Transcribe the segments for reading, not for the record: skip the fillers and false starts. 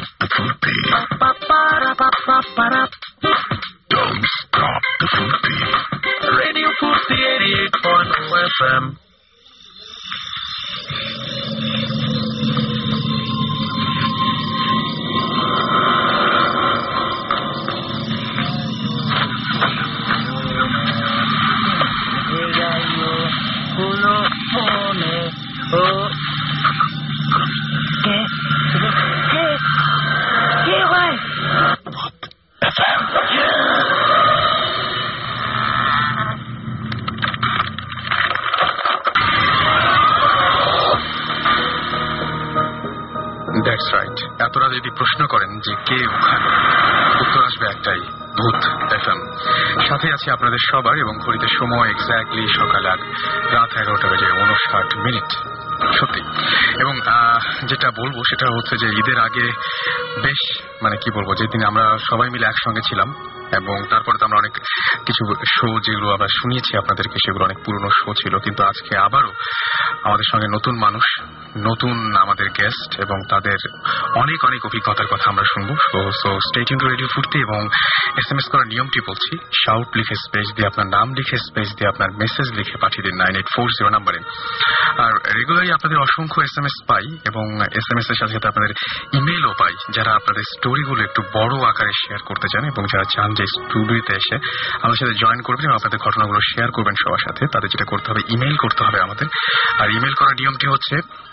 the fruitbeat. Don't stop the fruitbeat. Radio Furti 88.0 FM. That's right. এতরা যদি প্রশ্ন করেন যে কে ওখানে, উত্তর আসবে একটাই, ভূত এফএম। সাথে আছে আপনাদের সবার এবং ঘড়িতে সময় এক্স্যাক্টলি সকাল রাত 11:59। সত্যি। এবং যেটা বলবো সেটা হচ্ছে যে ঈদের আগে বেশ মানে কি বলবো, যেদিন আমরা সবাই মিলে একসঙ্গে ছিলাম এবং তারপরে তো আমরা অনেক কিছু শো যেগুলো আমরা শুনিয়েছি আপনাদেরকে, সেগুলো অনেক পুরনো শো ছিল, কিন্তু আজকে আবারও আমাদের সঙ্গে নতুন মানুষ, নতুন আমাদের গেস্ট এবং তাদের অনেক অনেক অভিজ্ঞতার কথা আমরা শুনবো। So stay tune to radio Foorti. এবং SMS করার নিয়মটি বলছি, শাউট লিখে স্পেস দিয়ে আপনার নাম লিখে স্পেস দিয়ে আপনার মেসেজ লিখে পাঠিয়ে দিন 9840 নাম্বারে। আর রেগুলারলি আপনাদের অসংখ্য SMS পাই এবং SMS এর সাথে সাথে আপনাদের ইমেলও পাই, যারা আপনাদের স্টোরিগুলো একটু বড় আকারে শেয়ার করতে চান এবং যারা চান যে স্টুডিওতে এসে আমাদের সাথে জয়েন করবেন এবং আপনাদের ঘটনাগুলো শেয়ার করবেন সবার সাথে, তাদের যেটা করতে হবে ইমেল করতে হবে আমাদের। আর ইমেল করার নিয়মটি হচ্ছে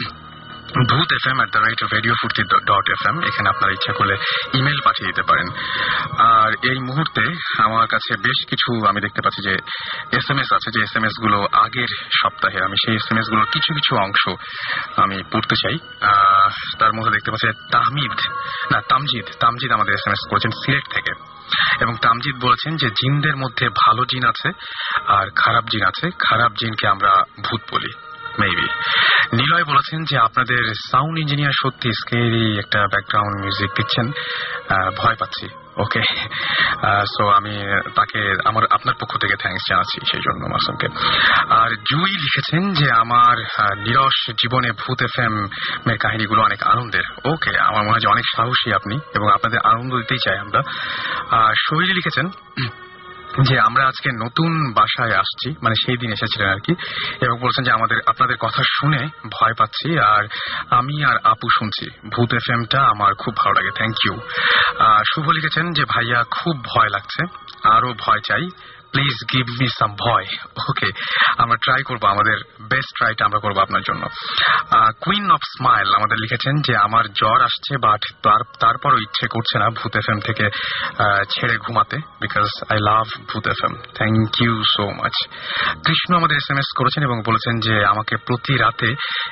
boothfm@radiofurti.fm। এখানে আপনারা ইচ্ছা করলে ইমেল পাঠিয়ে দিতে পারেন। আর এই মুহূর্তে আমার কাছে বেশ কিছু আমি দেখতে পাচ্ছি যে SMS আছে, যে SMS গুলো আগের সপ্তাহে, আমি সেই SMS গুলোর কিছু কিছু অংশ আমি পড়তে চাই। তার মধ্যে দেখতে পাচ্ছি তামজিদ আমাদের SMS করেছেন সিলেট থেকে। এবং তামজিদ বলেছেন যে জিনদের মধ্যে ভালো জিন আছে আর খারাপ জিন আছে, খারাপ জিনকে আমরা ভূত বলি মেবি। নিলয় বলেছেন যে আপনাদের সাউন্ড ইঞ্জিনিয়ার সত্যি স্কেরি একটা ব্যাকগ্রাউন্ড মিউজিক দিচ্ছেন, ভয় পাচ্ছি। ওকে, সো আমি তাকে আপনার পক্ষ থেকে থ্যাঙ্কস জানাচ্ছি সেই জন্য মাসুমকে। আর জুই লিখেছেন যে আমার নিরস জীবনে ভূত এফএম এর কাহিনীগুলো অনেক আনন্দের। ওকে, আমার মনে হয় যে অনেক সাহসী আপনি এবং আপনাদের আনন্দ দিতেই চাই আমরা। শৈলী লিখেছেন যে আমরা আজকে নতুন বাসায় আসছি, মানে সেই দিন এসেছিলেন আর কি, এবং বলছেন যে আপনাদের কথা শুনে ভয় পাচ্ছি আর আমি আর আপু শুনছি, ভূত এফএমটা আমার খুব ভালো লাগে, থ্যাংক ইউ। শুভ লিখেছেন যে ভাইয়া খুব ভয় লাগছে, আরো ভয় চাই, প্লিজ গিভ মি সাম ভয়। ওকে, আমরা ট্রাই করবো, আমাদের বেস্ট ট্রাইটা আমরা করবো আপনার জন্য। কুইন অফ স্মাইল আমাদের লিখেছেন যে আমার জ্বর আসছে বাট তারপরও ইচ্ছে করছে না ভূত এফএম থেকে ছেড়ে ঘুমাতে, because I love Bhoot FM, thank you so much. Krishna আমাদের SMS করেছেন এবং বলেছেন যে আমাকে প্রতি রাতে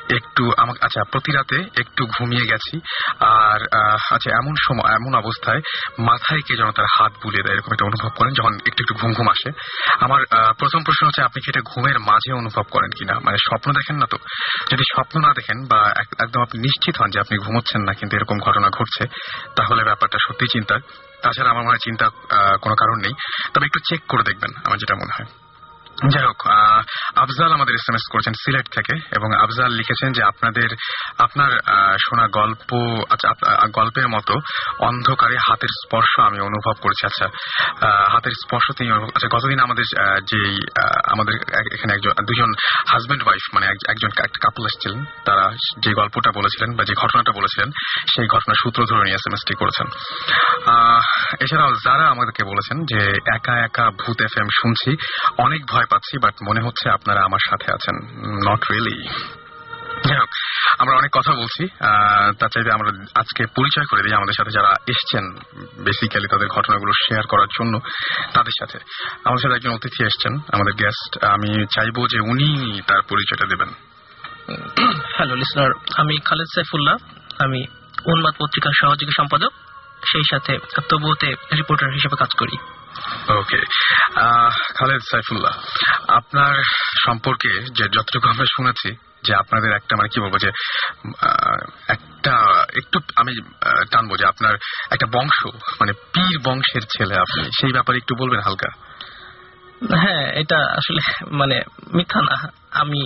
একটু ঘুমিয়ে গেছি আর এমন অবস্থায় মাথায় কে যেন তার হাত বুলিয়ে দেয়, এরকম একটা অনুভব করেন যখন একটু ঘুম আসে। আমার প্রথম প্রশ্ন হচ্ছে আপনি কি এটা ঘুমের মাঝে অনুভব করেন কিনা, মানে স্বপ্ন দেখেন না তো? যদি স্বপ্ন না দেখেন বা একদম আপনি নিশ্চিত হন যে আপনি ঘুমোচ্ছেন না কিন্তু এরকম ঘটনা ঘটছে, তাহলে ব্যাপারটা সত্যি চিন্তার। তাছাড়া আমার মনে হয় চিন্তা কোনো কারণ নেই, তবে একটু চেক করে দেখবেন আমার যেটা মনে হয়। যাই হোক, আফজাল আমাদের SMS করেছেন সিলেট থেকে এবং আফজাল লিখেছেন যে আপনার শোনা গল্পের মতো অন্ধকারে হাতের স্পর্শ আমি অনুভব করেছি। আচ্ছা, হাতের স্পর্শ তিনি আচ্ছা, গতদিন আমাদের আমাদের এখানে দুজন হাজব্যান্ড ওয়াইফ মানে একজন কাপল এসেছিলেন, তারা যে গল্পটা বলেছিলেন বা যে ঘটনাটা বলেছিলেন সেই ঘটনার সূত্র ধরে নিয়ে SMS-টি করেছেন। এছাড়াও যারা আমাদেরকে বলেছেন যে একা একা ভূত এফএম শুনছি, অনেক ভয় পাচ্ছি বাট মনে হচ্ছে আপনারা আমার সাথে আছেন, নট রিয়েলি। যাই হোক, আমরা অনেক কথা বলছি, তার চাইতে আমরা আজকে পরিচয় করে দিই আমাদের সাথে যারা এসছেন বেসিক্যালি তাদের ঘটনাগুলো শেয়ার করার জন্য। তাদের সাথে আমাদের সাথে একজন অতিথি এসছেন, আমাদের গেস্ট, আমি চাইবো যে উনি তার পরিচয়টা দেবেন। হ্যালো লিসনার, আমি খালেদ সাইফুল্লাহ, আমি উন্মাদ পত্রিকার সহযোগী সম্পাদক, সেই সাথে তবুতে রিপোর্টার হিসেবে কাজ করি। ওকে, খালেদ সাইফুল্লাহ, আপনার সম্পর্কে যে যতটুকু আমরা শুনেছি যে আপনাদের একটা মানে কি বলবো যে একটা একটু আমি টানবো যে আপনার একটা বংশ মানে পীর বংশের ছেলে আপনি, সেই ব্যাপারে একটু বলবেন হালকা? হ্যাঁ, এটা আসলে মানে মিথ্যা না, আমি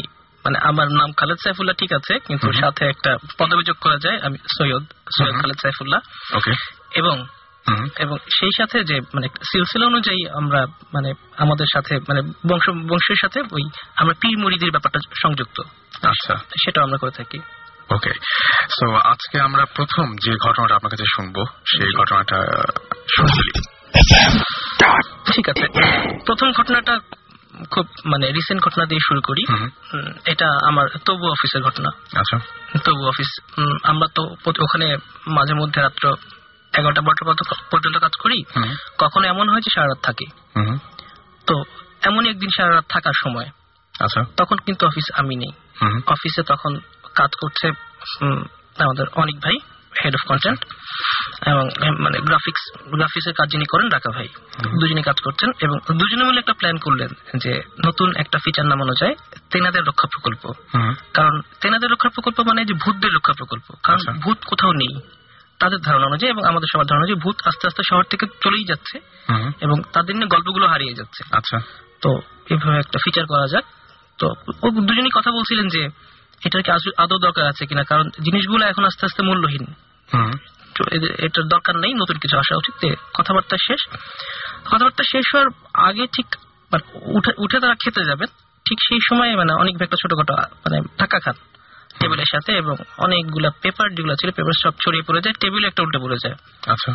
মানে আমার নাম খালেদ সাইফুল্লাহ ঠিক আছে, কিন্তু সাথে একটা পদবি যোগ করা যায়, আমি সৈয়দ খালেদ সাইফুল্লাহ। এবং এবং সেই সাথে যে মানে সিলসিলা অনুযায়ী আমরা মানে আমাদের সাথে মানে বংশের সাথে ওই আমরা পীর মুরিদের ব্যাপারটা সংযুক্ত। আচ্ছা, সেটা আমরা করে থাকি। ওকে, সো আজকে আমরা প্রথম যে ঘটনাটা আপনার কাছে শুনবো সেই ঘটনাটা শুনলি। ঠিক আছে, প্রথম ঘটনাটা খুব মানে রিসেন্ট ঘটনা দিয়ে শুরু করি। এটা আমার তবু অফিসের ঘটনা। আচ্ছা, তবু অফিস, আমরা তো ওখানে মাঝে মধ্যে রাত্র 11টা পর্যন্ত কাজ করি। কখনো এমন হয় যে সারা রাত থাকি। তো এমনই একদিন সারা রাত থাকার সময়, আচ্ছা, তখন কিন্তু অফিস আমি নেই। অফিসে তখন কাজ করছে আমাদের অনেক ভাই, হেড অফ কন্টেন্ট, এবং মানে গ্রাফিক্সের কাজ যিনি করেন রাকা ভাই, দুজনে কাজ করছেন। এবং দুজনে মিলে একটা প্ল্যান করলেন যে নতুন একটা ফিচার নামানো যায়, তেনাদের রক্ষা প্রকল্প। কারণ তেনাদের রক্ষা প্রকল্প মানে যে ভূতদের রক্ষা প্রকল্প, কারণ ভূত কোথাও নেই তাদের ধারণা অনুযায়ী, এবং আমাদের সবার ধারণা যে ভূত আস্তে আস্তে শহর থেকে চলেই যাচ্ছে এবং তাদের নিয়ে গল্পগুলো হারিয়ে যাচ্ছে। আচ্ছা, তো এইভাবে একটা ফিচার করা যাক। তো ও দুজনেই কথা বলছিলেন যে এটার কি আদৌ দরকার আছে কিনা, কারণ জিনিসগুলো এখন আস্তে আস্তে মূল্যহীন, এটার দরকার নেই, নতুন কিছু আসা উচিত। কথাবার্তা শেষ হওয়ার আগে ঠিক উঠে তারা খেতে যাবেন, ঠিক সেই সময় মানে অনেক একটা ছোটখাটো মানে ধাক্কা খান টেবিলের সাথে, এবং অনেকগুলা পেপার যেগুলো ছিল পেপার সব ছড়িয়ে পড়ে যায়, টেবিলে একটা উল্টে পড়ে যায়। আচ্ছা,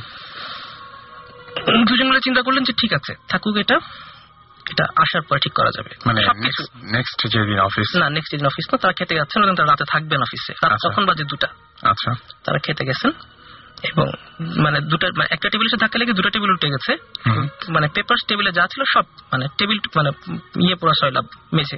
দুজন মিলে চিন্তা করলেন যে ঠিক আছে থাকুক, এটা আসার পর ঠিক করা যাবে। মানে নেক্সট যেদিন অফিস না, নেক্সট দিন অফিস না, তারা খেতে যাচ্ছেন, তারা রাতে থাকবেন অফিসে। তখন বাজে 2টা। আচ্ছা, তারা খেতে গেছেন এবং মানে একটা টেবিলের সাথে ধাক্কা লেগে 2টা টেবিল উল্টে গেছে। মানে পেপার টেবিলে যা ছিল সব মানে টেবিল মানে পুরো সয়লাব মেঝে।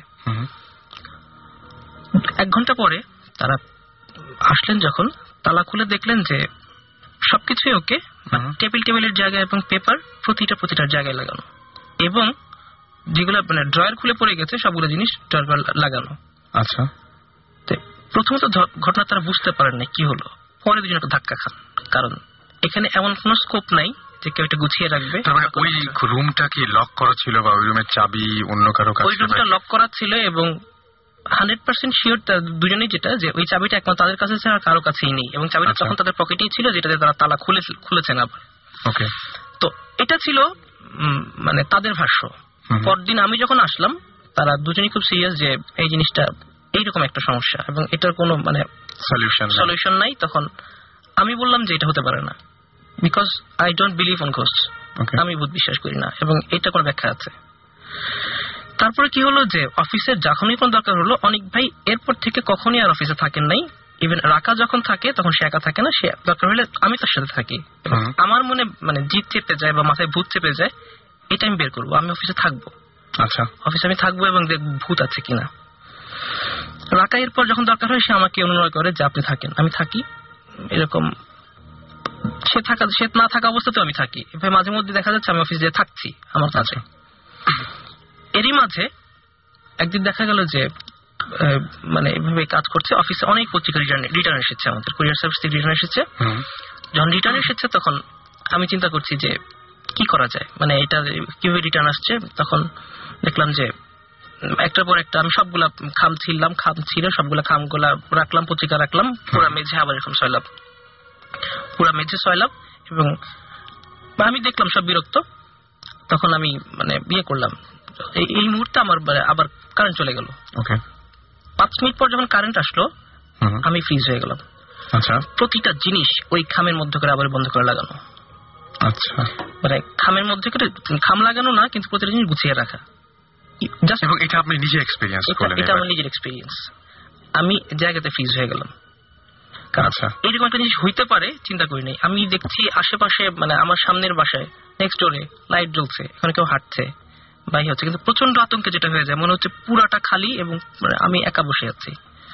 1 ঘন্টা পরে তারা আসলেন, যখন তালা খুলে দেখলেন যে সবকিছুই ওকে, টেবিলের জায়গায় এবং পেপার প্রতিটার জায়গায় লাগানো, এবং যেগুলো মানে ড্রয়ার খুলে পড়ে গেছে সবগুলো জিনিস ড্রয়ার লাগানো। আচ্ছা, প্রথমত ঘটনা তারা বুঝতে পারেন না কি হলো, পরে দুজন একটা ধাক্কা খান, কারণ এখানে এমন কোন স্কোপ নাই যে কেউ এটা গুছিয়ে রাখবে। ওই রুমটা কি লক করা ছিল বা ওই রুমের চাবি অন্য কারো কাছে? ওই রুমটা লক করা ছিল এবং 100% শিওর দুজনেই যেটা যে ওই চাবিটা একমাত্র তাদের কাছে ছাড়া কারো কাছেই নেই, এবং চাবিটা তখন তাদের পকেটেই ছিল, যেটাতে তারা তালা খুলেছেন আবার। ওকে, তো এটা ছিল মানে তাদের ভাষ্য। পরদিন আমি যখন আসলাম, তারা দুজনেই খুব সিরিয়াস যে এই জিনিসটা এইরকম একটা সমস্যা এবং এটার কোনো মানে সলিউশন নাই। তখন আমি বললাম যে এটা হতে পারে না, because I don't believe on ghost, আমি ভূত বিশ্বাস করি না, এবং এটা কোনো ব্যাখ্যা আছে। তারপরে কি হলো যে অফিসের যখনই কোন দরকার হলো, অনেক ভাই এরপর থেকে কখনই আর অফিসে থাকেন নাই। ইভেন রাকা যখন থাকে তখন সে একা থাকে না, সে দরকার হলে আমি তার সাথে থাকি। আমার মনে মানে জিদ চেপে যায় বা মাথায় ভূত চেপে যায়, এটা আমি বের করবো, আমি অফিসে থাকবো। আচ্ছা, অফিসে আমি থাকবো এবং দেখবো ভূত আছে কিনা। রাকা এরপর যখন দরকার হয় সে আমাকে অনুরোধ করে যে আপনি থাকেন, আমি থাকি। এরকম সে না থাকা অবস্থাতেও আমি থাকি। এভাবে মাঝে মধ্যে দেখা যাচ্ছে আমি অফিসে থাকছি আমার কাছে। এরই মাঝে একদিন দেখা গেল যে মানে এভাবে কাজ করছে অফিসে, অনেক পত্রিকা রিটার্ন এসেছে, আমাদের কুরিয়ার সার্ভিস থেকে রিটার্ন এসেছে। যখন রিটার্ন এসেছে তখন আমি চিন্তা করছি যে কি করা যায়, মানে এটা কিভাবে রিটার্ন আসছে। তখন দেখলাম যে একটার পর একটা আমি সবগুলা খাম ছিল সবগুলা খামগুলা রাখলাম, পত্রিকা রাখলাম, পুরা মেঝে আবার এরকম সয়লাভ, পুরা মেঝে সয়লাভ। এবং আমি দেখলাম সব বিরক্ত। তখন আমি মানে বিয়ে করলাম। এই মুহূর্তে আমার আবার কারেন্ট চলে গেল। 5 মিনিট পর যখন কারেন্ট আসলো, আমি ফ্রিজ হয়ে গেলাম। আচ্ছা, প্রতিটা জিনিস ওই খামের মধ্যে করে আবার বন্ধ করে লাগানো। আচ্ছা, মানে খামের মধ্যে করে খাম লাগানো না, কিন্তু প্রতিটা জিনিস গুছিয়ে রাখা। এবং এটা আপনি নিজে এক্সপেরিয়েন্স করলেন? এটা আমার নিজের এক্সপেরিয়েন্স। আমি জায়গাতে ফ্রিজ হয়ে গেলাম। আচ্ছা, এরকম একটা জিনিস হইতে পারে চিন্তা করি নাই। আমি দেখছি আশেপাশে মানে আমার সামনের বাসায় নেক্সট ডোরে লাইট জ্বলছে, এখানে কেউ হাঁটছে বাই হচ্ছে, কিন্তু প্রচন্ড আতঙ্কে যেটা হয়ে যায়, মনে হচ্ছে পুরাটা খালি এবং আমি একা বসে আছি।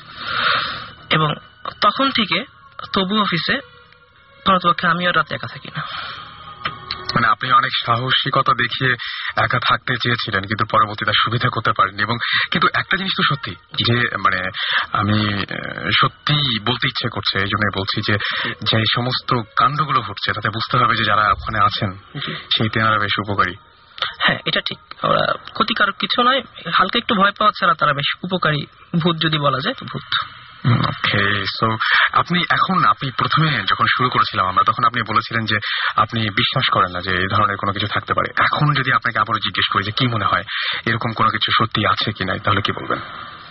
এবং তখন থেকে তবু অফিসে পক্ষে আমি আর রাতে একা থাকি না। মানে আপনি অনেক সাহসিকতা দেখিয়ে একা থাকতে চেয়েছিলেন, কিন্তু পরবর্তীতে সুবিধা করতে পারেননি। এবং কিন্তু একটা জিনিস তো সত্যি যে মানে আমি সত্যি বলতে ইচ্ছে করছে, এই জন্য বলছি যে যে সমস্ত কাণ্ডগুলো ঘটছে তাতে বুঝতে হবে যে যারা ওখানে আছেন সেই তেনারা বেশ উপকারী। হ্যাঁ, এটা ঠিক। ওরা ক্ষতিকারক কিছু নয়, হালকা একটু ভয় পাওয়া ছাড়া তারা বেশ উপকারী ভূত যদি বলা যায় তো ভূত। ওকে, সো আপনি প্রথমে যখন শুরু করেছিলাম আমরা, তখন আপনি বলেছিলেন যে আপনি বিশ্বাস করেন না যে এই ধরনের কোনো কিছু থাকতে পারে। এখন যদি আপনাকে আবারও জিজ্ঞেস করি যে কি মনে হয় এরকম কোনো কিছু সত্যি আছে কি নাই, তাহলে কি বলবেন?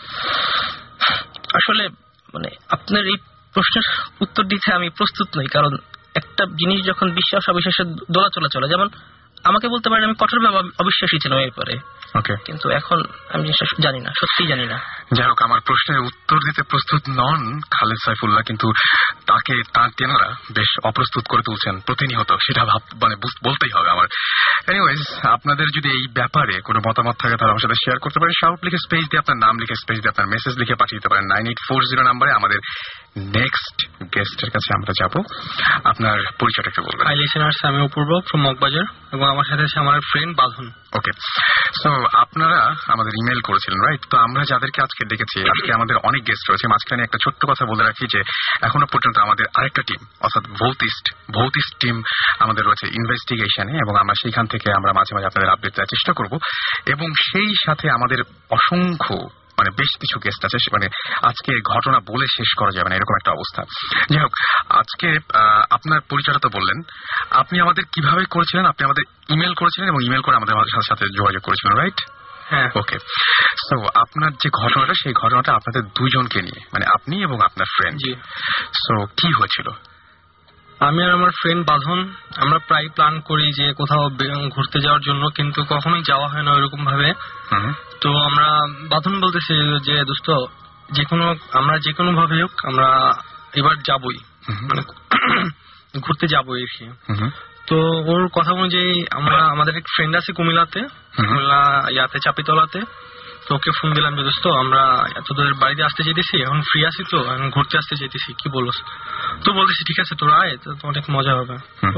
আসলে মানে আপনার এই প্রশ্নের উত্তর দিতে আমি প্রস্তুত নই, কারণ একটা জিনিস যখন বিশ্বাস অবিশ্বাসের দোলাচলে চলে, যেমন আমাকে বলতে পারেন আমি কঠোরভাবে অবিশ্বাসী ছিলাম এরপরে, কিন্তু এখন আমি জানি না, সত্যি জানি না। যাই হোক, আমার প্রশ্নের উত্তর দিতে প্রস্তুত নন খালেদ সাইফুল্লাহ, কিন্তু তাকে তেনারা বেশ অপ্রস্তুত করে তুলছেন প্রতিনিয়ত, সেটা বলতেই হবে আমার। এনিওয়েজ, আপনাদের যদি এই ব্যাপারে কোনো মতামত থাকে তাহলে আমার সাথে শেয়ার করতে পারেন। শাউট লিখে স্পেস দিয়ে আপনার নাম লিখে স্পেস দিয়ে আপনার মেসেজ লিখে পাঠিয়ে দিতে পারেন 9840 নাম্বারে। আমাদের নেক্সট গেস্টের কাছে আমরা যাব। আপনার পরিচয়টা একটু বলবেন। হাই লিসেনার্স, আমি অপূর্ব ফ্রম মগবাজার, এবং আমার সাথে আছে আমার ফ্রেন্ড বাঁধন। ওকে, সো আপনারা আমাদের ইমেল করেছিলেন, রাইট? তো আমরা যাদেরকে আজকে ডেকেছি, আজকে আমাদের অনেক গেস্ট রয়েছে। মাঝখানে একটা ছোট্ট কথা বলে রাখি যে এখনো পর্যন্ত আমাদের আরেকটা টিম, অর্থাৎ ভৌতিস্ট টিম আমাদের রয়েছে ইনভেস্টিগেশনে, এবং আমরা সেইখান থেকে আমরা মাঝে মাঝে আপনাদের আপডেট দেওয়ার চেষ্টা করব। এবং সেই সাথে আমাদের অসংখ্য বেশ কিছু গেস্ট আছে, আজকে ঘটনা বলে শেষ করা যাবে না এরকম একটা অবস্থা। যাই হোক, আজকে আপনার পরিচয়টা তো বললেন, আপনি আমাদের কিভাবে করেছিলেন? আপনি আমাদের ইমেল করেছিলেন এবং ইমেল করে আমাদের সাথে যোগাযোগ করেছিলেন, রাইট? হ্যাঁ। ওকে, সো আপনার যে ঘটনাটা, সেই ঘটনাটা আপনাদের দুজনকে নিয়ে, আপনি এবং আপনার ফ্রেন্ড। জি। সো কি হয়েছিল? আমি আর আমার ফ্রেন্ড বাঁধন আমরা প্রায় প্ল্যান করি যে কোথাও ঘুরতে যাওয়ার জন্য, কিন্তু কখনোই যাওয়া হয় না ওইরকম ভাবে। তো আমরা বাঁধন বলতেছি যে দোস্ত, আমরা যে কোনো ভাবে হোক আমরা এবার যাবই, ঘুরতে যাবই আর কি। তো ওর কথা অনুযায়ী আমাদের এক ফ্রেন্ড আছে কুমিল্লাতে, চাপিতলাতে। তো ওকে ফোন দিলাম যে দোস্ত, আমরা তোদের বাড়িতে আসতে চাইতেছি, এখন ফ্রি আছি, তো এখন ঘুরতে আসতে চাইতেছি, কি বলস? তো বলতেছি ঠিক আছে তোরা আয়, তো অনেক মজা হবে।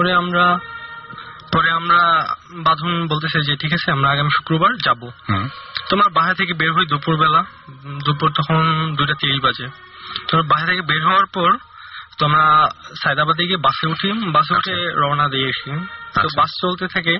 পরে আমরা বাঁধন বলতেছে যে ঠিক আছে আমরা আগামী শুক্রবার যাবো। তোমার বাসা থেকে বের হই দুপুর তখন 2:30 বাজে। তো বাসা থেকে বের হওয়ার পর তো আমরা সায়দাবাদে গিয়ে বাসে উঠে রওনা দিয়ে আসি। তো বাস চলতে থাকে,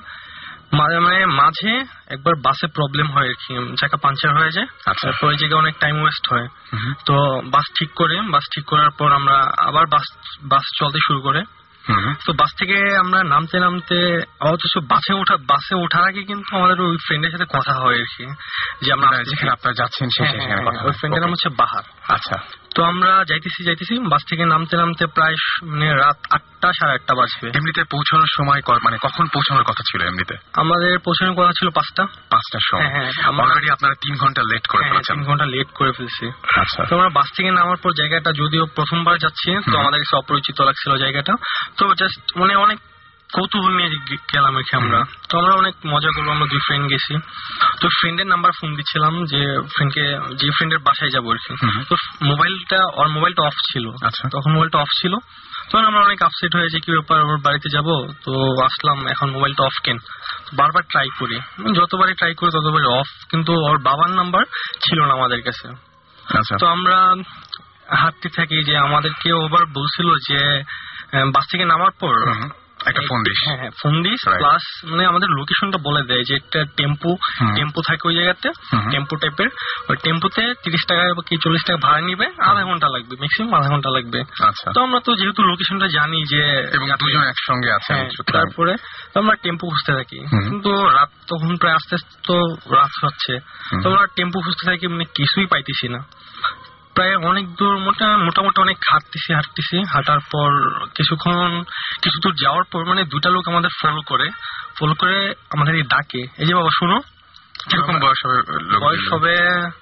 মাঝে একবার বাসে প্রবলেম হয় আর কি, চাকা পাঞ্চার হয়ে যায়। তারপর ওই জায়গায় অনেক টাইম ওয়েস্ট হয়। তো বাস ঠিক করার পর আমরা আবার বাস চলতে শুরু করে। তো বাস থেকে আমরা নামতে অথচ বাসে ওঠার আগে কিন্তু আমাদের ওই ফ্রেন্ডের সাথে কথা হয় আর কি, যে আমরা যেখানে আপনারা যাচ্ছেন ওই ফ্রেন্ডের নাম হচ্ছে বাহার। আচ্ছা। তো আমরা যাইতেছি বাস থেকে নামতে প্রায় রাত 8টা 8:30 বাজবে। এমনিতে পৌঁছানোর সময় কখন পৌঁছানোর কথা ছিল? এমনিতে আমাদের পৌঁছানোর কথা ছিল 5টার সময়। অলরেডি আপনারা 3 ঘন্টা লেট করে ফেলেছেন। 3 ঘন্টা লেট করে ফেলছি। আচ্ছা। তো আমরা বাস থেকে নামার পর জায়গাটা যদিও প্রথমবার যাচ্ছি, তো আমাদের কাছে অপরিচিত লাগছিল জায়গাটা। তো জাস্ট অনেক কৌতূহল নিয়ে গেলাম এখানে আমরা। তো আমরা অনেক মজা করবো, আমরা 2 ফ্রেন্ড গেছি। তো ফ্রেন্ডের নাম্বার ফোন দিচ্ছিলাম যে ফ্রেন্ডের বাসায় যাবো আর কি। তো মোবাইলটা অফ ছিল। তখন মোবাইলটা অফ ছিল, তখন আমরা অনেক আপসেট হয়ে যে কি ব্যাপার, ওর বাড়িতে যাবো তো আসলাম, এখন মোবাইলটা অফ কেন? বারবার ট্রাই করি, যতবারই ট্রাই করি ততবারই অফ, কিন্তু ওর বাবার নাম্বার ছিল না আমাদের কাছে। তো আমরা হাঁটতে থাকি, যে আমাদেরকে ওবার বলছিল যে বাস থেকে নামার পর একটা ফোন দিস, প্লাস আমাদের লোকেশনটা বলে দেয় যে একটা টেম্পু থাকে ওই জায়গাতে, টেম্পু টাইপের। ওই টেম্পুতে 30 টাকা কি 40 টাকা ভাড়া নিবে, আধা ঘন্টা লাগবে, ম্যাক্সিমাম আধা ঘন্টা লাগবে। তো আমরা তো যেহেতু লোকেশনটা জানি যে দুজন একসঙ্গে আছে, তারপরে আমরা টেম্পু খুঁজতে থাকি। কিন্তু রাত তখন প্রায় আস্তে আস্তে তো রাত হচ্ছে, তো আমরা টেম্পু খুঁজতে থাকি, কিছুই পাইতেছি না। প্রায় অনেক দূর মোটামুটি অনেক হাঁটতেছি। হাঁটার পর কিছু দূর যাওয়ার পর 2টা লোক আমাদের ফলো করে আমাদের ডাকে, এই যে বাবা শুনো। কিরকম বয়স হবে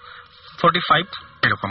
45 এরকম,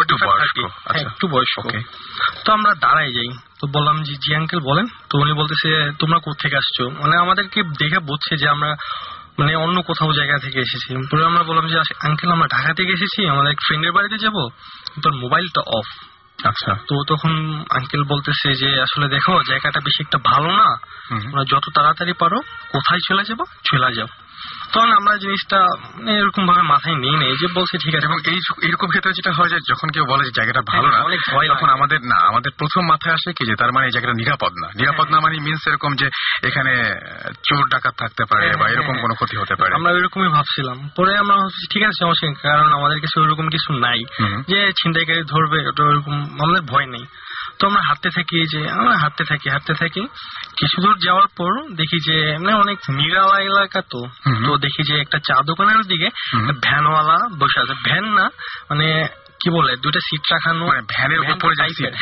একটু বয়স্ক। তো আমরা দাঁড়াই যাই, তো বললাম জি আঙ্কেল বলেন। তো উনি বলতেছে তোমরা কোথেকে আসছো, আমাদেরকে দেখে বুঝছে যে আমরা অন্য কোথাও জায়গা থেকে এসেছি। পরে আমরা বললাম যে আঙ্কেল আমরা ঢাকা থেকে এসেছি, আমাদের এক ফ্রেন্ডের বাড়িতে যাবো, তোর মোবাইলটা অফ। আচ্ছা। তো তখন আঙ্কেল বলতেছে যে আসলে দেখো জায়গাটা বেশি একটা ভালো না, যত তাড়াতাড়ি পারো কোথায় চলে যাও। তখন আমরা জিনিসটা এরকম ভাবে মাথায় নিয়ে নেই, যে বলছে ঠিক আছে। এবং এইরকম ক্ষেত্রে যেটা হয় যে যখন কেউ বলে যে জায়গাটা ভালো না, অনেক ভয়, তখন আমাদের প্রথম মাথায় আসে কি যে তার মানে এই জায়গাটা নিরাপদ না। নিরাপদ না মানে মিনস এরকম যে এখানে চোর ডাকাত থাকতে পারে বা এরকম কোনো ক্ষতি হতে পারে। আমরা ওইরকমই ভাবছিলাম। পরে আমরা ভাবছি ঠিক আছে সমস্যা নেই, কারণ আমাদের কাছে ওইরকম কিছু নাই যে ছিনতাইকারী ধরবে, ওটা ওইরকম আমাদের ভয় নেই। তো আমরা হাঁটতে থাকি কিছু দূর যাওয়ার পর দেখি যে মানে অনেক নিরালা এলাকা, তো দেখি যে একটা চা দোকানের দিকে ভ্যানওয়ালা বসে আছে। ভ্যান না মানে কি বলে, দুইটা সিট রাখানো, ভ্যানের উপরে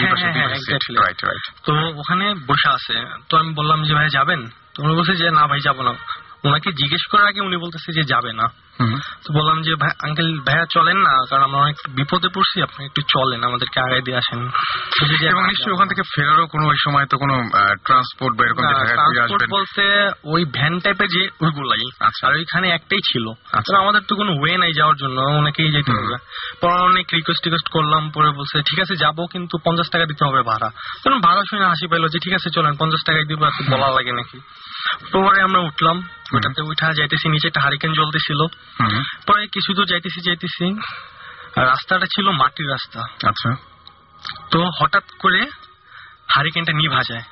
তো ওখানে বসে আছে। তো আমি বললাম যে ভাই যাবেন? তো উনি বলছে যে না ভাই যাবো না। ওনাকে জিজ্ঞেস করার আগে উনি বলতেছে যে যাবে না। তো বললাম যে ভাই আঙ্কেল ভাইয়া চলেন না, কারণ আমরা অনেক বিপদে পড়ছি, আপনি একটু চলেন, আমাদেরকে আগায় দিয়ে আসেন। এবং নিশ্চয়ই ওখান থেকে ফেরারও কোনো ওই সময় তো কোনো ট্রান্সপোর্ট বা এরকম ট্রান্সপোর্ট বলতে ওই ভ্যান টাইপের যে ওইগুলাই, আর ওইখানে একটাই ছিল। আমাদের তো কোনো ওয়ে নাই যাওয়ার জন্য, ওনাকেই যেতে হবে। পরে অনেক রিকোয়েস্ট করলাম, পরে বলছে ঠিক আছে যাবো, কিন্তু 50 টাকা দিতে হবে ভাড়া। তখন ভাড়া শুনে হাসি পাইলো যে ঠিক আছে চলেন 50 টাকায় দিব, এত বলা লাগে নাকি। পরে আমরা উঠলাম, ওইটাতে উঠা যাইতেছি, নিচে একটা হারিকেন জ্বলতেছিল। পরে কিছু দূর যাইতেছি, রাস্তাটা ছিল মাটির রাস্তা। আচ্ছা। তো হঠাৎ করে হারিকেনটা নিভা যায়।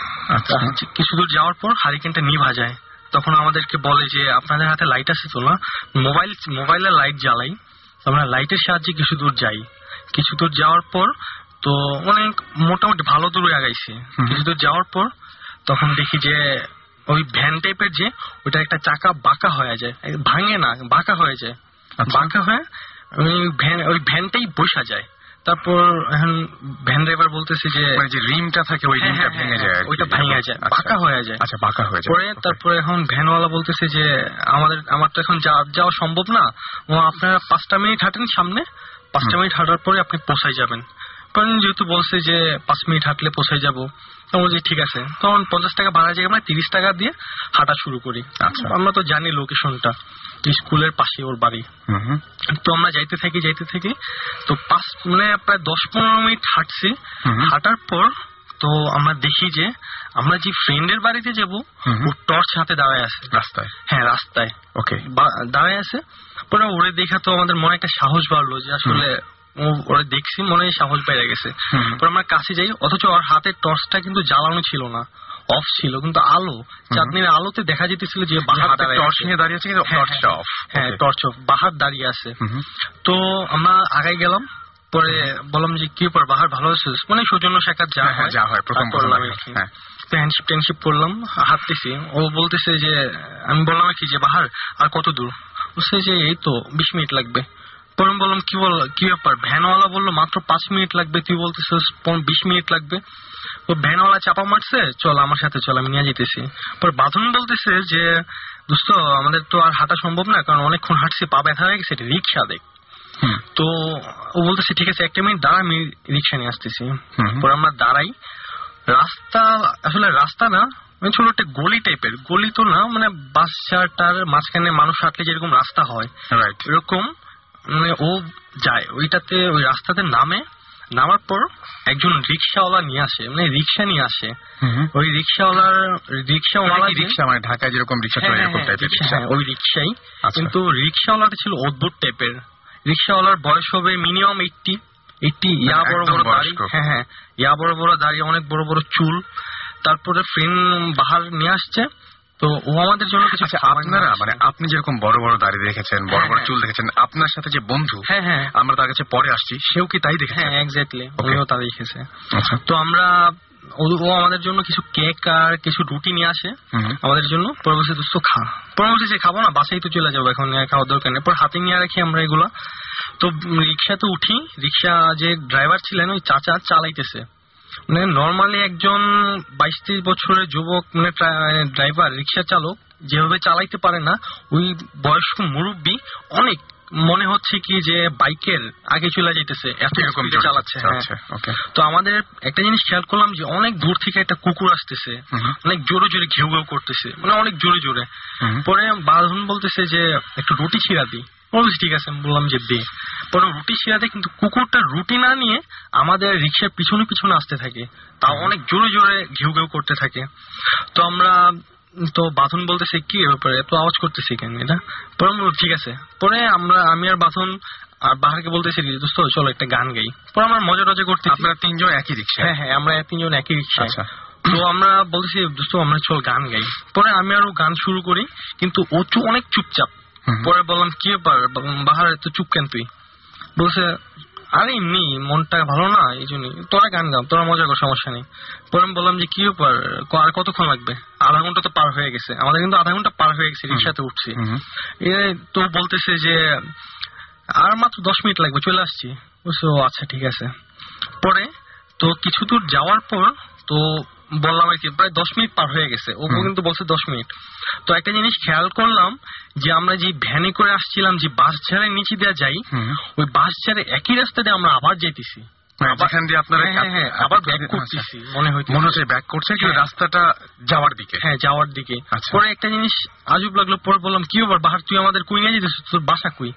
কিছু দূর যাওয়ার পর হারিকেনটা নিভা যায়। তখন আমাদেরকে বলে যে আপনাদের হাতে লাইট আছে তো না? মোবাইলের লাইট জ্বালাই। আমরা লাইটের সাহায্যে কিছু দূর যাই। কিছু দূর যাওয়ার পর তো অনেক মোটামুটি ভালো দূরে আগাইছি। কিছু দূর যাওয়ার পর তখন দেখি যে ওই ভ্যান টাইপের যে ওইটা একটা চাকা বাঁকা হয়ে যায়, ভাঙে না, বাঁকা হয়ে যায়। বাঁকা হয়ে ওই ভ্যানটাই বসা যায়। তারপর এখন ভ্যান ড্রাইভার বলতেছে যে রিমটা থাকে ওই রিমটা ভেঙে যায়, ওইটা ভেঙে যায়, বাঁকা হয়ে যায়। আচ্ছা, বাঁকা হয়ে যায়। পরে তারপরে এখন ভ্যানওয়ালা বলতেছে যে আমার তো এখন যাওয়া সম্ভব না, আপনারা 5টা মিনিট হাঁটেন সামনে, 5টা মিনিট হাঁটার পরে আপনি পৌঁছায় যাবেন। কারণ যেহেতু বলছে যে 5 মিনিট হাঁটলে পৌঁছায় যাবো, তখন বলছি ঠিক আছে। তখন 50 টাকা ভাড়া জায়গায় আমরা 30 টাকা দিয়ে হাঁটা শুরু করি। আমরা তো জানি লোকেশনটা, স্কুলের পাশে ওর বাড়ি। তো আমরা যাইতে থাকি তো প্রায় 10-15 মিনিট হাঁটছি। হাঁটার পর তো আমরা দেখি যে আমরা যে ফ্রেন্ডের বাড়িতে যাবো, ও টর্চ হাতে দাঁড়ায় আছে রাস্তায়। হ্যাঁ, রাস্তায় ওকে দাঁড়ায় আছে। পরে ওরে দেখা তো আমাদের মনে একটা সাহস বাড়লো যে আসলে ওরা দেখছি, মনে হয় সাহস পেয়ে গেছে। পরে আমরা কাছে যাই, অথচ ওর হাতের টর্চটা কিন্তু জ্বালানো ছিল না, অফ ছিল, কিন্তু আলো, চাঁদনির আলোতে দেখা যেতেছিল যে বাহার টর্চ নিয়ে দাঁড়িয়ে আছে, টর্চটা অফ। হ্যাঁ, টর্চ অফ, বাহার দাঁড়িয়ে আছে। তো আমরা আগাই গেলাম। পরে বললাম যে কি ব্যাপার বাহার, ভালো আছিস? মানে সৌজন্য সাক্ষাৎ যা হয় প্রথম করলাম, হ্যান্ডশিপ করলাম, হাঁটতেছি। ও বলতেছে যে, আমি বললাম কি যে বাহার আর কত দূর? বলছে যে এই তো 20 মিনিট লাগবে। পরে বললাম কি ব্যাপার? ভ্যানওয়ালা বললো মাত্র 5 মিনিট লাগবে, তুই বলতেছিস 20 মিনিট লাগবে। ও ভ্যানওয়ালা চাপা মারছে, চল আমার সাথে চল, আমি নিয়ে যেতেছি। পরে বাঁধন বলতেছে যে দোস্ত আমাদের তো আর হাঁটা সম্ভব না, কারণ অনেকক্ষণ হাঁটছি, পা ব্যথা হয়ে গেছে, রিক্সা দেখ। তো ও বলতেছে ঠিক আছে 1 মিনিট দাঁড়া, আমি রিক্সা নিয়ে আসতেছি। পরে আমরা দাঁড়াই। রাস্তা আসলে রাস্তা না, ছোট একটা গলি টাইপের, গলি তো না, মানে বাস চারটার মাঝখানে মানুষ হাঁটলে যেরকম রাস্তা হয় এরকম। মানে ও যায় ওইটাতে, ওই রাস্তাতে নামার পর একজন রিক্সাওয়ালা নিয়ে আসে, মানে রিক্সা নিয়ে আসে। ওই রিক্সা মানে ঢাকায় যেরকম রিক্সা চলে এরকম টাইপের রিক্সা, ওই রিক্সাই। কিন্তু রিক্সাওয়ালাটা ছিল অদ্ভুত টাইপের। রিক্সাওয়ালার বয়স হবে মিনিমাম 80, ইয়া বড় বড় দাড়ি। হ্যাঁ, ইয়া বড় বড় দাড়ি, অনেক বড় বড় চুল। তারপরে ফ্রেন্ড বাহার নিয়ে আসছে। তো ও আমাদের জন্য কিছু, আপনারা মানে আপনি যেরকম বড় বড় দাড়ি দেখেছেন, বড় বড় চুল দেখেছেন, আপনার সাথে যে বন্ধু, হ্যাঁ আমরা তার কাছে পরে আসছি, সেও কি তাই দেখেছে? হ্যাঁ, এক্স্যাক্টলি, ওও তা দেখেছে। তো আমরা ও আমাদের জন্য কিছু কেক আর কিছু রুটি নিয়ে আসে আমাদের জন্য। পরবর্তী দোস্ত খা, পরবর্তী যে খাবো না, বাসায় তো চলে যাবো, এখন খাওয়ার দরকার নেই। পর হাতে নিয়ে রাখি আমরা এগুলা। তো রিক্সাতে উঠি, রিক্সা যে ড্রাইভার ছিলেন ওই চাচা চালাইতেছে। মানে নর্মালি একজন 22-23 বছরের যুবক, মানে ড্রাইভার, রিক্সা চালক যেভাবে চালাইতে পারে না, ওই বয়স্ক মুরব্বী অনেক মনে হচ্ছে কি যে বাইকের আগে চলে যেতেছে, এত এরকম চালাচ্ছে। তো আমাদের একটা জিনিস খেয়াল করলাম যে অনেক দূর থেকে একটা কুকুর আসতেছে, অনেক জোরে জোরে ঘেউ ঘেউ করতেছে, মানে অনেক জোরে জোরে। পরে বাঁধন বলতেছে যে একটু রুটি ছিঁড়া দিই। ঠিক আছে, বললাম যে দে। পরে রুটি ছিঁড়াতে কিন্তু কুকুরটা রুটি না নিয়ে আমাদের রিক্সার পিছনে পিছনে আসতে থাকে, তাও অনেক জোরে জোরে ঘেউ ঘেউ করতে থাকে। তো আমরা তো বাঁধন বলতেছে কি ব্যাপারে এত আওয়াজ করতেছি কেন এটা। পরে ঠিক আছে, পরে আমি আর বাঁধন আর বাহারকে বলতেছি দোস্ত চলো একটা গান গাই। পরে আমরা মজা টজা করতে, আপনারা তিনজন একই রিক্সা? হ্যাঁ আমরা তিনজন একই রিক্সা। তো আমরা বলতেছি দোস্ত আমরা চল গান গাই। পরে আমি আরো গান শুরু করি, কিন্তু ও অনেক চুপচাপ। পরে বললাম কি ব্যাপার বাহার এত চুপ কেন তুই? বলছে আরে এমনি মনটা ভালো না এই জন্যই, তোরা গান গাও, তোরা মজা কর, সমস্যা নেই। পরে আমি বললাম যে কি ব্যাপার আর কতক্ষণ লাগবে? আধা ঘন্টা তো পার হয়ে গেছে আমাদের, কিন্তু আধা ঘন্টা পার হয়ে গেছে রিক্সাতে উঠছি। তো বলতেছে যে আর মাত্র 10 মিনিট লাগবে, চলে আসছি। বলছে ও আচ্ছা ঠিক আছে। পরে তো কিছু দূর যাওয়ার পর তো বললাম আর কি প্রায় 10 মিনিট পার হয়ে গেছে, ও কিন্তু বলছে 10 মিনিট। তো একটা জিনিস খেয়াল করলাম যে আমরা যে ভ্যানে করে আসছিলাম, যে বাস ঝাড়ের নিচে দেওয়া যাই, ওই বাস ঝাড়ে একই রাস্তা দিয়ে আমরা আবার যেতেছি, যেখান দিয়ে আপনারা আবার ব্যাক করতেছি, মনে হচ্ছে ব্যাক করছে রাস্তাটা যাওয়ার দিকে। হ্যাঁ যাওয়ার দিকে। পরে একটা জিনিস আজব লাগলো, পরে বললাম কি ব্যাপার বাহার তুই আমাদের কই নিয়ে যেতেছিস, তোর বাসা কই?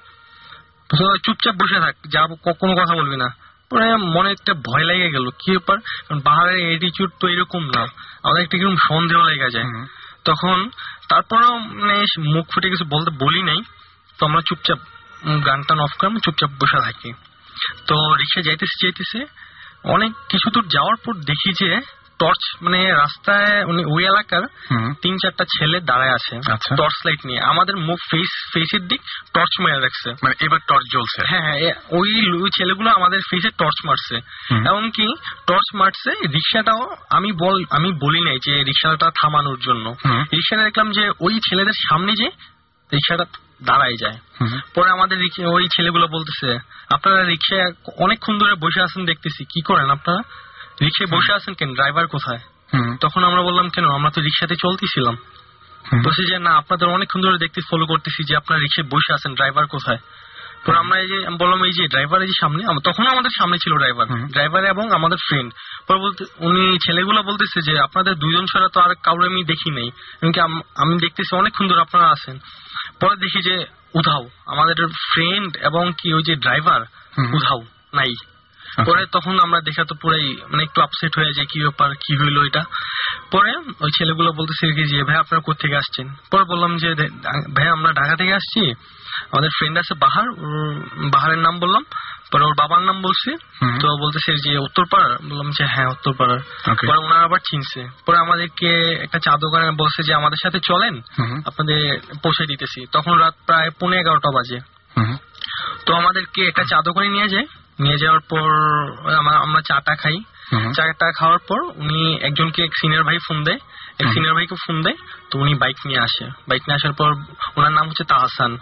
চুপচাপ বসে থাক, যাবো কোনো কথা বলবি না। পরে মনে একটা ভয় লেগে গেল কি ব্যাপার, কারণ পাহাড়ের অ্যাটিটিউড তো এরকম না, আমাদের একটা কিরকম সন্দেহ লেগে যায়। তখন তারপরেও মানে মুখ ফুটে কিছু বলি নাই, তো আমরা চুপচাপ গানটা অফ করে চুপচাপ বসে থাকি। তো রিক্সা যাইতেছে অনেক কিছু দূর যাওয়ার পর দেখি যে টর্চ মানে রাস্তায় ওই এলাকার 3-4টা ছেলে দাঁড়ায় আছে টর্চ লাইট নিয়ে, আমাদের মুখ ফেসের দিক টর্চ মেরে রাখছে, মানে এবার টর্চ জ্বলছে। হ্যাঁ ওই ছেলেগুলো আমাদের ফেসে টর্চ মারছে, এমনকি টর্চ মারছে রিক্সাটাও। আমি বলি নাই যে রিক্সাটা থামানোর জন্য, রিক্সাটা দেখলাম যে ওই ছেলেদের সামনে যে রিক্সাটা দাঁড়ায় যায়। পরে আমাদের ওই ছেলেগুলো বলতেছে আপনারা রিক্সায় অনেকক্ষণ ধরে বসে আছেন, দেখতেছি কি করেন আপনারা, রিক্সায় বসে আছেন কেন, ড্রাইভার কোথায়? তখন আমরা বললাম কেন আমরা তো রিক্সাতে চলতেছিলাম। বলছি যে না আপনাদের অনেকক্ষণ ধরে দেখতে ফলো করতেছি যে আপনারা রিক্সায় বসে আছেন, ড্রাইভার কোথায়? পরে আমরা এই যে বললাম এই যে ড্রাইভারের যে সামনে, তখন আমাদের সামনে ছিল ড্রাইভার এবং আমাদের ফ্রেন্ড। পরে বলতে উনি ছেলেগুলো বলতেছে যে আপনাদের দুইজন ছাড়া তো আর কাউরে আমি দেখি নাই, আমি দেখতেছি অনেকক্ষণ ধরে আপনারা আছেন। পরে দেখি যে উধাও আমাদের ফ্রেন্ড এবং কি ওই যে ড্রাইভার উধাও নাই। পরে তখন আমরা দেখা তো পুরাই মানে একটু আপসেট হয়ে যায়, কি ব্যাপার কি হইলো এটা। পরে ওই ছেলেগুলো বলতেছে কি যে ভাই আপনারা কোথেকে আসছেন? পরে বললাম যে ভাই আমরা ঢাকা থেকে আসছি, আমাদের ফ্রেন্ড আছে বাহারের নাম বললাম, পরে ওর বাবার নাম বলছি। তো বলতেছে যে উত্তরপাড়া, বললাম যে হ্যাঁ উত্তরপাড়ার। পরে ওনারা আবার চিনছে, পরে আমাদেরকে একটা চা দোকানে বলছে যে আমাদের সাথে চলেন আপনাদের পৌঁছে দিতেছি। তখন রাত প্রায় 11:30 বাজে। তো আমাদেরকে একটা চা দোকানে নিয়ে যাওয়ার পর আমরা চাটা খাই। চাটা খাওয়ার পর উনি একজনকে সিনিয়র ভাই ফোন দেয়, সিনিয়র ভাইকে ফোন দেয়। তো উনি বাইক নিয়ে আসার পর ওনার নাম হচ্ছে তাহসান।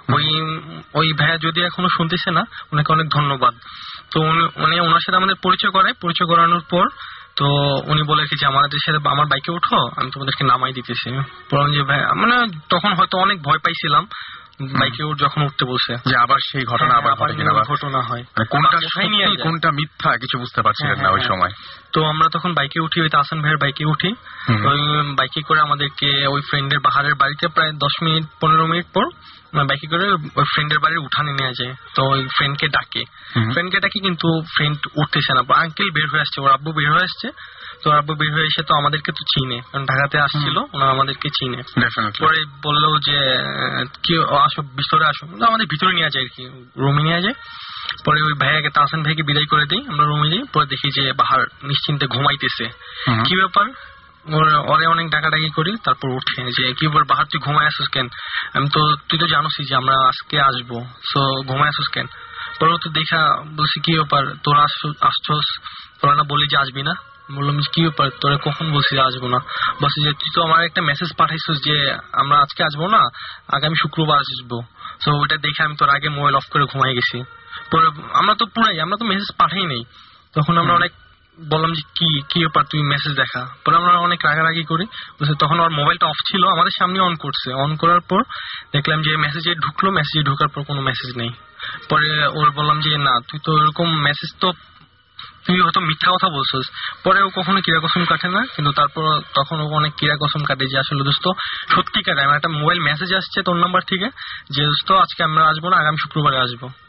ওই ভাইয়া যদি এখনো শুনতেছে না, ওনাকে অনেক ধন্যবাদ। তো উনি ওনার সাথে আমাদের পরিচয় করানোর পর তো উনি বলে যে আমাদের সাথে আমার বাইকে উঠো, আমি তোমাদেরকে নামাই দিতেছি। বললাম যে ভাই মানে তখন হয়তো অনেক ভয় পাইছিলাম বাইকে যখন উঠতে বলছে যে আবার সেই ঘটনা ঘটনা হয়, কোনটা মিথ্যা কিছু বুঝতে পারছিলেন না ওই সময়। তো আমরা তখন বাইকে উঠি, ওই তাহসান ভাইয়ের বাইকে উঠি। ওই বাইকে করে আমাদেরকে ওই ফ্রেন্ডের বাহারের বাড়িতে প্রায় 10-15 মিনিট পর বাইকে করে ওই ফ্রেন্ডের বাড়ির উঠানে নিয়ে যায়। তো ওই ফ্রেন্ডকে ডাকে, কিন্তু ফ্রেন্ড উঠতেছে না। আঙ্কেল বের হয়ে আসছে, ওর আব্বু বের হয়ে আসছে। তো আব্বু বের হয়ে এসে তো আমাদেরকে তো চিনে, কারণ ঢাকাতে আসছিল, ওনারা আমাদেরকে চিনে। পরে বললো যে কি আসো ভিতরে আসো, আমাদের ভিতরে নিয়ে যায় আর কি, রুমে নিয়ে যায়। পরে ওই ভাইয়াকে তাহসান ভাইকে বিদায় করে দিই, আমরা রুমে যাই। পরে দেখি যে বাহার নিশ্চিন্তে ঘুমাইতেছে। কি ব্যাপার ওরে অনেক ডাকাডাকি করি, তারপর উঠে যে কি ব্যাপার বাহার তুই ঘুমাই আসছিস কেন? তুই তো জানোসই যে আমরা আজকে আসবো, সো ঘুমাই আসছিস কেন? পরে তো দেখা বলছি কি ব্যাপার তোরা আসছস, তোরা না বললি যে আসবি না? বললাম কি ব্যাপার তোরা কখন বলছি যে আসবো না? বলছি যে তুই তো আমার একটা মেসেজ পাঠাইছিস যে আমরা আজকে আসবো না, আগামী শুক্রবার আসবো। তো ওইটা দেখে আমি তোর আগে মোবাইল অফ করে ঘুমাই গেছি। পরে আমরা তো মেসেজ পাঠাই নাই। তখন আমরা অনেক বললাম যে কি ব্যাপার তুই মেসেজ দেখা। পরে আমরা অনেক রাগারাগি করি। তখন ওর মোবাইলটা অফ ছিল, আমাদের সামনে অন করছে। অন করার পর দেখলাম যে মেসেজে ঢোকার পর কোনো মেসেজ নেই। পরে ওর বললাম যে না তুই তো এরকম মেসেজ তো তুই হয়তো মিথ্যা কথা বলছিস। পরে ও কখনো কিরা কসম কাটে না, কিন্তু তারপর তখন ও অনেক কিরা কসম কাটে যে আসলে দোস্ত সত্যিকারে আমার একটা মোবাইল মেসেজ আসছে তোর নাম্বার থেকে যে দোস্ত আজকে আমরা আসবো না, আগামী শুক্রবারে আসবো।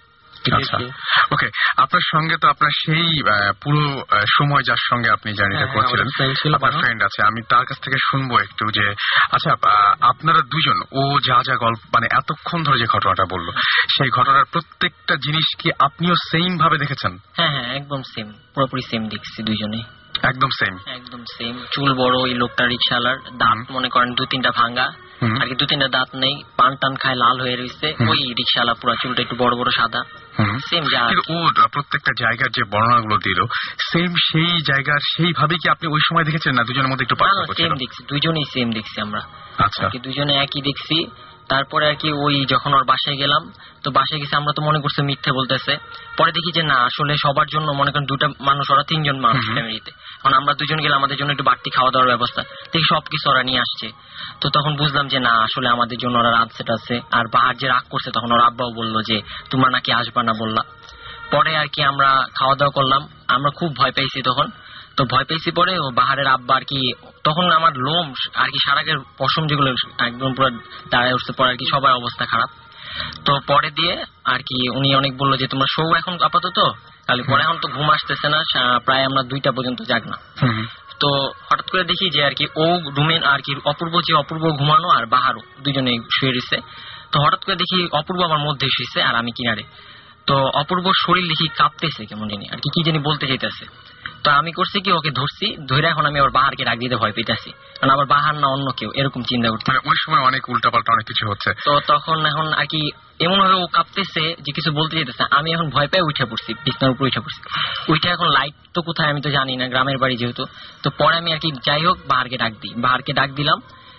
ওকে, আপনার সঙ্গে তো আপনার সেই পুরো সময় যার সঙ্গে আপনি জার্নিটা করছিলেন, আপনার ফ্রেন্ড আছে, আমি তার কাছ থেকে শুনবো একটু যে আচ্ছা আপনারা দুজন ও যা যা গল্প মানে এতক্ষণ ধরে যে ঘটনাটা বললো সেই ঘটনার প্রত্যেকটা জিনিস কি আপনিও সেম ভাবে দেখেছেন? হ্যাঁ, একদম সেম, পুরোপুরি সেম দেখছি দুইজনে, একদম সেম। চুল বড়, ওই লোকটা রিক্সাওয়ালার, দাঁত মনে করেন 2-3টা ভাঙা, আর কি 2-3টা দাঁত নেই, পান টান খায়, লাল হয়ে রয়েছে। ওই রিক্সাওয়ালা পুরো চুলটা একটু বড় বড় সাদা, সেম। ও প্রত্যেকটা জায়গার যে বর্ণনাগুলো দিল সেম সেই জায়গার সেইভাবে কি আপনি ওই সময় দেখেছেন না দুজনের মধ্যে একটু পার্থক্য ছিল? সেম দেখছি, দুইজনেই সেম দেখছি আমরা। আচ্ছা, দুইজনে একই দেখছি। তারপরে আর কি ওই যখন ওর বাসায় গেলাম, তো বাসায় গেছে আমরা তো মনে করছি মিথ্যে বলতেছে, পরে দেখি যে না, আসলে সবার জন্য মনে করেন দুটা মানুষ, ওরা 3জন মানুষ ফ্যামিলিতে, কারণ আমরা দুজন গেলে আমাদের জন্য একটু বাড়তি খাওয়া দাওয়ার ব্যবস্থা, দেখি সবকিছু ওরা নিয়ে আসছে। তো তখন বুঝলাম যে না, আসলে আমাদের জন্য ওরা রাত সেট আছে। আর বাহার যে রাগ করছে, তখন ওর আব্বাও বললো যে তোমরা নাকি আসবা না বললা। পরে আর কি আমরা খাওয়া দাওয়া করলাম, আমরা খুব ভয় পেয়েছি তখন। তো ভয় পেয়েছি পরে ও বাহারের আব্বা আর কি, তখন আমার লোম আর কি সারাগের পশম যেগুলো একদম পুরো দাঁড়ায় উঠছে, পরে আর কি সবার অবস্থা খারাপ। তো পরে দিয়ে আর কি উনি অনেক বললো যে তোমরা শো এখন আপাতত, তাহলে পরে এখন তো ঘুম আসতেছে না, প্রায় আমরা 2টা পর্যন্ত জাগ না। তো হঠাৎ করে দেখি যে আর কি ও রুমে আর কি অপূর্ব ঘুমানো আর বাহারও দুজনে শুয়ে রয়েছে। তো হঠাৎ করে দেখি অপূর্ব আমার মধ্যে শুয়েছে আর আমি কিনারে। তো অপূর্ব শরীর দেখি কাঁপতেছে কেমন জানি, আর কি জানি বলতে চাইতেছে। তো আমি করছি কি, ওকে ধরছি, ধরে এখন আমি আবার বাহারকে ডাক দিতে ভয় পেতেছি, কারণ আবার বাহার না অন্য কেউ, এরকম চিন্তা করতে। ওই সময় অনেক উল্টাপাল্টা অনেক কিছু হচ্ছে। তো তখন এখন আর কি এমন ভাবে ও কাঁপতেছে যে কিছু বলতে চাইতেছে, আমি এখন ভয় পেয়ে উঠে পড়ছি, বিছনার উপর উঠে পড়ছি। উঠে এখন লাইট তো কোথায় আমি তো জানি না, গ্রামের বাড়ি যেহেতু। তো পরে আমি আর কি যাই হোক বাহারকে ডাক দিলাম।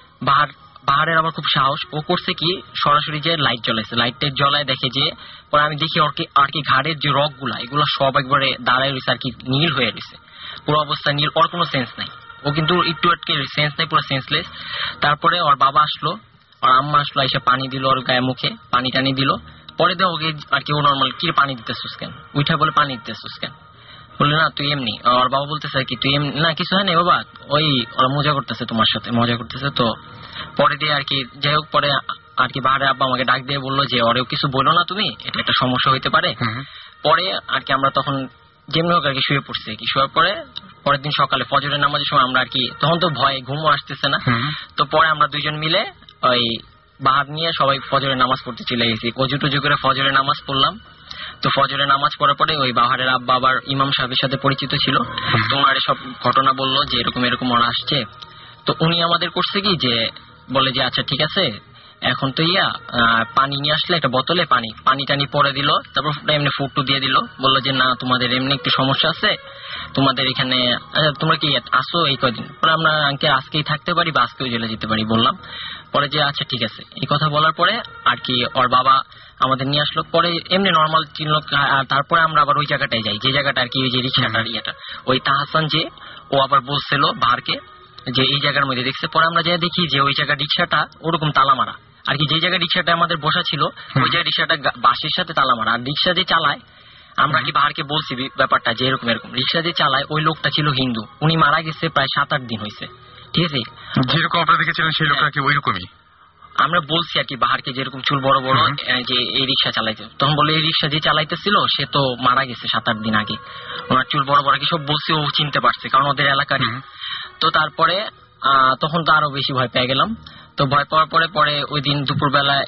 বাহারের আবার খুব সাহস, ও করছে কি সরাসরি যে লাইট জ্বলাইছে, লাইটের জ্বলায় দেখে যে, পরে আমি দেখি আর কি ঘাড়ের যে রক গুলা এগুলো সব একবারে দাঁড়ায় রয়েছে আর কি, নীল হয়ে রয়েছে, পুরো অবস্থা নীল, ওর কোনো সেন্স নাই। ও কিন্তু একটু সেন্স নাই, পুরো সেন্সলেস। তারপরে ওর বাবা আসলো, ওর আম্মা আসলো, এসে পানি দিল ওর গায়ে মুখে, পানি টানি দিল। পরে দিয়ে ওকে আর কি ও নর্মাল কি পানি দিতেছিস কেন, উঠা বলে পানি দিতেছিস কেন, বললো না তুই এমনি। ওর বাবা বলতেছে কি তুই এমনি না, কিছু হয় না বাবা, ওই ওরা মজা করতেছে, তোমার সাথে মজা করতেছে। তো পরে দিয়ে আর কি যাই হোক, পরে আর কি বাহারের আব্বা আমাকে ডাক দিয়ে বললো যে ওরেও কিছু বলো না তুমি, এটা একটা সমস্যা হইতে পারে। পরে আর কি আমরা তখন যেমনি হোক আর কি শুয়ে পড়ছি, কি শোয়ার পরে পরের দিন সকালে ফজরের নামাজের সময় আমরা আর কি, তখন তো ভয় ঘুমও আসতেছে না। তো পরে আমরা দুইজন মিলে ওই বাহার নিয়ে সবাই ফজরের নামাজ পড়তে চলে গেছি, অজু টুজু করে ফজরের নামাজ পড়লাম। তো ফজরের নামাজ পড়ার পরে ওই বাহারের আব্বা আবার ইমাম সাহেবের সাথে পরিচিত ছিল, তো ওনার সব ঘটনা বললো যে এরকম ওরা আসছে। তো উনি আমাদের করছে কি যে বলে যে আচ্ছা ঠিক আছে, এখন তো পানি নিয়ে আসলে একটা বোতলে পানি টানি পরে দিল, তারপর এমনি ফুটু দিয়ে দিল, বললো যে না তোমাদের এমনি একটু সমস্যা আছে, তোমাদের এখানে তোমরা কি আসো এই কদিন, পরে আমরা আজকেই থাকতে পারি বা আজকেও চলে যেতে পারি বললাম। পরে যে আচ্ছা ঠিক আছে, এই কথা বলার পরে আর কি ওর বাবা আমাদের নিয়ে আসলো, পরে এমনি নর্মাল চিনল। তারপরে আমরা আবার ওই জায়গাটায় যাই, যে জায়গাটা আর কি ওই যে রিক্সাটার ওই তাহাসান যে ও আবার বলছিল বাহারকে যে এই জায়গার মধ্যে দেখছে। পরে আমরা যাই দেখি যে ওই জায়গার রিক্সাটা ওরকম তালা মারা, আর কি যে জায়গায় রিক্সাটা আমাদের বসা ছিল ওই জায়গায় রিক্সাটা বাসের সাথে তালা মারা। আর রিক্সা যে চালায়, আমরা কি বাহারকে বলছি ব্যাপারটা যে এরকম রিক্সা যে চালায় ওই লোকটা ছিল হিন্দু, উনি মারা গেছে প্রায় 7-8 দিন হয়েছে, ঠিক আছে। যেরকম আপনারা দেখেছিলেন সেই লোকটা কি ওইরকমই? আমরা বলছি আর কি বাহারকে যেরকম চুল বড় বড় যে এই রিক্সা চালাইতে, তখন বলে এই রিক্সা যে চালাইতেছিল সে তো মারা গেছে 7-8 দিন আগে, ওনার চুল বড় বড় কি সব বলছে, ও চিনতে পারছে কারণ ওদের এলাকারই। তো তারপরে তখন তো আরো বেশি ভয় পেয়ে গেলাম। তো ভয় পাওয়ার পরে ওই দিন দুপুর বেলায়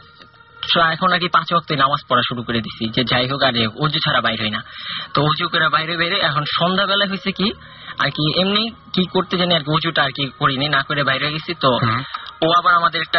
এখন আর কি 5 ওয়াক্ত নামাজ পড়া শুরু করে দিছি, যে যাই হোক আর অজু ছাড়া বাইর হয় না। তো অজু করে বাইরে এখন সন্ধ্যাবেলায় হয়েছে কি আর কি এমনি কি করতে জানি আর কি অজুটা আর কি করিনি, না করে বাইরে গেছি। তো ও আবার আমাদের একটা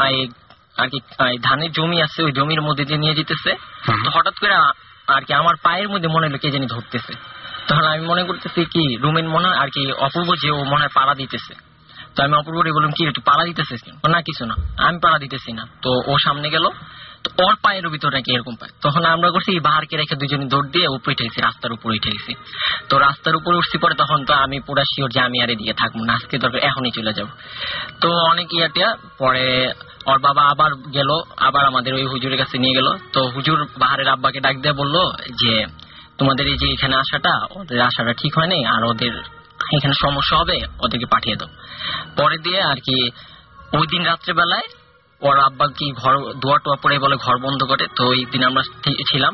আর কি ধানের জমি আছে, ওই জমির মধ্যে দিয়ে নিয়ে যেতেছে। তো হঠাৎ করে আর কি আমার পায়ের মধ্যে মনে হলো কে জানি ধরতেছে, তখন আমি মনে করতেছি কি রুমের মনে আর কি অপূর্ব যে ও মনে হয় পাড়া দিতেছে। তো আমি অপূর্বরে বললাম কি একটু পাড়া দিতেছিস না, কিছু না আমি পাড়া দিতেছি না। তো ও সামনে গেল, তো ওর পায়ের ভিতরে নাকি এরকম পায়। তখন আমরা করছি বাহারকে রেখে দুজনে দৌড় দিয়ে উপরে উঠে গেছি, রাস্তার উপরে উঠে গেছি। তো রাস্তার উপরে উঠছি পরে তখন তো আমি পুরা শিওর যে আমি আর এদিকে থাকবো না, আজকে দরকার এখনই চলে যাব। তো অনেক ইয়াটিয়া পরে ওর বাবা আবার গেল, আবার আমাদের ওই হুজুরের কাছে নিয়ে গেল। তো হুজুর বাহারের আব্বাকে ডাক দিয়ে বললো যে তোমাদের এই যে এখানে আসাটা, ওদের আসাটা ঠিক হয়নি, আর ওদের এখানে সমস্যা হবে, ওদেরকে পাঠিয়ে দাও। পরে দিয়ে আর কি ওই দিন রাত্রেবেলায় ওর আব্বা কি ঘর দুয়ার টোয়া পরে বলে ঘর বন্ধ করে। তো ওই দিন আমরা ছিলাম।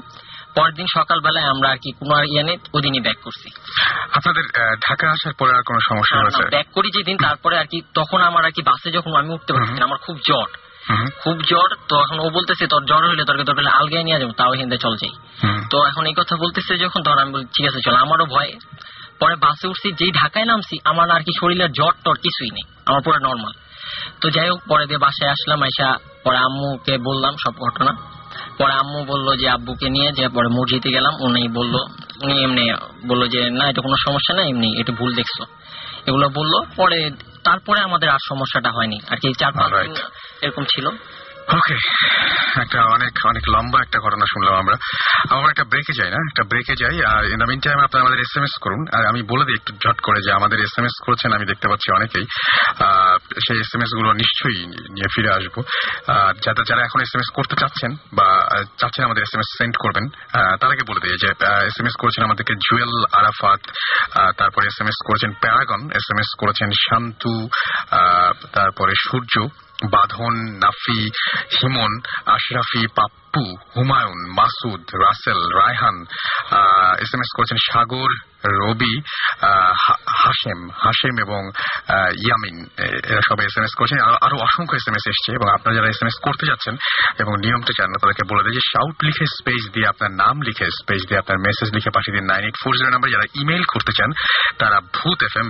পরের দিন সকালবেলায় আমরা আর কি কোনো ইয়ে নেই ওদিনই ব্যাক করছি। আপনাদের ঢাকা আসার পরে আর কোনো সমস্যা হয়েছে? ব্যাক করি যেদিন, তারপরে আর কি তখন আমার আর কি বাসে যখন আমি উঠতে পারছি না, আমার খুব জ্বর, তো এখন ও বলতেছে তোর জ্বর হইলে তোর আলগায় নিয়ে যাবো, তাও হিন্দে চল যাই। তো এখন এই কথা বলতেছে যখন, তখন আমি বলি ঠিক আছে চল। আমারও ভয়। পরে বাসে উঠছি, যেই ঢাকায় নামছি আমার আর কি শরীরের জ্বর টর কিছুই নেই, আমার পুরো নর্মাল। তো যাই হোক, পরে দিয়ে বাসায় আসলাম, আইসা পরে আম্মুকে বললাম সব ঘটনা। পরে আম্মু বললো যে আব্বুকে নিয়ে যে পরে মসজিদে গেলাম, উনি এমনি বললো যে না এটা কোনো সমস্যা না, এমনি এটা ভুল দেখছো, এগুলো বললো। পরে তারপরে আমাদের আর সমস্যাটা হয়নি আর কি, 4-5 দিন এরকম ছিল। ওকে, একটা অনেক অনেক লম্বা একটা ঘটনা শুনলাম আমরা। আমরা একটা ব্রেকে যাই না, একটা ব্রেকে যাই। আর ইন দ্য মিন টাইম আপনারা আমাদের SMS করুন। আর আমি বলে দিই একটু ঝট করে যে আমাদের SMS করছেন, আমি দেখতে পাচ্ছি অনেকেই। সেই SMS গুলো নিশ্চয়ই নিয়ে ফিরে আসবো। যারা এখন SMS করতে চাচ্ছেন বা চাচ্ছেন আমাদের SMS সেন্ড করবেন, তার আগে বলে দিই যে SMS করেছেন আমাদেরকে জুয়েল আরাফাত, তারপরে SMS করেছেন প্যারাগন, SMS করেছেন শান্তু, তারপরে সূর্য, বাঁধন, নাফি, হিমন, আশরাফি, পাপ্পু, হুমায়ুন, মাসুদ, রাসেল, রায়হান, SMS করেছেন সাগর, রবি, হাশেম এবং ইয়ামিন, এরা সবাই SMS করেছেন। আরো অসংখ্য SMS এসছে। এবং আপনারা যারা SMS করতে যাচ্ছেন এবং নিয়মটা জানেন, তাদেরকে বলে দেয় যে শাউট লিখে স্পেস দিয়ে আপনার নাম লিখে স্পেস দিয়ে আপনার মেসেজ লিখে পাঠিয়ে দিন 9840 নাম্বার। যারা ইমেইল করতে চান তারা ভূত FM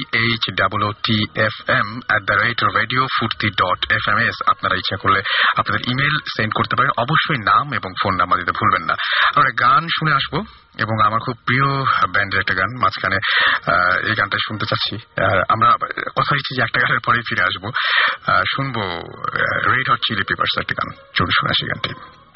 BHOOTFM@radiofurti.fms আপনারা ইচ্ছা করলে আপনাদের ইমেইল সেন্ড করতে পারেন। অবশ্যই নাম এবং ফোন নাম্বার দিতে ভুলবেন না। আমরা গান শুনে আসবো এবং আমার খুব প্রিয় ব্যান্ডের একটা গান মাঝখানে এই গানটা শুনতে চাচ্ছি। আমরা কথা দিচ্ছি যে একটা গানের পরেই ফিরে আসবো। শুনবো রেড হট চিলি পেপারস একটা গান। চলুন শুনে আসি গানটি।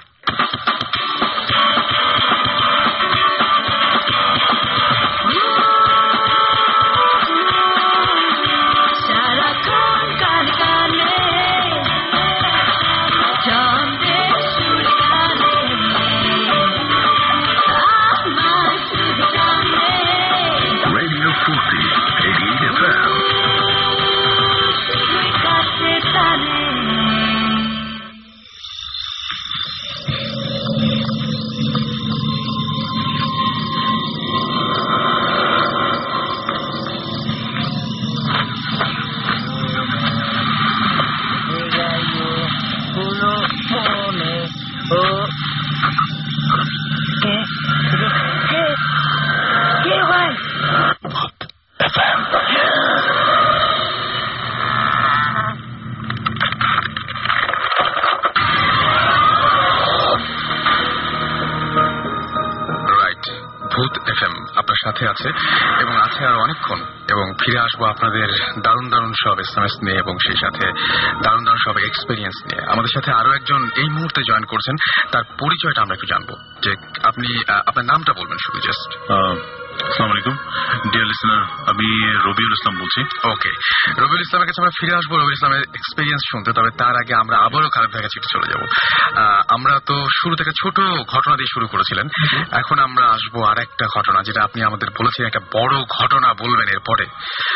সাথে আছে এবং আছে আর অনেকক্ষণ। এবং ফিরে আসবো আপনাদের দারুণ দারুণ সব SMS নিয়ে এবং সেই সাথে দারুণ দারুণ সব এক্সপেরিয়েন্স নিয়ে। আমাদের সাথে আরো একজন এই মুহূর্তে জয়েন করছেন, তার পরিচয়টা আমরা একটু জানবো। যে আপনি আপনার নামটা বলবেন শুধু জাস্ট। আসসালামু আলাইকুম ডিয়ার লিসনার, আমি রবিউল ইসলাম বলছি। ওকে, রবিউল ইসলামের কাছে আমরা ফিরে আসবো রবিউল ইসলামের এক্সপেরিয়েন্স শুনতে। তবে তার আগে আমরা আবারও খালেদ ভাইয়ের কাছে চলে যাব। আমরা তো শুরু থেকে ছোট ঘটনা দিয়ে শুরু করেছিলেন, এখন আমরা আসবো আর একটা ঘটনা, যেটা আপনি আমাদের বলেছিলেন একটা বড় ঘটনা বলবেন এরপরে।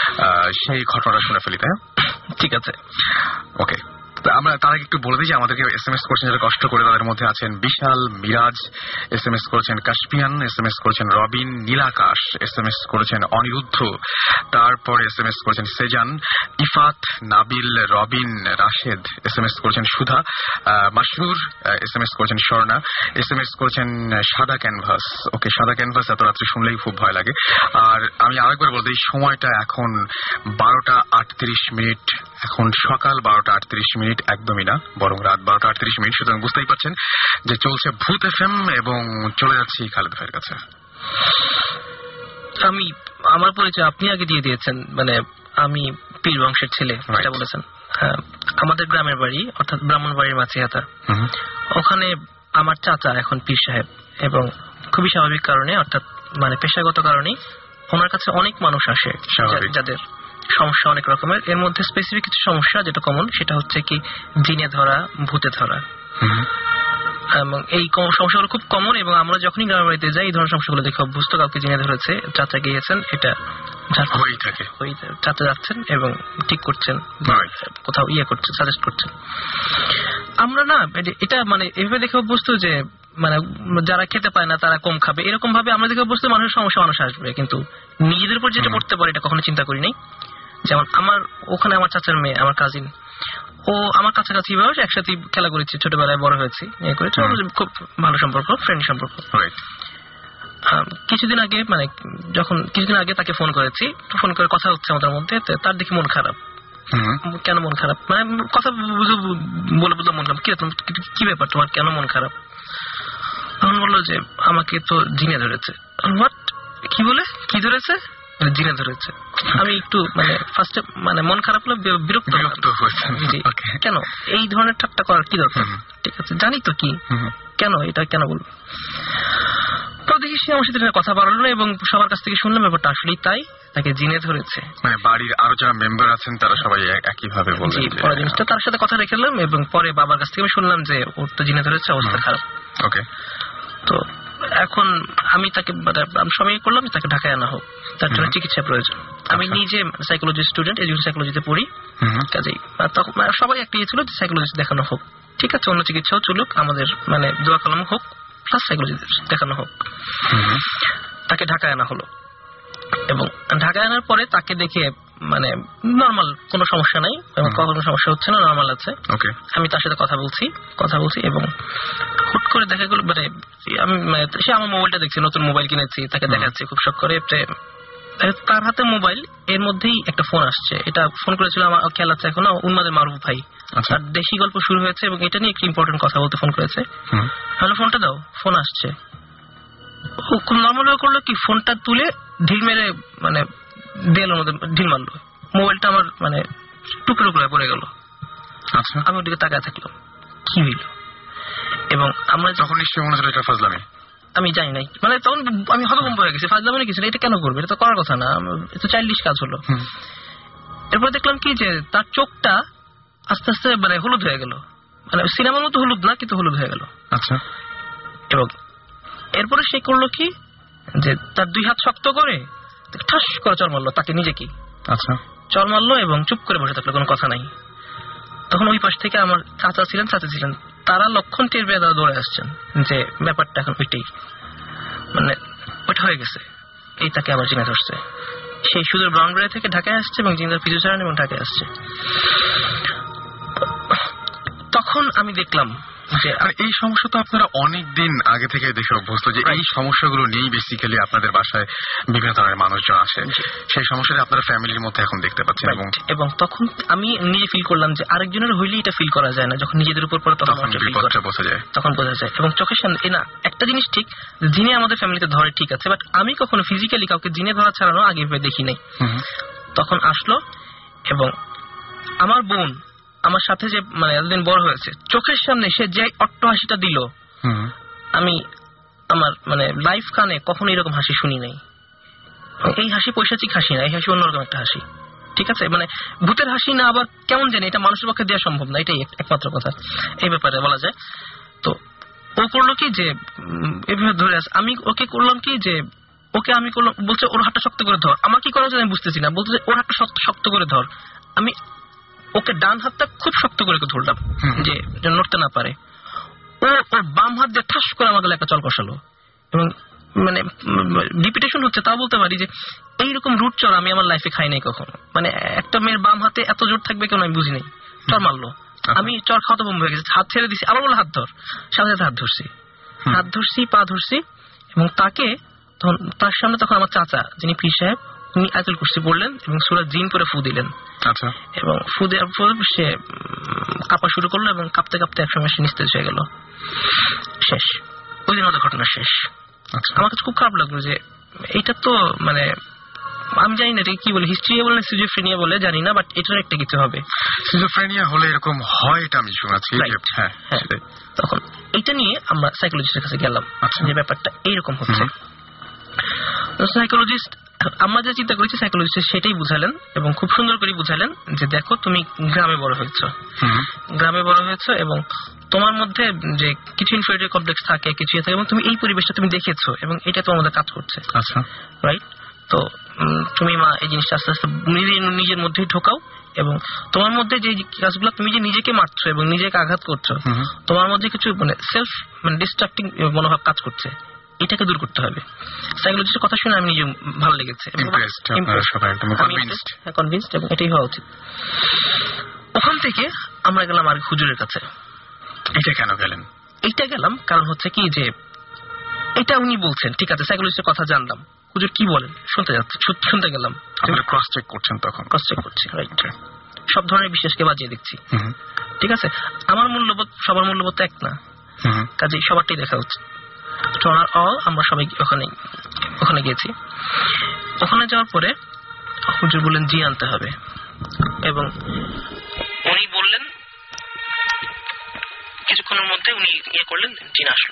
সেই ঘটনাটা শুনে ফেলি, তাই? ঠিক আছে, ওকে। আমরা তার আগে একটু বলে দিই যে আমাদেরকে SMS করেছেন যারা কষ্ট করে, তাদের মধ্যে আছেন বিশাল, মিরাজ, SMS করেছেন কাশপিয়ান, SMS করেছেন রবিন, নীলাকাশ, SMS করেছেন অনিরুদ্ধ, তারপরে SMS করেছেন সেজান, ইফাত, নাবিল, রবিন, রাশেদ, SMS করেছেন সুধা, মাসরুর, SMS করেছেন স্বর্ণা, SMS করেছেন সাদা ক্যানভাস। ওকে, সাদা ক্যানভাস এত রাত্রে শুনলেই খুব ভয় লাগে। আর আমি আরেকবার বলতে এই সময়টা এখন 12টা 38 মিনিট, এখন সকাল 12টা 38 মিনিট, একদমই না, বরং রাত 12টা 38 মিনিট। সুতরাং বুঝতেই পারছেন যে চলছে ভূত FM এবং চলে যাচ্ছি খালেদ ভাইয়ের কাছে। আমি আমার পরিচয় আপনি আগে দিয়ে দিয়েছেন, মানে আমি পীর বংশের ছেলে এটা বলেছেন। আমাদের গ্রামের বাড়ি অর্থাৎ ব্রাহ্মণবাড়ির মাছিহাতা, ওখানে আমার চাচা এখন পীর সাহেব, এবং খুবই স্বাভাবিক কারণে অর্থাৎ মানে পেশাগত কারণেই ওনার কাছে অনেক মানুষ আসে যাদের সমস্যা অনেক রকমের। এর মধ্যে স্পেসিফিক কিছু সমস্যা যেটা কমন, সেটা হচ্ছে কি জিনে ধরা, ভূতে ধরা। এবং এই সমস্যাগুলো খুব কমন, এবং আমরা যখনই গ্রামের বাড়িতে যাই এই ধরনের সমস্যাগুলো দেখে অভ্যস্ত। কাউকে জিনে ধরেছে, চাচা গিয়েছেন, এটা চাচা যাচ্ছেন এবং ঠিক করছেন, কোথাও করছেন, সাজেস্ট করছেন। আমরা না এটা মানে এভাবে দেখে অভ্যস্ত যে মানে যারা খেতে পায় না তারা কম খাবে, এরকম ভাবে আমরা দেখে বুঝতে মানুষের সমস্যা মানুষ আসবে, কিন্তু নিজেদের উপর যেটা পড়তে পারে এটা কখনো চিন্তা করি নাই। যেমন আমার ওখানে আমার চাচার মেয়ে, আমার কাজিন, ও আমার কাছাকাছি বয়স, একসাথে খেলা করেছি, ছোটবেলায় বড় হয়েছি, খুব ভালো সম্পর্ক, ফ্রেন্ড সম্পর্ক। কিছুদিন আগে মানে যখন কিছুদিন আগে তাকে ফোন করেছি, ফোন করে কথা হচ্ছে আমাদের মধ্যে, তার দেখি মন খারাপ। কেন মন খারাপ, মানে কথা বলে বুঝলাম মন খারাপ, কি ব্যাপার তোমার, কেন মন খারাপ? তখন বললো যে আমাকে তো জিনে ধরেছে। হোয়াট, কি বলে, কি ধরেছে? জিনে ধরেছে। আমি একটু মানে ফার্স্টে মানে মন খারাপ হলো, বিরক্ত। কেন এই ধরনের ঠাট্টা করার কি দরকার? ঠিক আছে, জানি তো কি, কেন এটা কেন বলবো? তো দেখি সে আমার সাথে কথা বাড়ালো না, এবং সবার কাছ থেকে শুনলাম ব্যাপারটা আসলেই তাই, তাকে জিনে ধরেছে। মানে বাড়ির আরো যারা মেম্বার আছেন তারা সবাই একইভাবে বললেন পরে জিনিসটা তার সাথে কথা রেখেলাম, এবং পরে বাবার কাছ থেকে আমি শুনলাম যে ওর তো জিনে ধরেছে, অবস্থা খারাপ। ওকে, তো এখন আমি তাকে সময় করলাম তাকে ঢাকায় আনা হোক, তার জন্য চিকিৎসা প্রয়োজন। আমি নিজে সাইকোলজি স্টুডেন্ট, এডুকেশন সাইকোলজিতে পড়ি, কাজেই তখন সবাই একটা ছিল যে সাইকোলজিস্ট দেখানো হোক। ঠিক আছে, অন্য চিকিৎসাও চলুক, আমাদের মানে দোয়া কলম হোক, প্লাস সাইকোলজি দেখানো হোক। তাকে ঢাকায় আনা হলো, এবং ঢাকায় আনার পরে তাকে দেখে মানে নর্মাল, কোনো সমস্যা নাই, এবং কোনো সমস্যা হচ্ছে না, নর্মাল আছে। আমি তার সাথে কথা বলছি এবং হুট করে দেখা গেল মানে আমি সে আমার মোবাইলটা দেখছি, নতুন মোবাইল কিনেছি, তাকে দেখাচ্ছি খুব শখ করে, তার হাতে মোবাইল, এর মধ্যেই একটা ফোন আসছে। এটা ফোন করেছিল আমার খেয়াল আছে এখনো, উন্মাদের মারুফ ভাই, তার দেশি গল্প শুরু হয়েছে, এবং এটা নিয়ে একটি ইম্পর্টেন্ট কথা বলতে ফোন করেছে। হ্যালো, ফোনটা দাও, ফোন আসছে। খুব নর্মাল ভাবে করলো কি, ফোনটা তুলে ঢিল মেরে মানে দেয়ালের মধ্যে ঢিল মারলো, মোবাইলটা আমার মানে টুকরো টুকরো পড়ে গেল। আমি ওদিকে তাকায় থাকলাম, কি হইল? এবং আমরা যখন নিশ্চয়ই মনে হচ্ছিল এটা ফাজলামি, আমি জানি নাই, মানে তখন আমি হতভম্ব হয়ে গেছি, ফাজলামি কিছু না, এটা কেন করবে, এটা তো করার কথা না, এটা চাইল্ডিশ কাজ হলো। এরপর দেখলাম কি যে তার চোখটা আস্তে আস্তে মানে হলুদ হয়ে গেল, মানে সিনেমার মতো হলুদ না, কিন্তু হলুদ হয়ে গেল। আচ্ছা, এবং এরপরে সে করলো কি যে তার দুই হাত শক্ত করে ঠাস করে চড় মারলো তাকে, নিজে কি চড় মারলো, এবং চুপ করে বসে থাকলো, কোনো কথা নাই। তখন ওই পাশ থেকে আমার চাচা ছিলেন, তারা লক্ষণ টের পেয়ে তারা দৌড়ে আসছেন যে ব্যাপারটা এখন ওইটাই, মানে ওইটা হয়ে গেছে, এই তাকে আবার জিনে ধরছে। সেই সুদূর ব্রাউনবাড়ি থেকে ঢাকায় আসছে, এবং জিনার পিছু ছাড়েন এবং ঢাকায় আসছে। তখন আমি দেখলাম যে এই সমস্যা তো আপনারা অনেক দিন আগে থেকে দেখে অভ্যস্ত, যে এই সমস্যাগুলো নিয়েই বেসিক্যালি আপনাদের বাসায় বিভিন্ন ধরনের মানুষজন আসে, সেই সমস্যাটা আপনারা ফ্যামিলির মধ্যে এখন দেখতে পাচ্ছেন। এবং তখন আমি নিজে ফিল করলাম যে আরেকজনের হইলে এটা ফিল করা যায় না, যখন নিজেদের উপর পড়ে তখন বোঝা যায়। এবং চোখের সামনে না একটা জিনিস ঠিক, জিনে আমাদের ফ্যামিলিতে ধরে, ঠিক আছে, বাট আমি কখনো ফিজিক্যালি কাউকে জিনে ধরা ছাড়ানো আগে ভেবে দেখি নাই। তখন আসলো, এবং আমার বোন আমার সাথে যে মানে এতদিন বড় হয়েছে, চোখের সামনে সে যে অট্টহাসিটা দিল, আমি আমার মানে লাইফ কানে কখনো এরকম হাসি শুনি নাই। এই হাসি পৈশাচিক হাসি না, এই হাসি অন্যরকম একটা হাসি। ঠিক আছে, মানে ভূতের হাসি না, আবার কেমন জানি, এটা মানুষের পক্ষে দেওয়া সম্ভব না, এটাই একমাত্র কথা এই ব্যাপারে বলা যায়। তো ও করলো কি যে এভাবে ধরে আসে, আমি ওকে করলাম কি যে ওকে আমি করলাম, বলছে ওর হাতটা শক্ত করে ধর। আমার কি করা উচিত আমি বুঝতেছি না, বলছে ওর হাতটা শক্ত করে ধর। আমি ওকে ডান হাতটা খুব শক্ত করে ধরলাম যে নড়তে না পারে। ও ওর বাম হাত দিয়ে ঠাস করে আমার গলায় একটা চল কষালো, এবং মানে রিপিটেশন হচ্ছে, তাও বলতে পারি যে এইরকম রুট চর আমি আমার লাইফে খাই নাই কখনো। মানে একটা মেয়ের বাম হাতে এত জোর থাকবে কেন আমি বুঝি নাই। চর মারলো, আমি চর খাওয়াতে বন্ধ হয়ে গেছে, হাত ছেড়ে দিছি, আবার বললো হাত ধর, সাথে সাথে হাত ধরছি, পা ধরছি, এবং তাকে তখন তার সামনে তখন আমার চাচা যিনি পীর সাহেব, উনি আয়াতুল কুরসি পড়লেন এবং সূরা জিন করে ফু দিলেন। আচ্ছা, এবং ফু দেওয়ার পর সে কাঁপা শুরু করলো, এবং কাঁপতে কাঁপতে একসময় সে নিস্তেজ হয়ে গেল। শেষ, ওই দিন ওদের ঘটনা শেষ। আমার কাছে খুব খারাপ লাগলো যে এইটা তো মানে আমি জানি না এটা কি বলে, হিস্ট্রি বলে সিজোফ্রেনিয়া বলে জানি না, বাট এটার একটা কিছু হবে। সিজোফ্রেনিয়া হলে এরকম হয় এটা আমি শুনেছি। তখন এটা নিয়ে আমরা সাইকোলজিস্টের কাছে গেলাম, যে ব্যাপারটা এইরকম হচ্ছে। সাইকোলজিস্ট আমরা যা চিন্তা করেছি, সাইকোলজিস্ট সেটাই বুঝালেন, এবং খুব সুন্দর করে বুঝালেন যে দেখো তুমি গ্রামে বড় হয়েছো, এবং তোমার মধ্যে যে কিছু ইনফেরিয়রিটি কমপ্লেক্স থাকে, কিছু থাকে, এবং তুমি এই পরিবেশটা তুমি দেখেছো, এবং এটা তোমার মধ্যে কাজ করছে। আচ্ছা, রাইট। তো তুমি মা এই জিনিসটা আস্তে আস্তে নিজের মধ্যেই ঢোকাও, এবং তোমার মধ্যে যে কাজগুলো তুমি যে নিজেকে মারছো এবং নিজেকে আঘাত করছো, তোমার মধ্যে কিছু মানে সেলফ মানে ডিস্ট্রাক্টিং মনোভাব কাজ করছে, এটাকে দূর করতে হবে। সাইকোলজিস্টের কথা শুনে আমি নিজে ভালো লেগেছে, কনভিন্সড, এবং এটাই হওয়া উচিত। ওখান থেকে আমরা গেলাম আর হুজুরের কাছে। এটা কেন গেলেন? এইটা গেলাম কারণ হচ্ছে কি যে এটা উনি বলছেন, ঠিক আছে সাইকোলজিস্টের কথা জানলাম, হুজুর কি বলেন শুনতে গেলাম। আপনি ক্রস চেক করছেন? তখন ক্রস চেক করছি, রাইট, সব ধরনের বিশ্বাসকে বাজিয়ে দেখছি। ঠিক আছে, আমার মূল্যবোধ সবার মূল্যবোধ তো এক না, কাজেই সবারটাই দেখা উচিত। আমরা সবাই ওখানে গেছি। ওখানে যাওয়ার পরে হুজুর বললেন জিন আনতে হবে, এবং উনি বললেন কিছুক্ষণের মধ্যে উনি করলেন, জিন আসলো,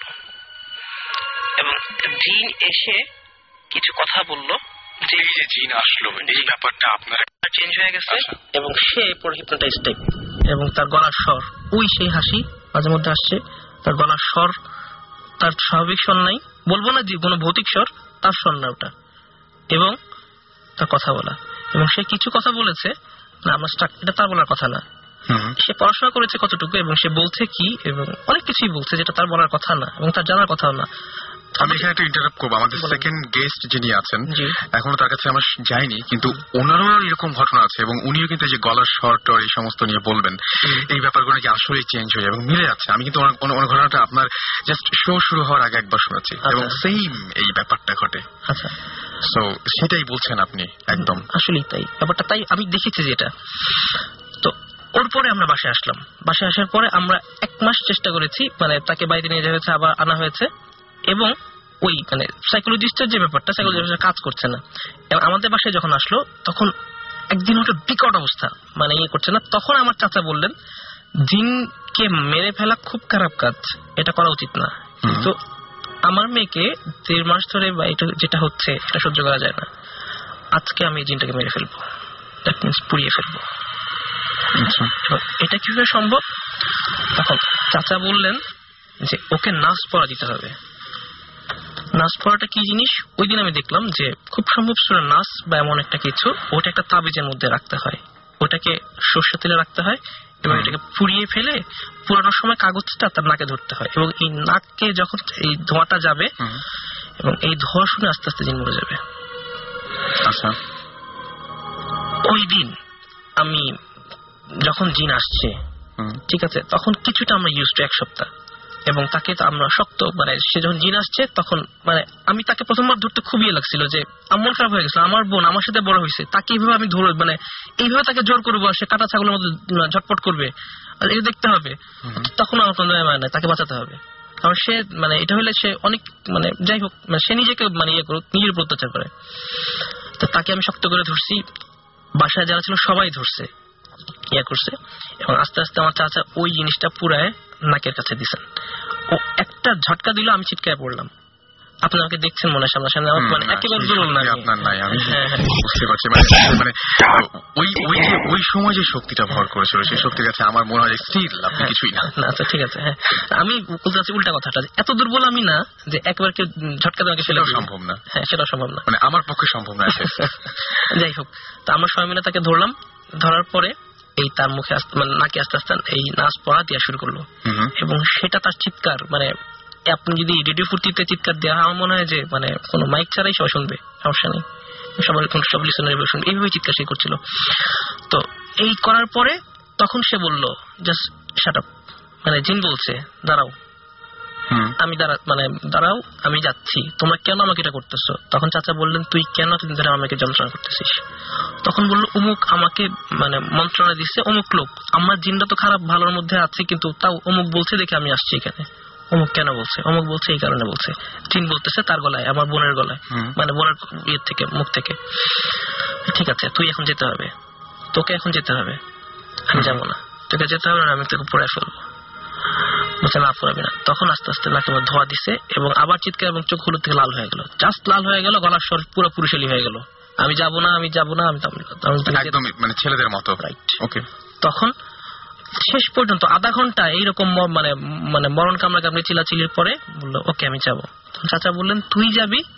এবং জিন এসে কিছু কথা বললো যে জিন আসলো, এই ব্যাপারটা আপনার চেঞ্জ হয়ে গেছে, এবং সে পরে হিপনোটাইজ টাইপ, এবং তার গলার স্বর ওই সেই হাসি মাঝে মধ্যে আসছে, তার গলার স্বর তার স্বাভাবিক স্বর নাই, বলবো না যে কোনো ভৌতিক স্বর, তার স্বর না ওটা, এবং তার কথা বলা, এবং সে কিছু কথা বলেছে না আমরা এটা তার বলার কথা না, সে পড়াশোনা করেছে কতটুকু এবং সে বলছে কি, এবং অনেক কিছুই বলছে যেটা তার বলার কথা না এবং তার জানার কথাও না। আমি এখানে একটা ইন্টারাপ্ট করবো, আমাদের সেকেন্ড গেস্ট যিনি আছেন এখনো তার কাছে আমরা যাইনি, কিন্তু ওনারও এরকম ঘটনা আছে, এবং উনিও কিন্তু যে গলার স্বর টর এই সমস্ত নিয়ে বলবেন, এই ব্যাপারগুলো কি আসলে চেঞ্জ হয়ে যায় এবং মিলে যাচ্ছে। আমি কিন্তু অনেক ঘটনাটা আপনার জাস্ট শো শুরু হওয়ার আগে একবার শুনেছি, এবং সেম এই ব্যাপারটা ঘটে। আচ্ছা, সো সেটাই বলছেন আপনি একদম আসলেই তাই ব্যাপারটা, তাই আমি দেখেছি যেটা। তো ওর পরে আমরা বাসায় আসলাম, বাসায় আসার পরে আমরা 1 মাস চেষ্টা করেছি, মানে তাকে বাইরে নিয়ে যাওয়া হয়েছে, আবার আনা হয়েছে, এবং ওই মানে সাইকোলজিস্টের যে ব্যাপারটা সাইকোলজিস্টের কাজ করছে না। এবং আমাদের বাসায় যখন আসলো তখন একদিন ওটা বিকট অবস্থা, মানে করছে না, তখন আমার চাচা বললেন জিনকে মেরে ফেলা খুব খারাপ কাজ, এটা করা উচিত না, কিন্তু আমার মেয়েকে 1.5 মাস ধরে বা এটা যেটা হচ্ছে এটা সহ্য করা যায় না, আজকে আমি জিনটাকে মেরে ফেলবো, দ্যাট মিনস পুড়িয়ে ফেলবো। এটা কিভাবে সম্ভব? তখন চাচা বললেন যে ওকে নাচ পড়া দিতে হবে। নাচ পড়াটা কি জিনিস ওই দিন আমি দেখলাম যে খুব সম্ভব নাচ বা এমন একটা কিছু, ওটা একটা তাবিজের মধ্যে রাখতে হয়, ওটাকে সর্ষে তেলে রাখতে হয়, এবং এটাকে পুড়িয়ে ফেলে পুরানোর সময় কাগজটা তার নাকে ধরতে হয়, এবং এই নাককে যখন এই ধোঁয়াটা যাবে এবং এই ধোঁয়া শুনে আস্তে আস্তে জিন মরে যাবে। আচ্ছা, ওই দিন আমি যখন জিন আসছে, ঠিক আছে, তখন কিছুটা আমরা ইউজ টু 1 সপ্তাহ, এবং তাকে তো আমরা শক্ত, মানে সে যখন জিন আসছে তখন মানে আমি তাকে প্রথমবার ধরতে খুবই লাগছিল, যে মন খারাপ হয়ে গেছিল, আমার বোন আমার সাথে বড় হয়েছে, তাকে এইভাবে আমি ধরবো, মানে এইভাবে তাকে জোর করবো, সে কাটা ছাগলের মতো ঝটপট করবে, আর এটা দেখতে হবে। তখন আমার কোনো মানে তাকে বাঁচাতে হবে, কারণ সে মানে এটা হলে সে অনেক মানে যাই হোক মানে সে নিজেকে মানে করুক, নিজের উপর অত্যাচার করে। তো তাকে আমি শক্ত করে ধরছি, বাসায় যারা ছিল সবাই ধরছে, করছে, এবং আস্তে আস্তে আমার চাচা ওই জিনিসটা পুরায় নাকের কাছে দিছেন, ও একটা ঝটকা দিল, আমি চিৎকায় পড়লাম। আপনি আমাকে দেখছেন মনে সামনে, মানে একেবারে জরুরি না আপনার নাই, আমি বুঝতে পারছি, মানে ওই সময় যে শক্তিটা ভর করেছিল সেই শক্তির কাছে আমার মনে হয় স্থির আপনি কিছুই না। আচ্ছা ঠিক আছে, হ্যাঁ আমি বলতে চাচ্ছি উল্টা কথাটা, এত দুর্বল আমি না যে একবার কেউ ঝটকা দেওয়াকে ফেলে সম্ভব না, হ্যাঁ সেটা সম্ভব না, মানে আমার পক্ষে সম্ভব না। যাই হোক, তা আমরা সবাই মিলে তাকে ধরলাম, ধরার পরে এই তার মুখে মানে নাকে আস্তে আস্তে এই নাচ পড়া দেওয়া শুরু করলো, এবং সেটা তার চিৎকার, মানে আপনি যদি রেডিও ফুর্তিতে চিৎকার দেওয়া, আমার মনে হয় যে মানে কোনো মাইক ছাড়াই সবাই শুনবে, সমস্যা নেই, সব লিসনার শুনবে, এইভাবে চিৎকার সে করছিল। তো এই করার পরে তখন সে বলল জাস্ট শাট আপ, মানে জিন বলছে দাঁড়াও, আমি দাঁড়াও আমি যাচ্ছি, তোমরা কেন আমাকে এটা করতেছো? তখন চাচা বললেন তুই কেন এতদিন ধরে আমাকে যন্ত্রণা করতেছিস? তখন বললো অমুক আমাকে মানে মন্ত্রণা দিচ্ছে, অমুক লোক, আমার জিনটা তো খারাপ ভালোর মধ্যে আছে, কিন্তু তাও অমুক বলছে দেখে আমি আসছি এখানে। অমুক কেন বলছে? অমুক বলছে এই কারণে বলছে, জিন বলতেছে তার গলায়, আমার বোনের গলায়, মানে বোনের ইয়ের থেকে, মুখ থেকে। ঠিক আছে তুই এখন যেতে হবে, তোকে এখন যেতে হবে। আমি যাবো না, তোকে যেতে হবে না, আমি তোকে পড়ে ফেলবো। বলছে না পড়াবি না। তখন আস্তে আস্তে নাকে ধোয়া দিছে, এবং আবার চিৎকার, এবং চোখ হলুদ থেকে লাল হয়ে গেল, জাস্ট লাল হয়ে গেল, গলার স্বর পুরো পুরুষালী হয়ে গেল, আমি যাবো না, আমি যাবো না, আমি একদম মানে ছেলেদের মতো। ওকে, তখন শেষ পর্যন্ত আধা ঘন্টা এইরকম মানে মানে মরণ কামড়া কামড়ে চিলাচিলির পরে বললো ওকে আমি যাবো। তখন চাচা বললেন তুই যাবি,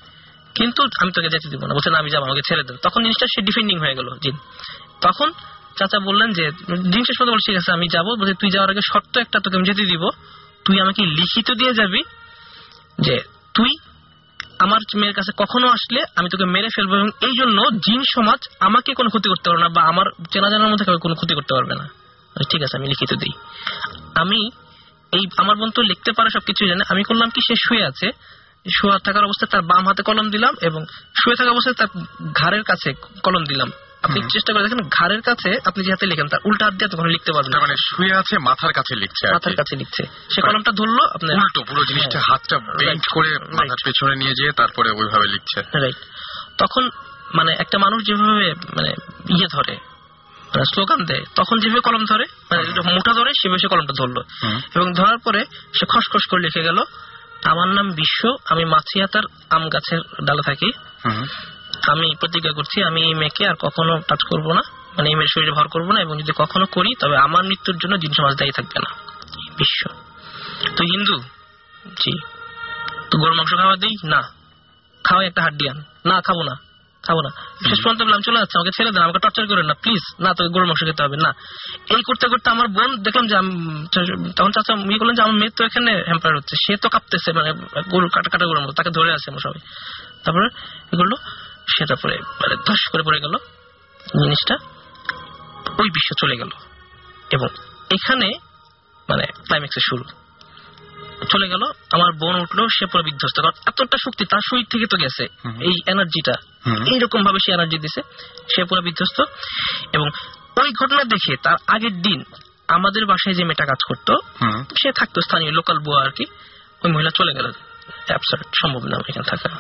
কিন্তু আমি তোকে যেতে দিব না, বলছে না আমি যাবো, আমাকে ছেড়ে দেব। তখন জিনিসটা সে ডিফেন্ডিং হয়ে গেল জিন। তখন চাচা বললেন যে জিন শেষ পর্যন্ত বলছে ঠিক আছে আমি যাবো, বলছে তুই যাওয়ার আগে শর্ত একটা তোকে আমি যেতে দিব, তুই আমাকে লিখিত দিয়ে যাবি যে তুই আমার মেয়ের কাছে কখনো আসলে আমি তোকে মেরে ফেলবো, এবং এই জন্য জিন সমাজ আমাকে কোনো ক্ষতি করতে পারবে না বা আমার চেনা জানার মধ্যে কোনো ক্ষতি করতে পারবে না। ঠিক আছে আমি লিখিত দিই। আমি এই আমার বোন তো লিখতে পারে সবকিছু জানে, আমি করলাম কি সে শুয়ে আছে, শুয়ে থাকার অবস্থায় তার বাম হাতে কলম দিলাম এবং শুয়ে থাকা অবস্থায় তার ঘাড়ের কাছে কলম দিলাম। আপনি চেষ্টা করে দেখেন ঘাড়ের কাছে আপনি যে হাতে লিখেন তার উল্টা হাত দিয়ে তখন লিখতে পারবেন, মানে শুয়ে আছে মাথার কাছে লিখছে, মাথার কাছে লিখছে। সে কলমটা ধরলো আপনার উল্টো পুরো জিনিসটা হাতটা বেন্ড করে মাথার পেছনে নিয়ে যেয়ে তারপরে ওইভাবে লিখছে। রাইট। তখন মানে একটা মানুষ যেভাবে মানে ধরে স্লোগান দেয় তখন যেভাবে কলম ধরে মানে মোটা ধরে সেভাবে সে কলমটা ধরলো এবং ধরার পরে সে খসখস করে লিখে গেল, আমার নাম বিশ্ব, আমি মাছিয়াতার আম গাছের ডালে থাকি, আমি প্রতিজ্ঞা করছি আমি এই মেয়েকে আর কখনো টাচ করবো না, মানে এই মেয়ের শরীরে ভর করবো না, এবং যদি কখনো করি তবে আমার মৃত্যুর জন্য জিন সমাজ দায়ী থাকবে না। বিশ্ব। তুই হিন্দু? জি। তো গরুর মাংস খাওয়া দিই? না। খাওয়াই একটা হাড্ডি আন? না খাবো না, খাবো না। শেষ পর্যন্ত বললাম চলে যাচ্ছে, আমাকে ছেড়ে দেন, আমাকে টর্চার করেন না প্লিজ, না তোকে গরুর মাংস খেতে হবে না। এই করতে করতে আমার বোন দেখলাম যে তখন চাচা ইয়ে করলেন যে আমার মেয়ে তো এখানে হ্যাম্পার হচ্ছে, সে তো কাঁপতেছে মানে গরু কাটা কাটা গরুর মতো, তাকে ধরে আছে আমরা সবাই। তারপরে কি করলো সে, তারপরে মানে ধস করে পড়ে গেল জিনিসটা, ওই বিশ্ব চলে গেল এবং এখানে মানে ক্লাইম্যাক্সের শুরু চলে গেল। আমার বোন উঠলো, সে পুরো বিধ্বস্ত, কারণ এতটা শক্তি তার শরীর থেকে তো গেছে, এই এনার্জিটা এইরকম ভাবে সে এনার্জি দিছে, সে পুরো বিধ্বস্ত। এবং ওই ঘটনা দেখে তার আগের দিন আমাদের বাসায় যে মেয়েটা কাজ করতো সে থাকতো স্থানীয় লোকাল বুয়া আর কি, ওই মহিলা চলে গেল, সম্ভব না এখানে থাকা।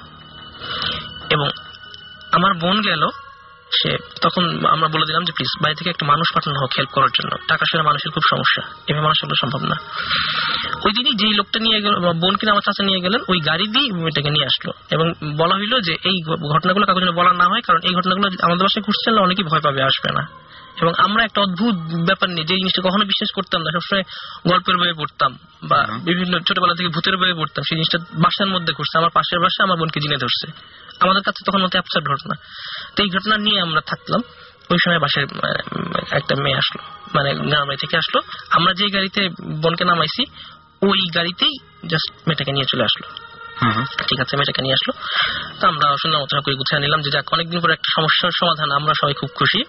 এবং আমার বোন গেল, সে তখন আমরা বলে দিলাম যে প্লিজ বাড়ি থেকে একটা মানুষ পাঠানো হোক হেল্প করার জন্য, টাকা ছাড়া মানুষের খুব সমস্যা, এভাবে মানুষ সম্ভব না। ওই দিনই যে লোকটা নিয়ে গেল বোন কিনা আমার চাচা নিয়ে গেলেন, ওই গাড়ি দিয়ে মেয়েটাকে নিয়ে আসলো এবং বলা হইলো যে এই ঘটনাগুলো কাউকে যেন বলা না হয়, কারণ এই ঘটনাগুলো আমাদের বাসায় ঘুরছে না, অনেকেই ভয় পাবে, আসবে না। এবং আমরা একটা অদ্ভুত ব্যাপার নিয়ে যে জিনিসটা কখনো বিশ্বাস করতাম না, সবসময় গল্পের বইয়ে পড়তাম বা বিভিন্ন ছোটবেলা থেকে ভূতের বইয়ে পড়তাম, সেই জিনিসটা বাসার মধ্যে ঘুরছে, আমার পাশের বাসা আমার বোনকে জিনে ধরছে, আমাদের কাছে তখন মতো অ্যাবসার্ড ঘটনা। তো এই ঘটনা নিয়ে আমরা থাকলাম। ওই সময় বাসায় একটা মেয়ে আসলো, মানে গ্রামের থেকে আসলো, আমরা যে গাড়িতে বোনকে নামাইছি ওই গাড়িতেই জাস্ট মেয়েটাকে নিয়ে চলে আসলো। ঠিক আছে মেয়েটাকে নিয়ে আসলো, তো আমরা সুন্দর আলোচনা করে গুছিয়ে নিলাম যে যাক অনেকদিন পরে একটা সমস্যার সমাধান, আমরা সবাই খুব খুশি,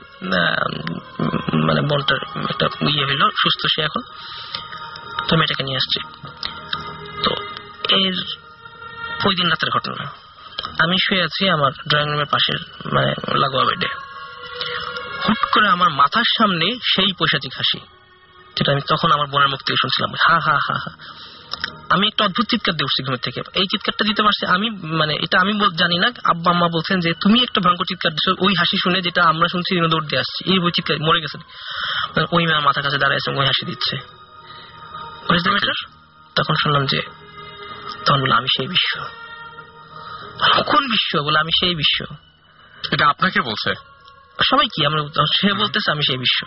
মানে বোনটার একটা ইয়ে হইলো, সুস্থ সে এখন। তো মেয়েটাকে নিয়ে আসছে। তো এর ওই দিন রাতের ঘটনা, আমি শুয়ে আছি আমার ড্রয়িং রুমের পাশের মানে লাগোয়া বেডে, হুট করে আমার মাথার সামনে সেই পৈশাচিক হাসি, যেটা আমি তখন আমার বোনের মুখ থেকে শুনছিলাম, হা হা হা হা। আমি একটা অদ্ভুত চিৎকার দিয়ে উঠছি ঘুমের থেকে। এই চিৎকারটা দিতে পারছি আমি, মানে এটা আমি জানি না, আব্বা আম্মা বলছেন যে তুমি একটা ভয়ঙ্কর চিৎকার দিচ্ছ, ওই হাসি শুনে যেটা আমরা শুনছি দৌড় দিয়ে আসছি, এই ওই চিৎকার মরে গেছে। ওই মেয়ের মাথার কাছে দাঁড়ায় ওই হাসি দিচ্ছে। তখন শুনলাম যে, তখন বললাম আমি সেই বিশ্ব। কোন বিশ্ব? বলে আমি সেই বিশ্ব। এটা আপনাকে বলছে? সবাই কি আমরা, সে বলতেছে আমি সেই বিশ্ব।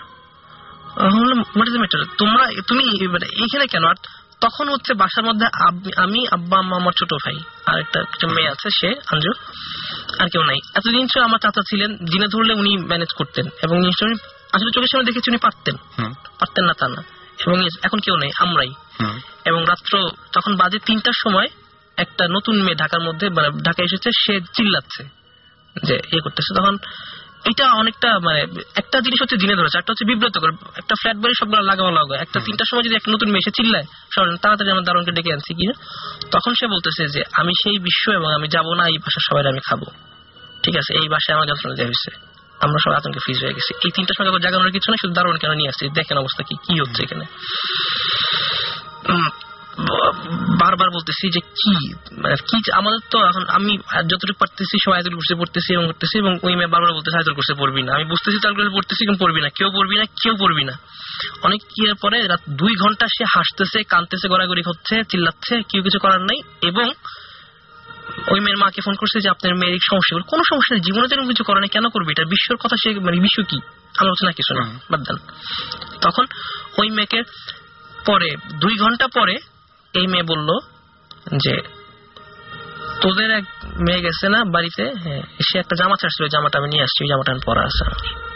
তোমরা তুমি এখানে কেন? আর তখন হচ্ছে বাসার মধ্যে আমি, আব্বা আম্মা, আমার ছোট ভাই আর একটা মেয়ে আছে সে আঞ্জু, আর কেউ নাই। এতদিন আমার চাচা ছিলেন, জিনে ধরলে উনি ম্যানেজ করতেন এবং উনি আসলে চোখের সামনে দেখেছি উনি পারতেন না তা না। এবং এখন কেউ নেই, আমরাই। এবং রাত্র তখন বাজে 3টার সময় একটা নতুন মেয়ে ঢাকার মধ্যে ঢাকায় এসেছে, সে চিল্লাচ্ছে যে ইয়ে করতেছে। তখন এটা অনেকটা মানে একটা জিনিস হচ্ছে জিনে ধরেছে, একটা হচ্ছে বিব্রতকর, একটা ফ্ল্যাট বাড়ি সবগুলো লাগা একটা 3টার সময় যদি একটা নতুন মেয়ে এসে চিল্লায় তাড়াতাড়ি আমার দারোয়ানকে ডেকে আনছি কি, তখন সে বলতেছে যে আমি সেই বিশ্ব এবং আমি যাবো না, এই বাসার সবাই আমি খাবো। ঠিক আছে, এই বাসায় আমার যন্ত্রণা দেওয়া হয়েছে, আমরা সবাই আতঙ্কে ফ্রিজ হয়ে গেছি। এই 3টার সময় জাগানোর কিছু না, শুধু দারোয়ান কেন নিয়ে আসছি, দেখেন অবস্থা কি হচ্ছে এখানে। বারবার বলতেছি যে কি মানে কি আমাদের তো এখন আমি যতটুকু পারতেছি সবাই আয়াতুল কুরসি পড়তেছি এবং করতেছি, এবং ওই মেয়ে বারবার বলতেছে আয়াতুল কুরসি পড়বি না। আমি বুঝতেছি তার কুরসি পড়তেছি কিন্তু পড়বি না, কেউ পড়বি না। অনেক কি এর পরে রাত 2 ঘন্টা সে হাসতেছে, কাঁদতেছে, গড়াগড়ি হচ্ছে, চিল্লাচ্ছে, কেউ কিছু করার নাই। এবং ওই মেয়ের মাকে ফোন করছে যে আপনার মেয়ের সমস্যা, কোনো সমস্যা নেই, জীবনে যেন কিছু করে না, কেন করবে এটা? বিশ্বর কথা সে মানে বিশ্ব কি আমরা হচ্ছে না কিছু না, বাদ দেন। তখন ওই মেয়েকে পরে 2 ঘন্টা পরে এই মেয়ে বলল যে তোদের এক মেয়ে গেছে না বাড়িতে, হ্যাঁ, সে একটা জামা ছাড়ছিল, জামাটা আমি নিয়ে আসছি, ওই জামাটা আমি পরা আছে।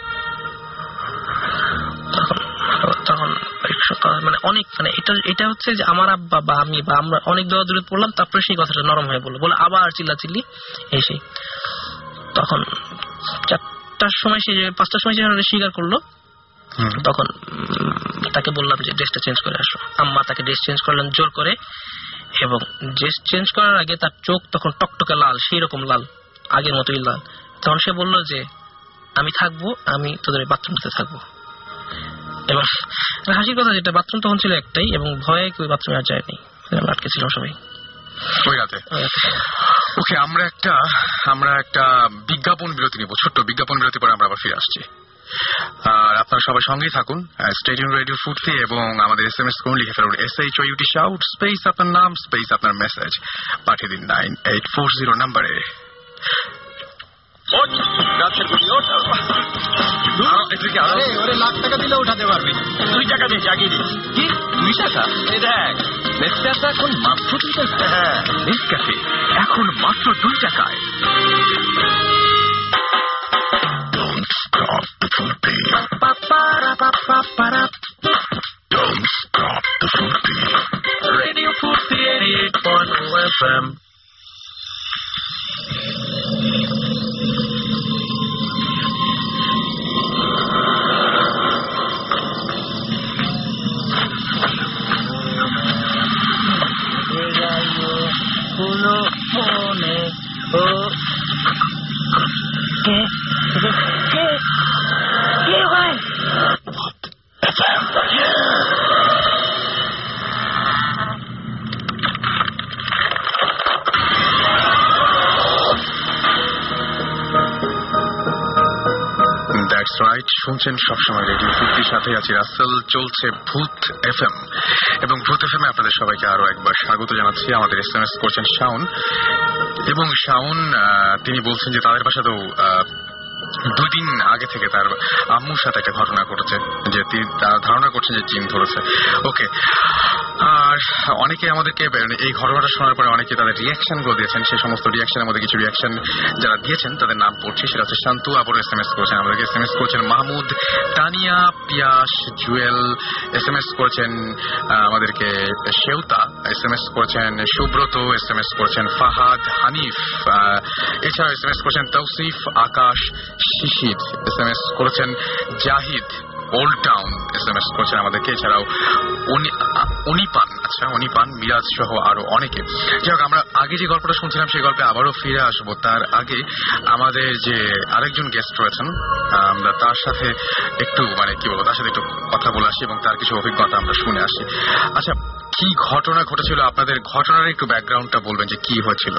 তখন মানে অনেক মানে এটা হচ্ছে যে আমার আব্বা বা আমি বা আমরা অনেক দূরে পড়লাম, তারপরে সেই কথাটা নরম হয়ে বলে আবার চিল্লাচিল্লি এসে তখন 4টার সময় সে 5টার সময় সে স্বীকার করলো। তখন তাকে বললাম যে ড্রেসটা চেঞ্জ করে আসো। আম্মা তাকে ড্রেস চেঞ্জ করলেন জোর করে, এবং ড্রেস চেঞ্জ করার আগে তার চোখ তখন টকটকে লাল, সেই রকম লাল, আগের মতোই লাল। তখন সে বলল যে আমি থাকবো, আমি তোদের বাথরুমটাতে থাকবো। এবার হাসির কথা যেটা, বাথরুম তখন ছিল একটাই এবং ভয়ে কেউ বাথরুমে আর যায়নি, আটকে ছিলাম সবাই ওই রাতে। ওকে, আমরা একটা বিজ্ঞাপন বিরতি নিব, ছোট্ট বিজ্ঞাপন বিরতি পরে আমরা আবার ফিরে আসছি। আর আপনারা সবাই সঙ্গেই থাকুন স্টেডিয়াম রেডিও ফুর্তি, এবং আমাদের SMS করুন, লিখে ফেলুন SHOUT শাউট স্পেস আপনার নাম স্পেস আপনার মেসেজ, পাঠিয়ে দিন 9840 নম্বরে। লাখ টাকা দিলে উঠাতে পারবি, 2 টাকা দিয়ে জাগিয়ে দিস। কি 2 টাকা? এই দেখ, নেসক্যাফে এখন মাত্র 2 টাকা। হ্যাঁ, নেসক্যাফে এখন মাত্র 2 টাকায়। Don't stop the fruity. Don't stop the fruity. Radio Fruity 88.0 FM. শুনছেন সবসময় রেডিও ফুর্তির সাথে আছি রাসেল, চলছে ভূত FM, এবং ভূত FM এ আপনাদের সবাইকে আরো একবার স্বাগত জানাচ্ছি। আমাদের SMS করছেন শাওন, এবং শাওন তিনি বলছেন যে তাদের বাসাতেও 2 দিন আগে থেকে তার আম্মুর সাথে একটা ঘটনা ঘটেছে, যে তিনি ধারণা করছেন যে জিন ধরেছে। ওকে, আর অনেকে আমাদেরকে এই ঘটনাটা শোনার পরে অনেকে তাদের রিয়াকশন গুলো দিয়েছেন। সেই সমস্ত রিয়াকশনের মধ্যে কিছু রিয়াকশন যারা দিয়েছেন তাদের নাম পড়ছি। সেটা হচ্ছে শান্তু আবার SMS করেছেন আমাদেরকে, SMS করেছেন মাহমুদ, তানিয়া, পিয়াস, জুয়েল, SMS করেছেন আমাদেরকে শেউতা, SMS করেছেন সুব্রত, SMS করেছেন ফাহাদ, হানিফ, এছাড়াও SMS করেছেন তৌসিফ, আকাশ, শিশির, SMS করেছেন জাহিদ, ওল্ড টাউন SMS করেছেন আমাদেরকে, এছাড়াও অনিপান, মিরাজ সহ আরো অনেকে। যাই হোক, আমরা আগে যে গল্পটা শুনছিলাম সেই গল্পে আবারও ফিরে আসবো। তার আগে আমাদের যে আরেকজন গেস্ট রয়েছেন, আমরা তার সাথে একটু তার সাথে একটু কথা বলে আসি এবং তার কিছু অভিজ্ঞতা আমরা শুনে আসি। আচ্ছা, কি ঘটনা ঘটেছিল আপনাদের? ঘটনার একটু ব্যাকগ্রাউন্ডটা বলবেন যে কি হয়েছিল।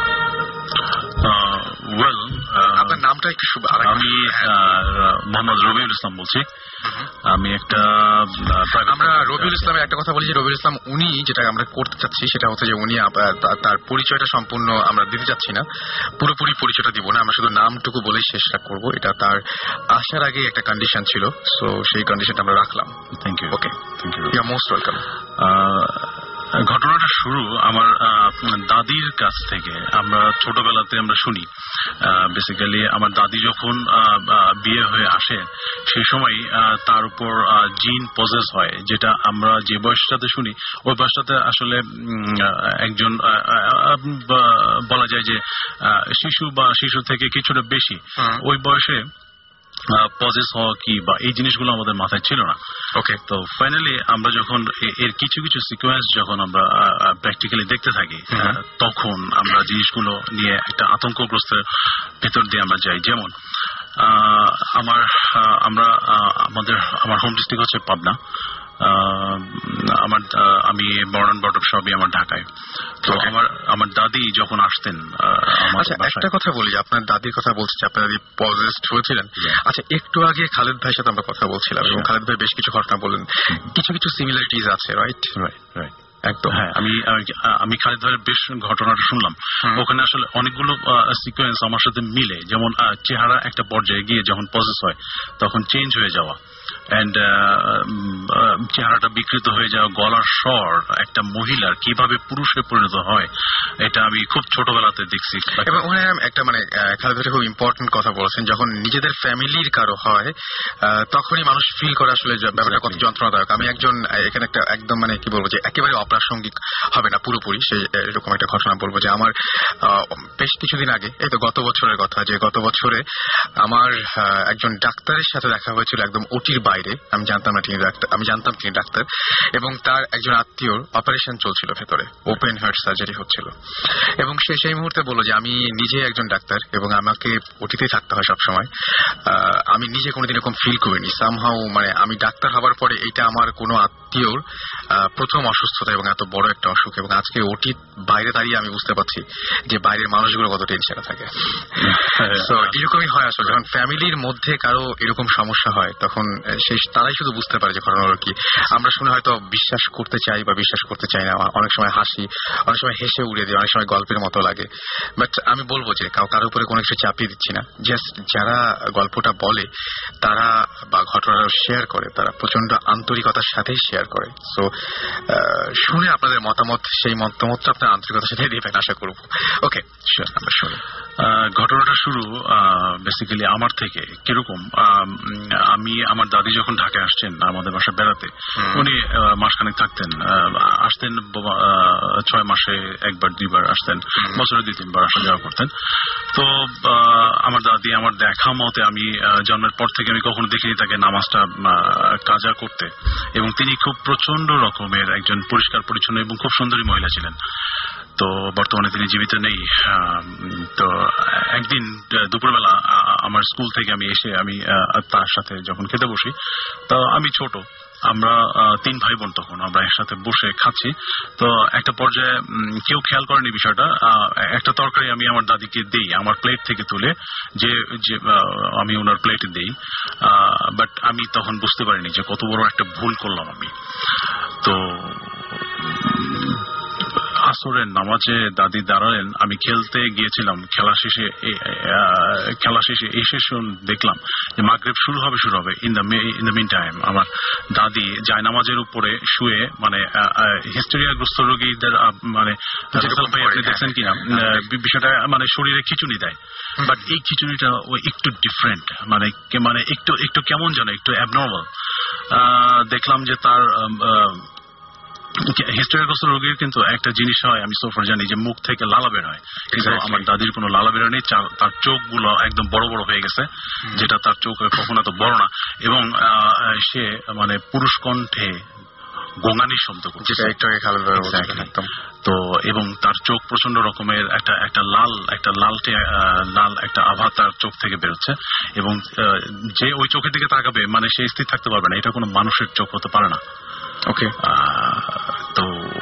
আপনার নামটা একটু আমি মোহাম্মদ রবিউল ইসলাম বলছি। আমি আমরা রবিউল ইসলামের একটা কথা বলি যে রবিউল ইসলাম উনি যেটা আমরা করতে চাচ্ছি সেটা হচ্ছে যে উনি তার পরিচয়টা সম্পূর্ণ আমরা দিতে চাচ্ছি না, পুরোপুরি পরিচয়টা দিব না, আমরা শুধু নামটুকু বলেই শেষটা করব। এটা তার আসার আগে একটা কন্ডিশন ছিল, সো সেই কন্ডিশনটা আমরা রাখলাম। Thank you. Okay, thank you, you are most welcome. ঘটনাটা শুরু আমার দাদির কাছ থেকে। আমরা ছোটবেলাতে আমরা শুনি, বেসিক্যালি আমার দাদি যখন বিয়ে হয়ে আসে সেই সময় তার উপর জিন পজেস হয়, যেটা আমরা যে বয়সটাতে শুনি ওই বয়সটাতে আসলে একজন বলা যায় যে শিশু বা শিশু থেকে কিছুটা বেশি ওই বয়সে পজেস হওয়া কি বা এই জিনিসগুলো আমাদের মাথায় ছিল না। ওকে, তো ফাইনালি আমরা যখন এর কিছু কিছু সিকোয়েন্স যখন আমরা প্র্যাকটিক্যালি দেখতে থাকি তখন আমরা জিনিসগুলো নিয়ে একটা আতঙ্কগ্রস্তের ভেতর দিয়ে আমরা যাই। যেমন আমার হোম ডিস্ট্রিক্ট হচ্ছে পাবনা, আমি বর্ণ বটক সবই আমার ঢাকায়। তো আমার দাদি যখন আসতেন। আচ্ছা, একটা কথা বলি, আপনার দাদির কথা বলছেন, আপনার দাদি পজেসড হয়েছিলেন। আচ্ছা, একটু আগে খালেদ ভাইয়ের সাথে আমরা কথা বলছিলাম এবং খালেদ ভাই বেশ কিছু ঘটনা বললেন, কিছু কিছু সিমিলারিটিজ আছে, রাইট? রাইট, একদম। হ্যাঁ, আমি খালেদ ভাইয়ের বেশ ঘটনাটা শুনলাম। ওখানে আসলে অনেকগুলো সিকোয়েন্স আমার সাথে মিলে, যেমন চেহারা একটা পর্যায়ে গিয়ে যখন পজেস হয় তখন চেঞ্জ হয়ে যাওয়া, অ্যান্ড চেহারাটা বিকৃত হয়ে যাওয়া, গলার স্বর একটা মহিলার কিভাবে পুরুষে পরিণত হয়, এটা আমি খুব ছোটবেলাতে দেখছি। এবং ওখানে একটা মানে খেলাধুলা খুব ইম্পর্টেন্ট কথা বলেছেন, যখন নিজেদের ফ্যামিলির কারো হয় তখনই মানুষ ফিল করে আসলে ব্যাপারটা কত যন্ত্রণাদায়ক। আমি একজন এখানে একটা একদম মানে কি বলবো যে একেবারে অপ্রাসঙ্গিক হবে না পুরোপুরি, সে এরকম একটা ঘটনা বলবো যে আমার বেশ কিছুদিন আগে, এই তো গত বছরের কথা, যে গত বছরে আমার একজন ডাক্তারের সাথে দেখা হয়েছিল একদম ওটির বাইরে। আমি জানতাম না তিনি ডাক্তার, আমি জানতাম তিনি ডাক্তার, এবং তার একজন আত্মীয়র অপারেশন চলছিল ভেতরে, ওপেন হার্ট সার্জারি হচ্ছিল, এবং সে সেই মুহূর্তে বলল যে আমি নিজে একজন ডাক্তার এবং আমাকে ওটিতে থাকতে হয় সবসময়। আমি নিজে কোনোদিন এরকম ফিল করিনি সামহাউ, মানে আমি ডাক্তার হওয়ার পরে এটা আমার কোনো আত্মীয়র প্রথম অসুস্থতা এবং এত বড় একটা অসুখ, এবং আজকে ওটির বাইরে দাঁড়িয়ে আমি বুঝতে পারছি যে বাইরের মানুষগুলো কত টেনশনে থাকে। তো এরকমই হয় আসলে, যখন ফ্যামিলির মধ্যে কারো এরকম সমস্যা হয় তখন তারাই শুধু বুঝতে পারে যে ঘটনাটা কি। আমরা শুনে হয়তো বিশ্বাস করতে চাই বা বিশ্বাস করতে চাই না, অনেক সময় হাসি, অনেক সময় হেসে উড়িয়ে দিই, অনেক সময় গল্পের মতো লাগে। বাট আমি বলবো যে কারো উপরে কোনো কিছু চাপিয়ে দিচ্ছি না, জাস্ট যারা গল্পটা বলে তারা বা ঘটনাটা শেয়ার করে তারা প্রচন্ড আন্তরিকতার সাথেই শেয়ার করে। সো শুনে আপনাদের মতামত, সেই মতামতটা আপনার আন্তরিকতার সাথে দিবেন আশা করবো। ওকে, আমরা শুনি। ঘটনাটা শুরু বেসিক্যালি আমার থেকে। কিরকম, আমি আমার দাদি যখন ঢাকায় আসছেন আমাদের বাসায় বেড়াতে, উনি মাসখানেক থাকতেন, আসতেন 6 মাসে একবার 2বার আসতেন, বছরে 2-3 বার আসা যাওয়া করতেন। তো আমার দাদি আমার দেখা মতে, আমি জন্মের পর থেকে আমি কখনো দেখিনি তাকে নামাজটা কাজা করতে, এবং তিনি খুব প্রচন্ড রকমের একজন পরিষ্কার পরিচ্ছন্ন এবং খুব সুন্দরী মহিলা ছিলেন। তো বর্তমানে তিনি জীবিত নেই। তো একদিন দুপুরবেলা আমার স্কুল থেকে আমি এসে আমি তার সাথে যখন খেতে বসি, তো আমি ছোট, আমরা 3 ভাই বোন, তখন আমরা একসাথে বসে খাচ্ছি। তো একটা পর্যায়ে কেউ খেয়াল করেনি বিষয়টা, একটা তরকারি আমি আমার দাদিকে দেই আমার প্লেট থেকে তুলে, যে আমি ওনার প্লেটে দেই। বাট আমি তখন বুঝতে পারিনি যে কত বড় একটা ভুল করলাম আমি। তো আসরের নামাজে দাদি দাঁড়ালেন, আমি খেলতে গিয়েছিলাম, খেলা শেষে এসে দেখলাম যে মাগরিব শুরু হবে। ইন দ্য মিন টাইম আমার দাদি জায়নামাজের উপরে শুয়ে, মানে হিস্টেরিয়াগ্রস্ত রোগীদের, মানে আপনি দেখছেন কিনা বিষয়টা, মানে শরীরে খিচুনি দেয়, বাট এই খিচুনিটা একটু ডিফারেন্ট, মানে একটু কেমন যেন একটু অ্যাবনর্মাল। দেখলাম যে তার হিস্টেরিয়াগ্রস্ত রোগীর কিন্তু একটা জিনিস হয়, আমি সোফার জানি, যে মুখ থেকে লালা বের হয়, কিন্তু আমার দাদির কোনো লালা বের হয়নি। তার চোখগুলো একদম বড় বড় হয়ে গেছে, যেটা তার চোখ কখনো তো বড় না, এবং সে মানে পুরুষ কণ্ঠে গোঙানির শব্দ করছে, তো এবং তার চোখ প্রচন্ড রকমের একটা লাল একটা আভা তার চোখ থেকে বেরোচ্ছে, এবং যে ওই চোখের দিকে তাকাবে মানে সে স্থির থাকতে পারবে না, এটা কোনো মানুষের চোখ হতে পারে না। ওকে, তো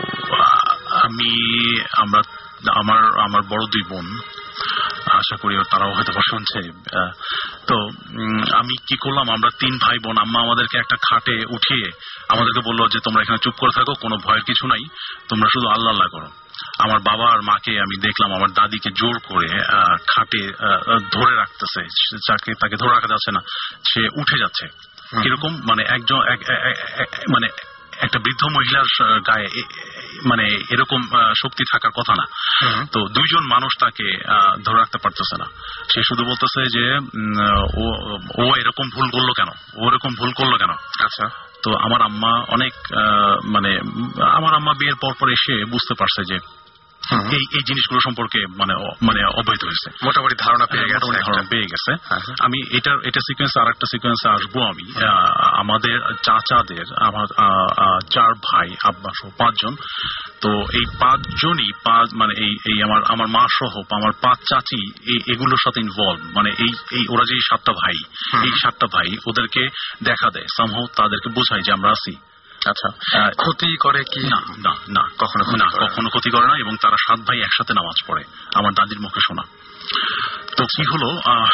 আমার বড় 2 বোন, আশা করি তারাও হয়তো শুনছে। তো আমি কি করলাম, আমরা 3 ভাই বোন, আম্মা আমাদেরকে একটা খাটে উঠিয়ে আমাদেরকে বললো যে তোমরা এখানে চুপ করে থাকো, কোনো ভয়ের কিছু নাই, তোমরা শুধু আল্লাহ আল্লাহ করো। আমার বাবা আর মাকে আমি দেখলাম আমার দাদিকে জোর করে খাটে ধরে রাখতেছে, তাকে ধরে রাখা যাচ্ছে না, সে উঠে যাচ্ছে। কিরকম, মানে একজন মানে একটা বৃদ্ধ মহিলার গায়ে মানে এরকম শক্তি থাকার কথা না। তো 2 জন মানুষ তাকে ধরে রাখতে পারতেছে না। সে শুধু বলতেছে যে ও এরকম ভুল করলো কেন। আচ্ছা, তো আমার আম্মা অনেক মানে আমার আম্মা বিয়ের পর এসে বুঝতে পারছে যে এই জিনিসগুলো সম্পর্কে মানে অবহিত হয়েছে, মোটামুটি ধারণা পেয়ে গেছে। আমি এটা সিকোয়েন্সে আরেকটা সিকোয়েন্সে আসবো। আমি আমাদের চাচাদের, আমার 4 ভাই, আব্বা সহ 5 জন। তো এই 5 জনই মানে এই আমার মা সহ আমার 5 চাচি এগুলোর সাথে ইনভলভ, মানে এই ওরা যে 7টা ভাই, এই 7টা ভাই ওদেরকে দেখা দেয়, সামহাউ তাদেরকে বোঝায় যে আমরা আছি। আচ্ছা, ক্ষতি করে কি? না, কখনো ক্ষতি করে না, এবং তারা 7 ভাই একসাথে নামাজ পড়ে, আমার দাদির মুখে শোনা। তো কি হলো,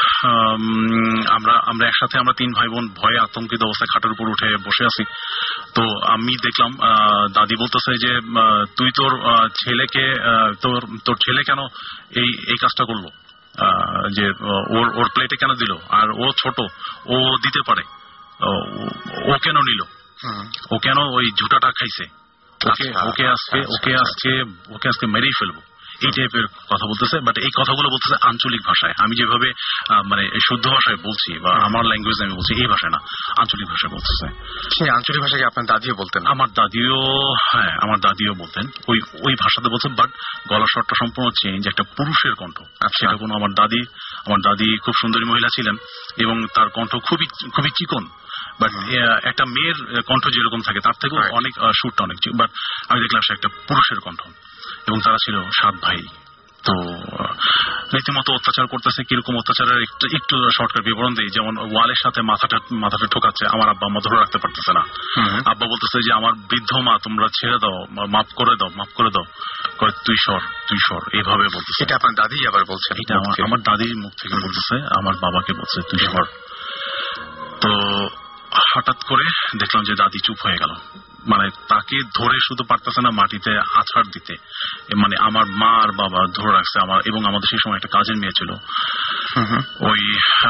আমরা একসাথে, আমরা 3 ভাই বোন ভয়ে আতঙ্কিত অবস্থায় খাটের উপর উঠে বসে আছি। তো আমি দেখলাম দাদি বলতেছে যে তুই তোর ছেলেকে, তোর ছেলে কেন এই কাজটা করলো, যে ওর প্লেটে কেন দিল, আর ও ছোট, ও দিতে পারে, ও কেন নিল, ও কেন ওই ঝুটাটা খাইছে, ওকে আজকে মেরেই ফেলবো, এই টাইপের কথা বলতেছে। বাট এই কথাগুলো বলতেছে আঞ্চলিক ভাষায়। আমি যেভাবে মানে শুদ্ধ ভাষায় বলছি বা আমার ল্যাঙ্গুয়েজ আমি বলছি, এই ভাষায় না, আঞ্চলিক ভাষায় বলতেছে। সেই আঞ্চলিক ভাষাকে আপনার দাদিও বলতেন? আমার দাদিও বলতেন ওই ভাষাতে বলতেন, বাট গলা স্বরটা সম্পূর্ণ চেঞ্জ, একটা পুরুষের কণ্ঠ। সেটা কোনো আমার দাদি খুব সুন্দরী মহিলা ছিলেন এবং তার কণ্ঠ খুবই চিকন, বাট একটা মেয়ের কণ্ঠ যেরকম থাকে তার থেকেও অনেক সুরটা অনেক, বাট আমি দেখলাম সে একটা পুরুষের কণ্ঠ। এবং তারা ছিল 7 ভাই। তো রীতিমতো অত্যাচার করতেছে। কিরকম অত্যাচারের একটু শর্টকাট বিবরণ দিই। যেমন ওয়ালের সাথে মাথাটা ঠোকাচ্ছে, আমার আব্বা আম্মা ধরে রাখতে পারতেছে না। আব্বা বলতেছে যে আমার বৃদ্ধ মা তোমরা ছেড়ে দাও, মাফ করে দাও, তুই সর, এইভাবে বলতেছে। এটা আপনার দাদি আবার বলছেন? এটা আমার দাদির মুখ থেকে বলতেছে, আমার বাবাকে বলছে তুই সর। তো হঠাৎ করে দেখলাম যে দাদি চুপ হয়ে গেল, মানে তাকে ধরে শুধু পারতেছে না মাটিতে আছাড় দিতে, মানে আমার মা আর বাবা ধরে রাখছে আমার, এবং আমাদের সেই সময় একটা কাজের মেয়ে ছিল, ওই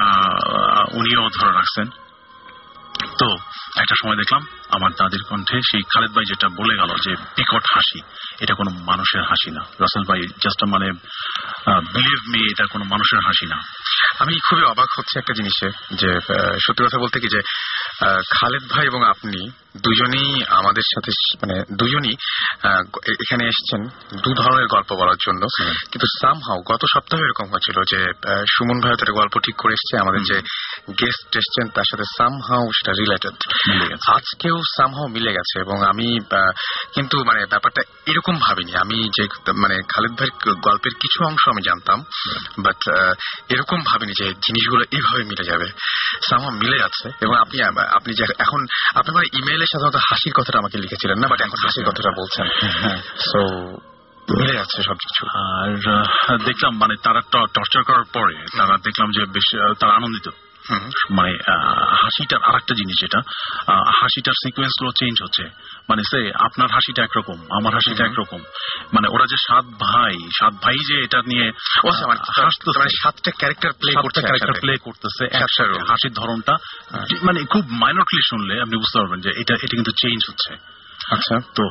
উনিও ধরে রাখছেন। তো একটা সময় দেখলাম আমার দাদির কণ্ঠে সেই খালেদ ভাই যেটা বলে গেল যে বিকট হাসি, এটা কোনো মানুষের হাসি না রাসেল ভাই, জাস্ট মানে বিলিভ মি, এটা কোনো মানুষের হাসি না। আমি খুবই অবাক হচ্ছে একটা জিনিসে, যে সত্যি কথা বলতে কি যে খালেদ ভাই এবং আপনি দুজনেই আমাদের সাথে, মানে দুজনই এখানে এসেছেন 2 ধরনের গল্প বলার জন্য, কিন্তু সামহাউ গত সপ্তাহে এরকম হচ্ছিল যে সুমন ভাই একটা গল্প ঠিক করে এসছে, আমাদের যে গেস্ট এসছেন তার সাথে সামহাউ সেটা রিলেটেড, আজকেও সামহাউ মিলে গেছে। এবং আমি কিন্তু মানে ব্যাপারটা এরকম ভাবিনি, আমি যে মানে খালেদ ভাইয়ের গল্পের কিছু অংশ আমি জানতাম, বাট এরকম ভাবিনি যে জিনিসগুলো এইভাবে মিলে যাবে। সামহাউ মিলে যাচ্ছে। এবং আপনি যে এখন আপনি মানে ইমেইলে সাধারণত হাসির কথাটা আমাকে লিখেছিলেন না, বাট এখন হাসির কথাটা বলছেন, সো মিলে যাচ্ছে সবকিছু। আর দেখলাম মানে তারা টর্চার করার পরে তারা দেখলাম যে বেশ তারা আনন্দিত। মানে হাসিটার আর একটা জিনিস, এটা হাসিটার সিকোয়েন্স গুলো চেঞ্জ হচ্ছে। মানে সে আপনার হাসিটা একরকম, আমার হাসিটা একরকম। মানে ওরা যে 7 ভাই যে এটা নিয়ে মানে 7টা ক্যারেক্টার প্লে করতেছে, হাসির ধরনটা মানে খুব মাইনরলি শুনলে আপনি বুঝতে পারবেন যে এটা কিন্তু চেঞ্জ হচ্ছে। আচ্ছা, তো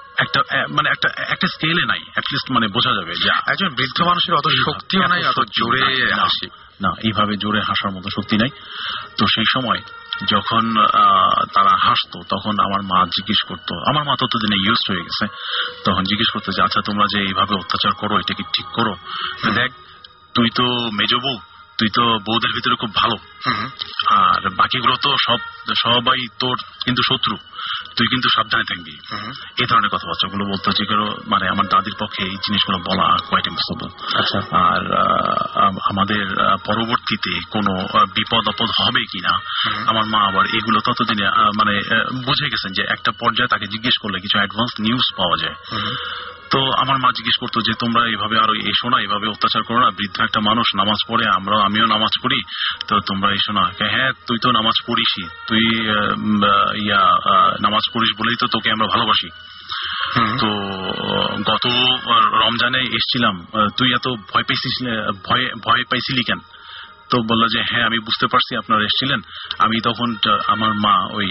একটা স্কেলে নাই, অ্যাটলিস্ট মানে বোঝা যাবে যে একজন বৃদ্ধ মানুষের অত শক্তিও নাই, অত জোরে হাসি না, এইভাবে জোরে হাসার মতো শক্তি নাই। তো সেই সময় যখন তারা হাসতো তখন আমার মা জিজ্ঞেস করতো, আমার মা ততদিনে ইউজড হয়ে গেছে, তখন জিজ্ঞেস করতো যে আচ্ছা তোমরা যে এইভাবে অত্যাচার করো এটা কি ঠিক করো? দেখ তুই তো মেজ বউ, তুই তো বউদের ভিতরে খুব ভালো, আর বাকিগুলো তো সবাই তোর কিন্তু শত্রু, তুই কিন্তু সাবধানে থাকবি। এই ধরনের কথাবার্তাগুলো বলতো, যেগুলো মানে আমার দাদির পক্ষে এই জিনিসগুলো বলা কোয়াইট ইম্পসিবল। আর আমাদের পরবর্তীতে কোনো বিপদ আপদ হবে কিনা আমার মা আবার এগুলো ততদিনে মানে বুঝে গেছেন যে একটা পর্যায়ে তাকে জিজ্ঞেস করলে কিছু অ্যাডভান্স নিউজ পাওয়া যায়। তো আমার মা জিজ্ঞেস করতো যে তোমরা এইভাবে আরো এসো না, এইভাবে অত্যাচার করো না, বৃদ্ধ একটা মানুষ নামাজ পড়ে, আমিও নামাজ পড়ি, তো তোমরা এসো না। হ্যাঁ তুই তো নামাজ পড়িসই, তুই নামাজ পড়িস বলেই তো তোকে আমরা ভালোবাসি। তো গত রমজানে এসছিলাম, তুই এত ভয় পাইছিলি কেন? তো বললো যে হ্যাঁ আমি বুঝতে পারছি আপনারা এসেছিলেন। আমি তখন আমার মা ওই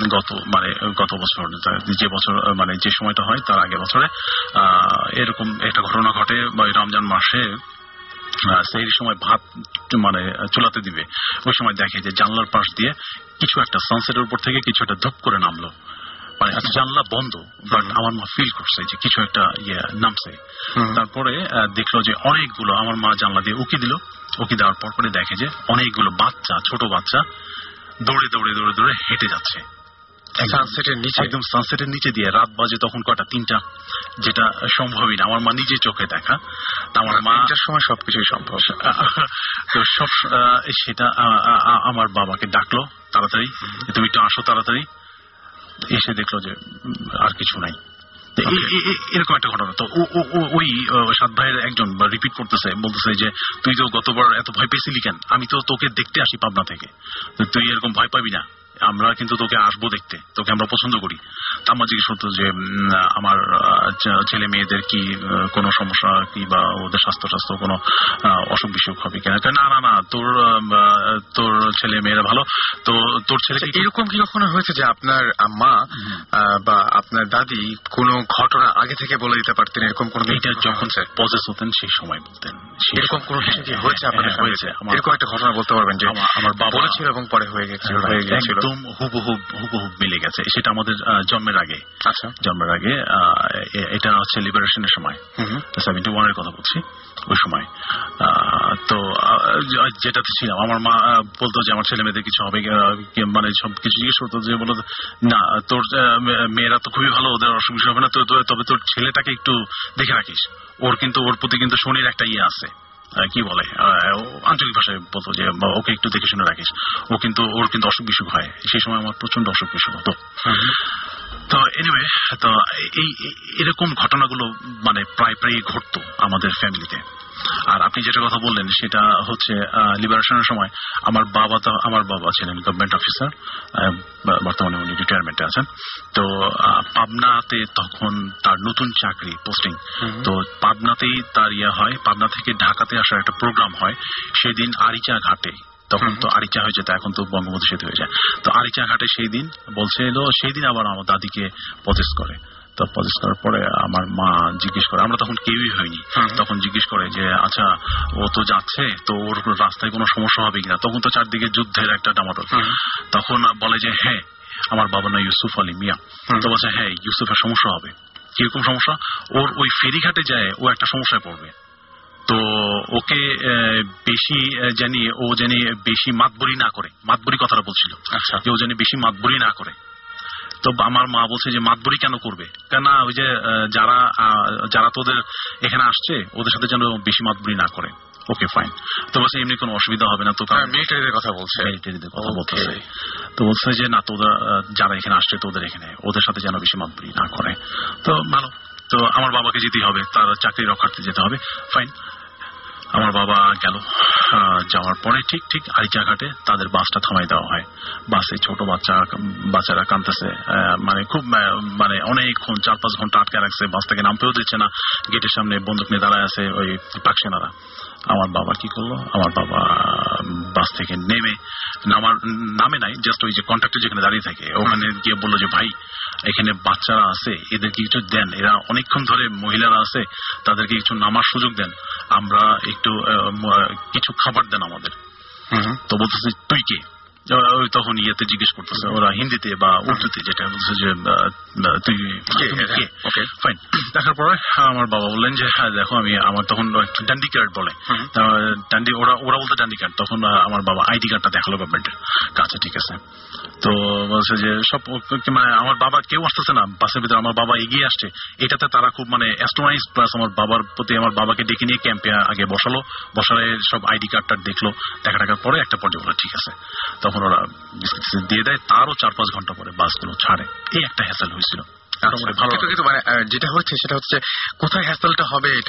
গত বছর যে বছর মানে যে সময়টা হয় তার আগে বছরে এরকম একটা ঘটনা ঘটে, রমজান মাসে সেই সময় ভাত মানে চুলাতে দিবে, ওই সময় দেখে যে জানলার পাশ দিয়ে কিছু একটা সানসেটের উপর থেকে কিছু একটা ধপ করে নামলো, মানে জানলা বন্ধ, বাট আমার মা ফিল করছে যে কিছু একটা নামছে। তারপরে দেখলো যে অনেকগুলো, আমার মা জানলা দিয়ে উকি দিল, উকি দেওয়ার পর পরে দেখে যে অনেকগুলো বাচ্চা, ছোট বাচ্চা দৌড়ে দৌড়ে দৌড়ে দৌড়ে হেঁটে যাচ্ছে সানসেটের নিচে, একদম সানসেটের নিচে দিয়ে। রাত বাজে তখন কটা, 3টা, যেটা সম্ভবই না আমার মা নিজে চোখে দেখা। আমার মা সময় সবকিছুই সম্ভব। তো সব সেটা আমার বাবাকে ডাকলো তাড়াতাড়ি, তুমি একটু আসো তাড়াতাড়ি। এসে দেখলো যে আর কিছু নাই। এরকম একটা ঘটনা। তো ওই 7 ভাইয়ের একজন রিপিট করতেছে, বলতেছে যে তুই তো গতবার এত ভয় পেয়েছিলি কেন? আমি তো তোকে দেখতে আসি পাবনা থেকে, তুই এরকম ভয় পাবি না, আমরা কিন্তু তোকে আসবো দেখতে, তোকে আমরা পছন্দ করি। আম্মা জিজ্ঞেস করতো যে আমার ছেলে মেয়েদের কি কোনো সমস্যা কি বা ওদের স্বাস্থ্য কোনো অসুখ বিসুখ হবে কিনা। না না তোর ছেলে মেয়েরা ভালো। তো তোর ছেলে এরকম কি কখনো হয়েছে যে আপনার আম্মা বা আপনার দাদি কোনো ঘটনা আগে থেকে বলে দিতে পারতেন? এরকম কোন যখন পজেস হতেন সেই সময় বলতেন। এরকম কোন হয়েছে আপনার? হয়েছে। এরকম একটা ঘটনা বলতে পারবেন যে আমার বাবা বলেছিল এবং পরে হয়ে গেছিল? একদম হুবহু মিলে গেছে। সেটা আমাদের জন্মের আগে। আচ্ছা, জন্মের আগে। এটা হচ্ছে লিবারেশনের সময়, 71 এর কথা বলছি, ওই সময়। তো যেটাতে ছিলাম, আমার মা বলতো যে আমার ছেলে মেয়েদের কিছু হবে, মানে সব কিছু জিজ্ঞেস করতো, যে বলতো না তোর মেয়েরা তো খুবই ভালো, ওদের অসুখ হবে না, তবে তোর ছেলেটাকে একটু দেখে রাখিস, ওর প্রতি কিন্তু শনির একটা ইয়ে আছে, কি বলে আঞ্চলিক ভাষায় বলতো যে ওকে একটু দেখে শুনে রাখিস, ওর কিন্তু অসুখ বিসুখ হয়। সেই সময় আমার প্রচন্ড অসুখ বিসুখ হতো। তো এনিওয়ে, তো এরকম ঘটনাগুলো মানে প্রায় ঘটতো আমাদের ফ্যামিলিতে। আর আপনি যেটা কথা বললেন সেটা হচ্ছে লিবারেশনের সময় আমার বাবা ছিলেন গভর্নমেন্ট অফিসার, বর্তমানে উনি রিটায়ারমেন্টে আছেন। তো পাবনাতে তখন তার নতুন চাকরি পোস্টিং, তো পাবনাতেই তার হয়। পাবনা থেকে ঢাকাতে আসার একটা প্রোগ্রাম হয় সেদিন আরিচা ঘাটে। তখন তো আরিচা হয়ে যেত, এখন তো বঙ্গবন্ধু সেতু হয়ে যায়। তো আরিচা ঘাটে সেই দিন বলছিল, সেই দিন আবার আমার দাদিকে পজেস করে। তো পজেস করার পরে আমার মা জিজ্ঞেস করে, আমরা তখন কেউই হয়নি, তখন জিজ্ঞেস করে যে আচ্ছা ও তো যাচ্ছে, তো ওর রাস্তায় কোনো সমস্যা হবে কিনা। তখন তো চারদিকে যুদ্ধের একটা ডামাডোল। তখন বলে যে হ্যাঁ, আমার বাবা না ইউসুফ আলী মিয়া। তো বলছে হ্যাঁ, ইউসুফের সমস্যা হবে। কিরকম সমস্যা? ওর ওই ফেরিঘাটে যায় ও একটা সমস্যায় পড়বে। তো ওকে বেশি বেশি মাতবরি না করে, মাতবরি কথাটা বলছিল, আচ্ছা, যে ও জানি বেশি মাতবরি না করে। তো আমার মা বলছে যে মাতবরি কেন করবে, কেন ওই যে যারা তোদের এখানে আসছে ওদের সাথে যেন বেশি মাতবরি না করে। Okay fine. তো বলছে এমনি কোনো অসুবিধা হবে না, তো মিলিটারিদের কথা বলছে, তো বলছে যে না, তোদের যারা এখানে আসছে তোদের এখানে ওদের সাথে যেন বেশি মাতবরি না করে। তো ভালো, তো আমার বাবাকে যেতেই হবে, তার চাকরি রক্ষার্থে যেতে হবে, ফাইন। আমার বাবা গেল। যাওয়ার পরে ঠিক আরিচা ঘাটে তাদের বাসটা থামাই দেওয়া হয়। বাসে ছোট বাচ্চারা কাঁদতেছে, মানে খুব মানে অনেকক্ষণ 4-5 ঘন্টা আটকে রাখছে, বাস থেকে নামতেও দিচ্ছে না, গেটের সামনে বন্দুক নিয়ে দাঁড়ায় আছে ওই পাক সেনারা। আমার বাবা কি করলো, আমার বাবা বাস থেকে নামে নাই, জাস্ট ওই যে কন্ট্রাক্টর যেখানে দাঁড়িয়ে থাকে ওখানে গিয়ে বললো যে ভাই, এখানে বাচ্চারা আছে, এদেরকে কিছু দেন, এরা অনেকক্ষণ ধরে মহিলারা আছে, তাদেরকে কিছু নামার সুযোগ দেন, আমরা একটু কিছু খাবার দেন আমাদের। তো বলতেছে তুই কে? তখন ইয়েতে জিজ্ঞেস করতেছে ওরা হিন্দিতে বা উর্দুতে, যেটা বলছে যে তুই কে? ফাইন। দেখার পরে আমার বাবা বললেন যে হ্যাঁ দেখো, আমার তখন ডান্ডি কার্ড বলে, ওরা বলতে ডান্ডি কার্ড। তখন আমার বাবা আইডি কার্ডটা দেখালো গভর্নমেন্টের কাছে, ঠিক আছে। তো বলছে যে সব মানে আমার বাবা কেউ আসতেছে না বাসের ভিতরে, আমার বাবা এগিয়ে আসছে, এটাতে তারা খুব মানে অ্যাস্ট্রোনাইজ, প্লাস আমার বাবার প্রতি আমার বাবাকে ডেকে নিয়ে ক্যাম্পে আগে বসালে সব আইডি কার্ডটা দেখলো, দেখার পরে একটা পর্যায়ে বলে ঠিক আছে। তখন ওরা দিয়ে দেয়, তারও 4-5 ঘন্টা পরে বাসগুলো ছাড়ে। এই একটা হ্যাসেল হয়েছিল। যেটা হচ্ছে সেটা হচ্ছে কোথায় হ্যাসেলটা হবে এটা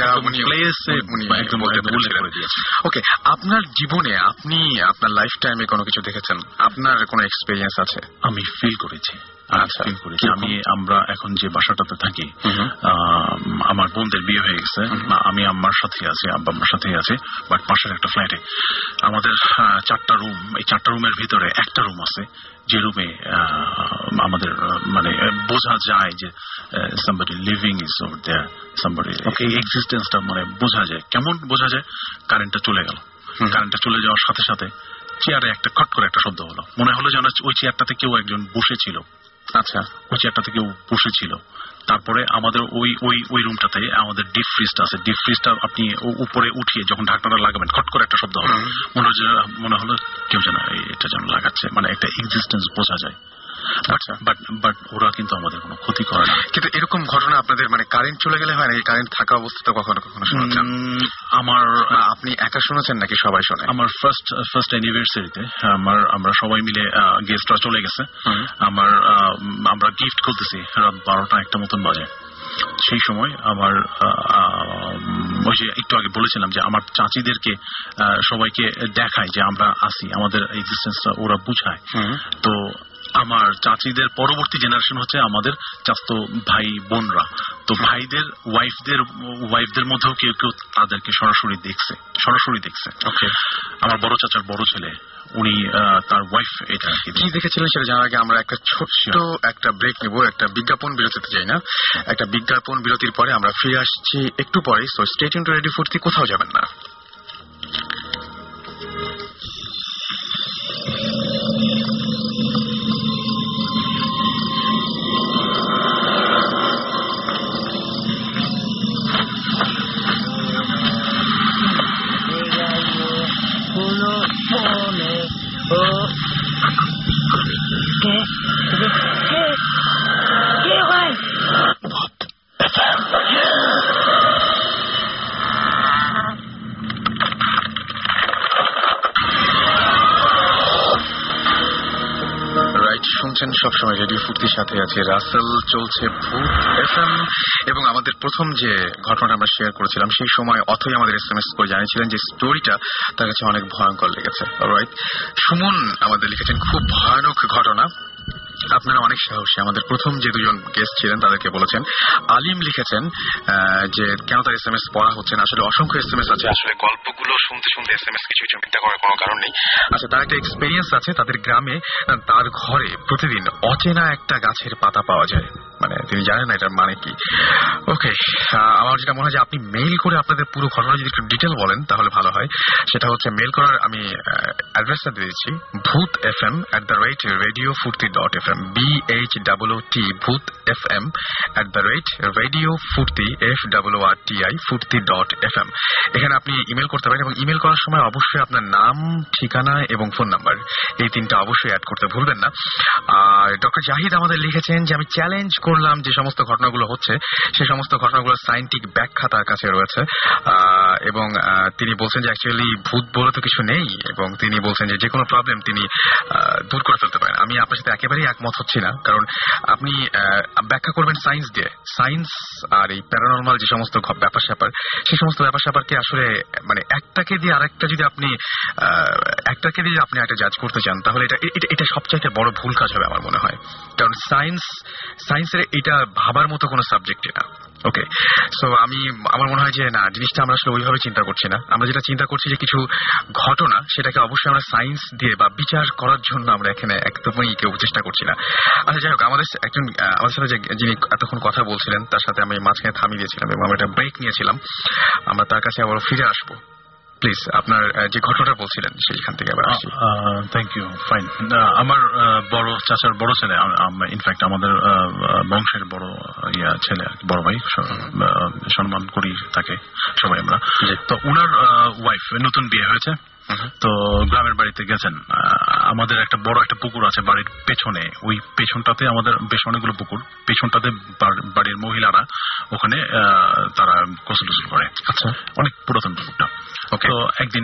ওকে। আপনার জীবনে আপনি আপনার লাইফ টাইমে কোনো কিছু দেখেছেন, আপনার কোনো এক্সপেরিয়েন্স আছে? আমি ফিল করেছি। আমরা এখন যে বাসাটাতে থাকি, আমার বোনদের বিয়ে হয়ে গেছে, আমি আম্মার সাথে আছি, আব্বা আম্মার সাথে আছি, বাট পাশের একটা ফ্ল্যাটে আমাদের 4টা রুম। এই 4টা রুমের ভিতরে একটা রুম আছে যে রুমে আমাদের মানে বোঝা যায় যে somebody living is over there, somebody এক্সিস্টেন্সটা মানে বোঝা যায়। কেমন বোঝা যায়? কারেন্টটা চলে গেল, কারেন্টটা চলে যাওয়ার সাথে সাথে চেয়ারে একটা খট করে একটা শব্দ হলো, মনে হলো যেন ওই চেয়ারটাতে কেউ একজন বসেছিল। আচ্ছা, ওই চেয়ারটাতে কেউ বসেছিল। তারপরে আমাদের ওই রুমটাতে আমাদের ডিপ ফ্রিজটা আছে, ডিপ ফ্রিজটা আপনি উপরে উঠিয়ে যখন ঢাকনাটা লাগাবেন খট করে একটা শব্দ হলো, মনে হলো কেউ যেন এটা যেন লাগাচ্ছে, মানে একটা এক্সিস্টেন্স বোঝা যায়। বাট ওরা কিন্তু আমাদের কোনো ক্ষতি করে না। কিন্তু এরকম ঘটনা আপনাদের মানে কারেন্ট চলে গেলে হয় নাকি? কারেন্ট থাকা অবস্থাতে কখনো শুনেছেন? আপনি একা শুনেছেন নাকি সবাই শোনে? আমার ফার্স্ট অ্যানিভার্সারিতে আমরা সবাই মিলে গেস্টরা চলে গেছে, আমরা গিফট খুলতেছি, রাত 12টা-1টা মতন বাজে। সেই সময় আমার ওই যে একটু আগে বলেছিলাম যে আমার চাচিদেরকে সবাইকে দেখায় যে আমরা আসি, আমাদের এক্সিস্টেন্সটা ওরা বুঝায়। তো আমার চাচিদের পরবর্তী জেনারেশন হচ্ছে আমাদের চাস্তো ভাই বোনরা। তো ভাইদের ওয়াইফদের মধ্যেও কেউ কেউ তাদেরকে সরাসরি দেখছে। ওকে, আমার বড় চাচার বড় ছেলে উনি তার ওয়াইফ এটা কি দেখেছিলেন সেটা জানার আগে আমরা একটা ছোট্ট একটা ব্রেক নেব, একটা বিজ্ঞাপন বিরতিতে যাই না, একটা বিজ্ঞাপন বিরতির পরে আমরা ফিরে আসছি একটু পরে। So stay tune to radio Foorti, কোথাও যাবেন না। শুনছেন সবসময় রেডিও ফুর্তির সাথে আছে রাসেল, চলছে ভূত এফএম। এবং আমাদের প্রথম যে ঘটনাটা আমরা শেয়ার করেছিলাম সেই সময় অথই আমাদের SMS করে জানিয়েছিলেন যে স্টোরিটা তার কাছে অনেক ভয়ঙ্কর লেগেছে। অলরাইট, সুমন আমাদের লিখেছেন খুব ভয়ানক ঘটনা, আপনারা অনেক সাহসী। আমাদের প্রথম যে দুজন গেস্ট ছিলেন তাদেরকে বলেছেন। আলিম লিখেছেন যে কেন তার SMS পড়া হচ্ছে না, আসলে অসংখ্য SMS আছে, আসলে গল্পগুলো শুনতে শুনতে SMS কিছু চিন্তা করার কোনো কারণ নেই। আচ্ছা, তার একটা এক্সপেরিয়েন্স আছে, তাদের গ্রামে তার ঘরে প্রতিদিন অচেনা একটা গাছের পাতা পাওয়া যায়, মানে তিনি জানেন না এটার মানে কি। ওকে, আমার যেটা মনে হয় যে আপনি মেইল করে আপনাদের পুরো ঘটনা যদি একটু ডিটেল বলেন তাহলে ভালো হয়। সেটা হচ্ছে মেইল করার আমি অ্যাড্রেসটা দিয়ে দিচ্ছি, bhutfm@radiofurti.fm, BHOOT ভূত FM @radiofurti.fm। এখানে আপনি ইমেল করতে পারেন এবং ইমেল করার সময় অবশ্যই আপনার নাম, ঠিকানা এবং ফোন নাম্বার এই তিনটা অবশ্যই অ্যাড করতে ভুলবেন না। আর ডক্টর জাহিদ আমাদের লিখেছেন যে আমি চ্যালেঞ্জ করলাম যে সমস্ত ঘটনাগুলো হচ্ছে সেই সমস্ত ঘটনাগুলোর সায়েন্টিফিক ব্যাখ্যা তার কাছে রয়েছে, এবং তিনি বলছেন যে অ্যাকচুয়ালি ভূত বলে তো কিছু নেই, এবং তিনি বলছেন যে কোনো প্রবলেম তিনি দূর করে ফেলতে পারেন। আমি আপনার সাথে একেবারেই একমত হচ্ছি না, কারণ আপনি ব্যাখ্যা করবেন সায়েন্স দিয়ে। সায়েন্স আর এই প্যারানরমাল যে সমস্ত ব্যাপার স্যাপার, সেই সমস্ত ব্যাপার স্যাপারকে আসলে মানে একটাকে দিয়ে আরেকটা যদি আপনি একটা জাজ করতে চান তাহলে এটা সবচাইতে বড় ভুল কাজ হবে আমার মনে হয়, কারণ সায়েন্সের এটা ভাবার মতো কোনো সাবজেক্টই না। ওকে, সো আমার মনে হয় যে না, জিনিসটা আমরা আসলে ওইভাবে চিন্তা করছি না। আমরা যেটা চিন্তা করছি যে কিছু ঘটনা সেটাকে অবশ্যই আমরা সায়েন্স দিয়ে বা বিচার করার জন্য আমরা এখানে একদমই কেউ চেষ্টা করছি না। আচ্ছা, যাই হোক, আমাদের সাথে যিনি এতক্ষণ কথা বলছিলেন তার সাথে আমি মাঝখানে থামিয়ে দিয়েছিলাম এবং আমরা একটা ব্রেক নিয়েছিলাম। আমরা তার কাছে আবার ফিরে আসবো। প্লিজ আপনার যে ঘটনাটা বলছিলেন সেইখান থেকে আবার আসি। Thank you, fine. আমার বড় চাচার বড় ছেলে, ইনফ্যাক্ট আমাদের বংশের বড় ছেলে, বড় ভাই, সম্মান করি তাকে সবাই আমরা। তো উনার ওয়াইফ নতুন বিয়ে হয়েছে, তো গ্রামের বাড়িতে গেছেন। আমাদের একটা বড় একটা পুকুর আছে বাড়ির পেছনে, ওই পেছনটাতে আমাদের বেশ অনেকগুলো পুকুর, পেছনটাতে বাড়ির মহিলারা ওখানে তারা গোসল করে। আচ্ছা, অনেক পুরাতন পুকুরটা। তো একদিন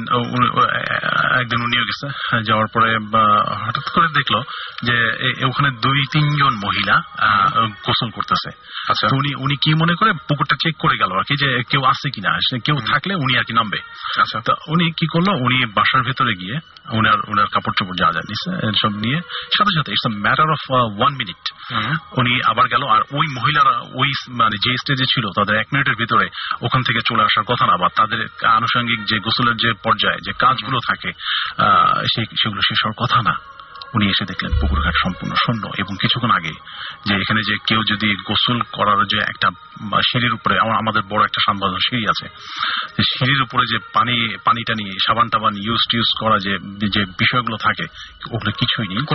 উনিও গেছে, যাওয়ার পরে হঠাৎ করে দেখলো যে ওখানে 2-3 জন মহিলা গোসল করতেছে। আচ্ছা, উনি কি মনে করে পুকুরটা চেক করে গেল আর কি, যে কেউ আছে কিনা, কেউ থাকলে উনি আর কি নামবে। আচ্ছা, তো উনি কি করলো, উনি বাসার ভেতরে গিয়ে উনার কাপড় চোপড় যা নিছে সব নিয়ে সাথে সাথে it's a matter of 1 minute উনি আবার গেল। আর ওই মহিলারা ওই মানে যে স্টেজে ছিল তাদের 1 মিনিটের ভিতরে ওখান থেকে চলে আসার কথা না, বা তাদের আনুষঙ্গিক যে গোসলের যে পর্যায়ে যে কাজগুলো থাকে সেগুলো শেষ হওয়ার কথা না। উনি এসে দেখলেন পুকুর ঘাট সম্পূর্ণ শূন্য, এবং কিছুক্ষণ আগে যে এখানে যে কেউ যদি গোসল করার যে একটা সিঁড়ির উপরে, আমাদের বড় একটা সানবাজার সিঁড়ি আছে, সিঁড়ির উপরে যে পানিটা নিয়ে সাবান টাবান ইউজ করা যে বিষয়গুলো থাকে ওগুলো কিছুই নেই,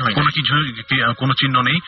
কোনো চিহ্ন নেই।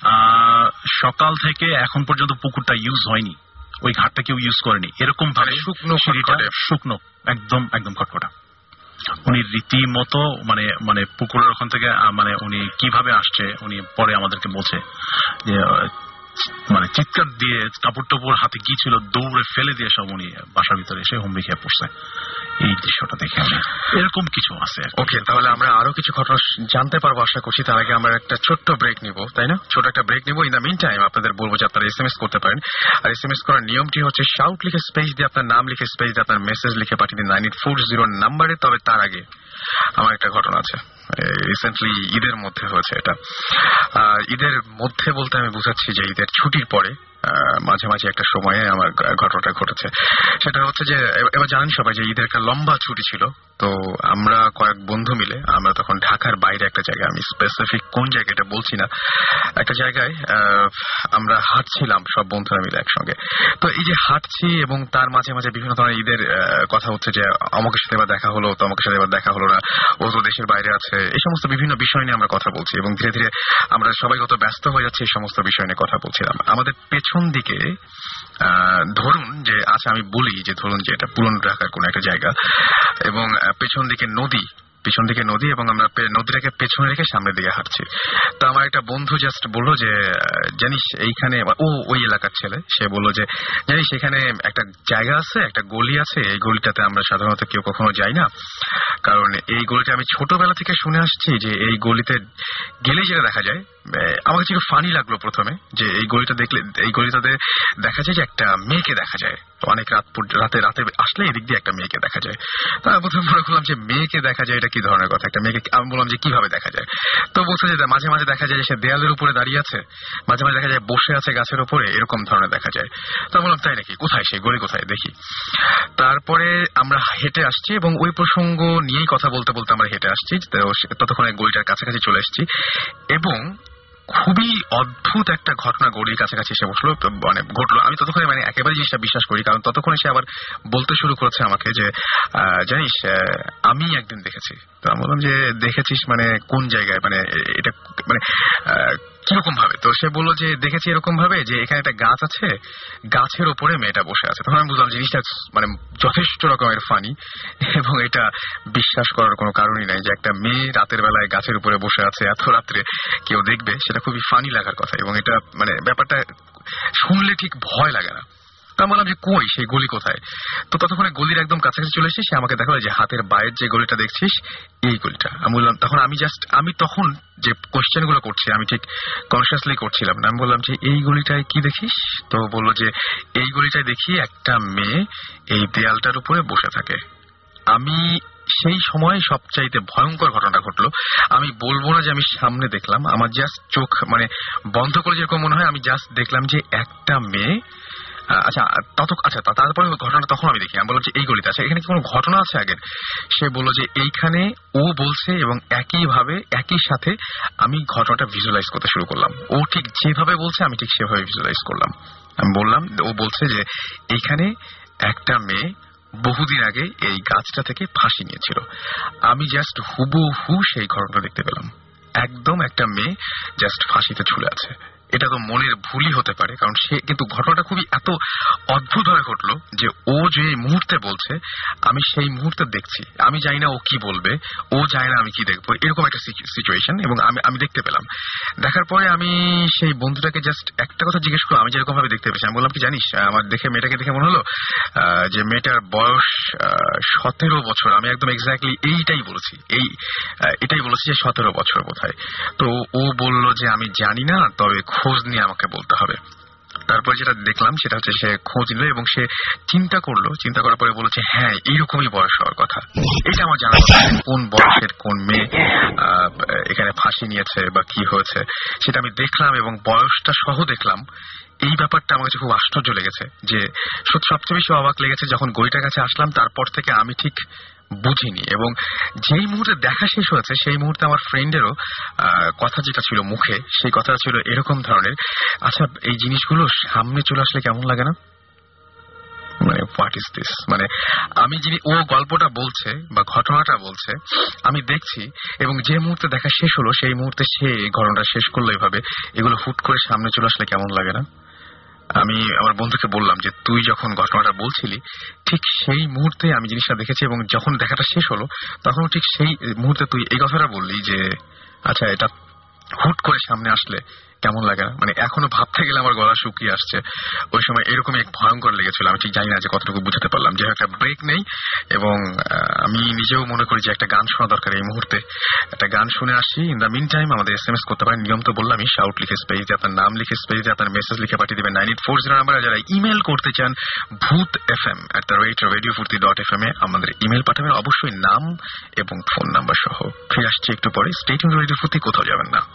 সকাল থেকে এখন পর্যন্ত পুকুরটা ইউজ হয়নি, ওই ঘাটটা কেউ ইউজ করেনি, এরকম ভাবে শুকনো একদম খটখটা। উনি রীতিমতো মানে পুকুরের ওখান থেকে মানে উনি কিভাবে আসছে উনি পরে আমাদেরকে বলছে যে মানে চিৎকার দিয়ে কাপড় টাপড় হাতে কি ছিল দৌড়ে ফেলে দিয়ে সব উনি বাসার ভিতরে এসে হুমড়ি খেয়ে পড়ছে। এই দৃশ্যটা দেখে এরকম কিছু আছে। ওকে, তাহলে আমরা আরো কিছু ঘটনা জানতে পারবো আশা করছি। তার আগে আমরা একটা ছোট্ট ব্রেক নিব, তাই না? ছোট একটা ব্রেক নিব। ইন দ্য মিন টাইম আপনাদের বলবো যে আপনারা SMS করতে পারেন। আর SMS করার নিয়মটি হচ্ছে শাউট লিখে স্পেস দিয়ে আপনার নাম লিখে স্পেস দিয়ে আপনার মেসেজ লিখে পাঠিয়ে দিন 9840 নাম্বারে। তবে তার আগে আমার একটা ঘটনা আছে। রিসেন্টলি ঈদের মধ্যে হয়েছে এটা। ঈদের মধ্যে বলতে আমি বুঝাচ্ছি যে ঈদের ছুটির পরে মাঝে মাঝে একটা সময়ে আমার ঘটনাটা ঘটেছে। সেটা হচ্ছে যে এবার জানেন সবাই যে ঈদের একটা লম্বা ছুটি ছিল, তো আমরা কয়েক বন্ধু মিলে আমরা তখন ঢাকার বাইরে একটা জায়গায়, আমি স্পেসিফিক কোন জায়গাটা বলছি না, একটা জায়গায় আমরা হাঁটছিলাম সব বন্ধুরা মিলে একসঙ্গে। তো এই যে হাঁটছি এবং তার মাঝে মাঝে বিভিন্ন ধরনের ঈদের কথা হচ্ছে যে আমাকে সাথে এবার দেখা হলো, তো আমাকে সাথে এবার দেখা হলো না, ও তো দেশের বাইরে আছে, এই সমস্ত বিভিন্ন বিষয় নিয়ে আমরা কথা বলছি এবং ধীরে ধীরে আমরা সবাই কত ব্যস্ত হয়ে যাচ্ছি এই সমস্ত বিষয় নিয়ে কথা বলছিলাম। আমাদের পেছন দিকে ধরুন যে, আচ্ছা আমি বলি যে ধরুন যে এটা পুরনো ঢাকার কোন একটা জায়গা এবং পেছন দিকে নদী এবং আমরা নদীটাকে পেছনে রেখে সামনের দিকে হাঁটছি। তো আমার একটা বন্ধু জাস্ট বললো যে জানিস এইখানে, ও ওই এলাকার ছেলে, সে বললো যে জানিস এখানে একটা জায়গা আছে, একটা গলি আছে, এই গলিটাতে আমরা সাধারণত কেউ কখনো যাই না, কারণ এই গলিটা আমি ছোটবেলা থেকে শুনে আসছি যে এই গলিতে গেলে যেটা দেখা যায়, আমার কাছে একটু ফানি লাগলো প্রথমে যে এই গলিটাতে দেখা যায় যে একটা মেয়েকে দেখা যায়, অনেক রাতে আসলে এদিক দিয়ে একটা মেয়েকে দেখা যায়। তো আমি প্রথমে মনে করলাম যে মেয়েকে দেখা যায় এটা কি ধরনের কথা, একটা মেয়েকে, আমি বললাম যে কিভাবে দেখা যায়, তো বলছে যে মাঝে মাঝে দেখা যায় যে সে দেয়ালের উপরে দাঁড়িয়ে আছে, মাঝে মাঝে দেখা যায় বসে আছে গাছের উপরে, এরকম ধরনের দেখা যায়। তো বললাম তাই নাকি, কোথায় সেই গলি, কোথায় দেখি। তারপরে আমরা হেঁটে আসছি এবং ওই প্রসঙ্গ নিয়েই কথা বলতে বলতে আমরা হেঁটে আসছি, ততক্ষণে গলিটার কাছাকাছি চলে এসেছি এবং খুবই অদ্ভুত একটা ঘটনা গলির কাছাকাছি এসে বসলো, মানে ঘটলো। আমি ততক্ষণে মানে একেবারে জিনিসটা বিশ্বাস করি, কারণ ততক্ষণে সে আবার বলতে শুরু করেছে আমাকে যে জানিস আমি একদিন দেখেছি। তো আমি বললাম যে দেখেছিস মানে কোন জায়গায়, মানে এটা মানে কিরকম ভাবে? তো সে বললো যে দেখেছি এরকম ভাবে যে এখানে একটা গাছ আছে, গাছের ওপরে মেয়েটা বসে আছে। তখন আমি বুঝলাম জিনিসটা মানে যথেষ্ট রকমের ফানি এবং এটা বিশ্বাস করার কোনো কারণই নাই যে একটা মেয়ে রাতের বেলায় গাছের উপরে বসে আছে, এত রাত্রে কেউ দেখবে, সেটা খুবই ফানি লাগার কথা এবং এটা মানে ব্যাপারটা শুনলে ঠিক ভয় লাগে না। তা বললাম যে কই সেই গলি কোথায়? তো ততক্ষণে গলির একদম কাছাকাছি চলে এসেছি, সে আমাকে দেখালো যে হাতের বাইরের যে গলিটা দেখছিস এই গলিটা। আমি বললাম, তখন আমি তখন যে কোশ্চেন গুলো করছি আমি ঠিক কনসিয়াসলি করছিলাম না। আমি বললাম যে এই গলিটায় কি দেখিস? তো বললো যে এই গলিটায় দেখি একটা মেয়ে এই দেয়ালটার উপরে বসে থাকে। আমি সেই সময় সবচাইতে ভয়ঙ্কর ঘটনা ঘটলো। আমি বলবো না যে আমি সামনে দেখলাম, আমার জাস্ট চোখ মানে বন্ধ করে যেরকম মনে হয়, আমি জাস্ট দেখলাম যে একটা মেয়ে। তারপরে ঘটনাটা তখন আমি দেখি, আমি বললাম যে এই গলিতে আছে, এখানে কি কোনো ঘটনা আছে আগের? সে বললো যে এইখানে ও বলছে এবং একই সাথে আমি ঘটনাটা ভিজুয়ালাইজ করতে শুরু করলাম। ও ঠিক যেভাবে বলছে আমি ঠিক সেভাবে ভিজুয়ালাইজ করলাম। আমি বললাম, ও বলছে যে এইখানে একটা মেয়ে বহুদিন আগে এই গাছটা থেকে ফাঁসি নিয়েছিল। আমি জাস্ট হুবহু সেই ঘটনা দেখতে পেলাম, একদম একটা মেয়ে জাস্ট ফাঁসিতে ঝুলে আছে। এটা তো মনের ভুলই হতে পারে, কারণ সে কিন্তু ঘটনাটা খুবই এত অদ্ভুত ভাবে ঘটলো যে ও যে মুহূর্তে বলছে আমি সেই মুহূর্তে দেখছি। আমি জানি না ও কি বলবে, ও জানে না আমি কি দেখবো, এরকম একটা সিচুয়েশন এবং আমি দেখতে পেলাম। দেখার পরে আমি সেই বন্ধুটাকে জাস্ট একটা কথা জিজ্ঞেস করলাম, আমি যেরকম ভাবে দেখতে পেয়েছি। আমি বললাম কি জানিস, আমার মেয়েটাকে দেখে মনে হলো যে মেয়েটার বয়স 17 বছর। আমি একদম এক্স্যাক্টলি এটাই বলেছি যে 17 বছর বোধহয়। তো ও বলল যে আমি জানি না, তবে খোঁজ নিয়ে আমাকে বলতে হবে। তারপর যেটা দেখলাম সেটা হচ্ছে সে খোঁজ নিল এবং সে চিন্তা করার পরে বলেছে হ্যাঁ এইরকমই বয়স হওয়ার কথা। এটা আমার জানা কথা, কোন বয়সের কোন মেয়ে এখানে ফাঁসি নিয়েছে বা কি হয়েছে সেটা আমি দেখলাম এবং বয়সটা সহ দেখলাম। এই ব্যাপারটা আমার কাছে খুব আশ্চর্য লেগেছে, যে সবচেয়ে বেশি অবাক লেগেছে যখন গলিটার কাছে আসলাম, তারপর থেকে আমি ঠিক বুঝিনি এবং যেই মুহূর্তে দেখা শেষ হয়েছে সেই মুহূর্তে আমার ফ্রেন্ডেরও কথা যেটা ছিল মুখে, সেই কথাটা ছিল এরকম ধরনের, আচ্ছা এই জিনিসগুলো সামনে চলে আসলে কেমন লাগে না, মানে হোয়াট ইজ দিস, মানে আমি যিনি ও গল্পটা বলছে বা ঘটনাটা বলছে আমি দেখছি এবং যে মুহূর্তে দেখা শেষ হলো সেই মুহূর্তে সে ঘটনাটা শেষ করলো এইভাবে, এগুলো হুট করে সামনে চলে আসলে কেমন লাগে না। আমি আমার বন্ধুকে বললাম যে তুই যখন ঘটনাটা বলছিলি ঠিক সেই মুহূর্তে আমি জিনিসটা দেখেছি এবং যখন দেখাটা শেষ হলো তখন ঠিক সেই মুহূর্তে তুই এই কথাটা বললি যে আচ্ছা এটা হুট করে সামনে আসলে কেমন লাগে না? মানে এখনো ভাবতে গেলে আমার গলা শুকিয়ে আসছে। ওই সময় এরকমই এক ভয়ঙ্কর লেগেছিল, আমি ঠিক জানি না যে কতটুকু বুঝাতে পারলাম। যে একটা ব্রেক নেই, এবং আমি নিজেও মনে করি যে একটা গান শোনা দরকার এই মুহূর্তে। একটা গান শুনে আসি। ইন দ্য মিন টাইম আমাদের SMS করতে পারেন, নিয়ম তো বললামই, শাউট লিখে স্পেসে আপনার নাম লিখে স্পেসে আপনার মেসেজ লিখে পাঠিয়ে দেবেন 9840 নাম্বারে। যারা ইমেল করতে চান bhutfm@radiofurti.fm এ আমাদের ইমেল পাঠাবেন, অবশ্যই নাম এবং ফোন নাম্বার সহ। ফিরে আসছি একটু পরে। Stay tuned two radio Foorti, কোথাও যাবেন না।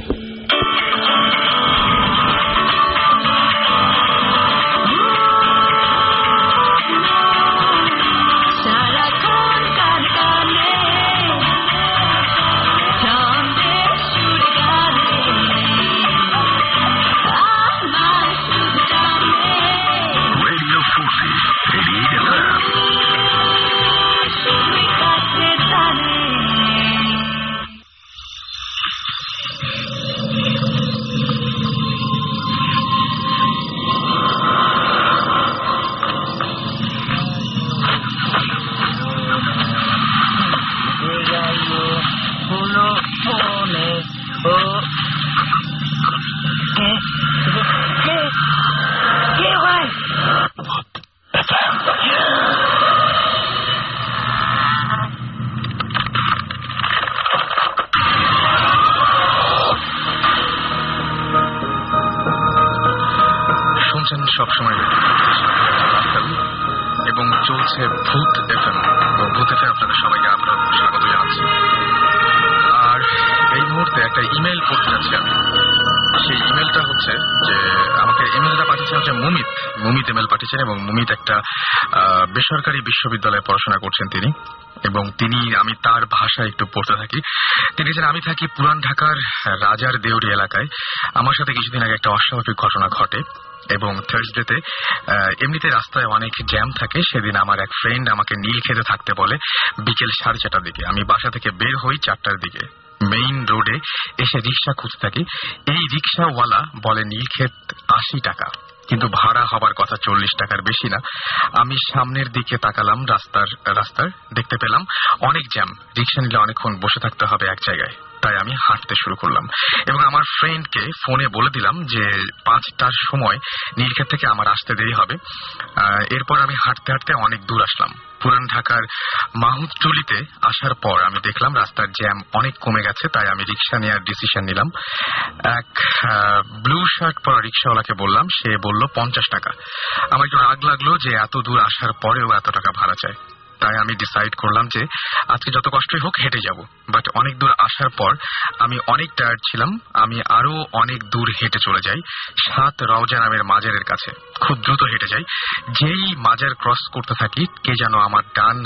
সবসময় এবং চলছে ভূত এফএম। ভূত এফএম আপনাদের সবাইকে আমরা স্বাগত জানাচ্ছি। আর এই মুহূর্তে একটা ইমেল পড়তে যাচ্ছি আমি। সেই ইমেলটা হচ্ছে যে আমাকে ইমেলটা পাঠিয়েছেন হচ্ছে মুমিত ইমেল পাঠিয়েছেন, এবং মুমিত একটা বেসরকারি বিশ্ববিদ্যালয়ে পড়াশোনা করছেন তিনি, এবং আমি তার ভাষায় একটু পড়তে থাকি। তিনি লিখেছেন, আমি থাকি পুরান ঢাকার রাজার দেউরি এলাকায়। আমার সাথে কিছুদিন আগে একটা অস্বাভাবিক ঘটনা ঘটে, এবং থার্সডেতে এমনিতে রাস্তায় অনেক জ্যাম থাকে। সেদিন আমার এক ফ্রেন্ড আমাকে নীলক্ষেতে থাকতে বলে বিকেল 4:30টার দিকে। আমি বাসা থেকে বের হই 4টার দিকে, মেইন রোডে এসে রিক্সা খুঁজতে থাকি। এই রিক্সাওয়ালা বলে নীলক্ষেত 80 টাকা, কিন্তু ভাড়া হবার কথা 40 টাকার বেশি না। আমি সামনের দিকে তাকালাম, রাস্তার দেখতে পেলাম অনেক জ্যাম। রিক্সা নিলে অনেকক্ষণ বসে থাকতে হবে এক জায়গায়, তাই আমি হাঁটতে শুরু করলাম, এবং আমার ফ্রেন্ডকে ফোনে বলে দিলাম যে 5টার সময় নীলক্ষেত থেকে আমার আসতে দেরি হবে। এরপর আমি হাঁটতে হাঁটতে অনেক দূর আসলাম। পুরান ঢাকার মাহুতটুলিতে আসার পর আমি দেখলাম রাস্তার জ্যাম অনেক কমে গেছে, তাই আমি রিক্সা নেওয়ার ডিসিশন নিলাম। এক ব্লু শার্ট পরা রিক্সাওয়ালাকে বললাম, সে বলল 50 টাকা। আমার একটু রাগ লাগলো যে এত দূর আসার পরেও এত টাকা ভাড়া চায়, তাই আমি ডিসাইড করলাম যে আজকে যত কষ্টই হোক হেঁটে যাব। বাট অনেক দূর আসার পর আমি অনেক টায়ার্ড ছিলাম। আমি আরো অনেক দূর হেঁটে চলে যাই 7 রওজা নামের মাজারের কাছে। খুব দ্রুত হেঁটে যাই। যেই মাজার ক্রস করতে থাকি, কে যেন আমার ডান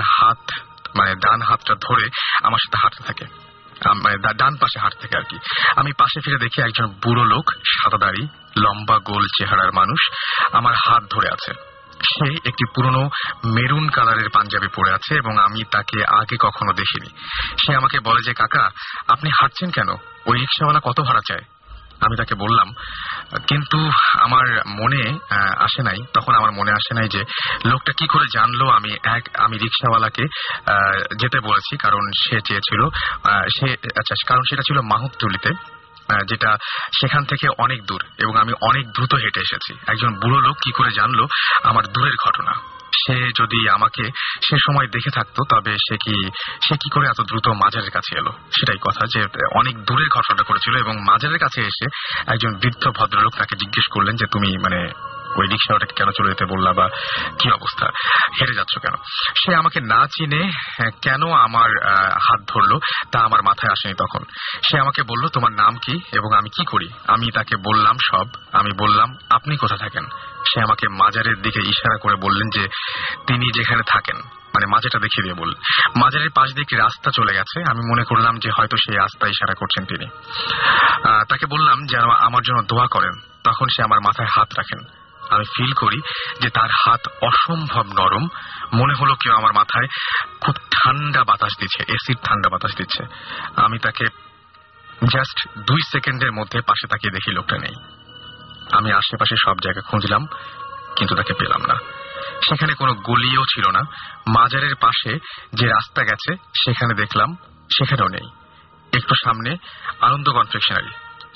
হাতটা ধরে আমার সাথে হাঁটতে থাকে, ডান পাশে হাঁটতে থাকে আর কি। আমি পাশে ফিরে দেখি একজন বুড়ো লোক, সাদা দাড়ি, লম্বা গোল চেহারার মানুষ আমার হাত ধরে আছে। সে একটি পুরনো মেরুন কালারের পাঞ্জাবি পরে আছে, এবং আমি তাকে আগে কখনো দেখিনি। সে আমাকে বলে যে, কাকা আপনি হাঁটছেন কেন? ওই রিক্সাওয়ালা কত ভাড়া চায়? আমি তাকে বললাম, কিন্তু আমার মনে আসে নাই যে লোকটা কি করে জানলো আমি রিক্সাওয়ালাকে যেতে বলেছি, কারণ সে চেয়েছিল কারণ সেটা ছিল মাহুতটুলিতে, যেটা সেখান থেকে অনেক দূর, এবং আমি অনেক দ্রুত হেঁটে এসেছি। একজন বুড়ো লোক কি করে জানলো আমার দূরের ঘটনা? সে যদি আমাকে সে সময় দেখে থাকতো, তবে সে কি করে এত দ্রুত মাজারের কাছে এলো? সেটাই কথা, যে অনেক দূরের ঘটনাটা করেছিল। এবং মাজারের কাছে এসে একজন বৃদ্ধ ভদ্রলোক তাকে জিজ্ঞেস করলেন যে, তুমি ওই রিক্সাওয়াটাকে কেন চলে যেতে বললা, বা কি অবস্থা, হেরে যাচ্ছ কেন? সে আমাকে না চিনে কেন আমার হাত ধরলো তা আমার মাথায় আসেনি তখন। সে আমাকে বলল, তোমার নাম কি এবং আমি কি করি? আমি তাকে বললাম সব। আমি বললাম, আপনি কোথায় থাকেন? সে আমাকে মাজারের দিকে ইশারা করে বললেন যে তিনি যেখানে থাকেন, মাজারটা দেখিয়ে দিয়ে বললেন। মাজারের পাশ দিয়ে রাস্তা চলে গেছে। আমি মনে করলাম যে হয়তো সেই রাস্তা ইশারা করছেন তিনি। তাকে বললাম যেন আমার জন্য দোয়া করেন। তখন সে আমার মাথায় হাত রাখেন। আমি ফিল করি যে তার হাত অসম্ভব নরম। মনে হলো কেউ আমার মাথায় খুব ঠান্ডা বাতাস দিচ্ছে, এসিড ঠান্ডা বাতাস দিচ্ছে। আমি তাকে জাস্ট 2 সেকেন্ডের মধ্যে পাশে তাকিয়ে দেখি লোকটা নেই। আমি আশেপাশে সব জায়গা খুঁজলাম, কিন্তু তাকে পেলাম না। সেখানে কোনো গলিও ছিল না। মাজারের পাশে যে রাস্তা গেছে সেখানে দেখলাম, সেখানেও নেই। একটু সামনে আনন্দ কনফেকশনারি,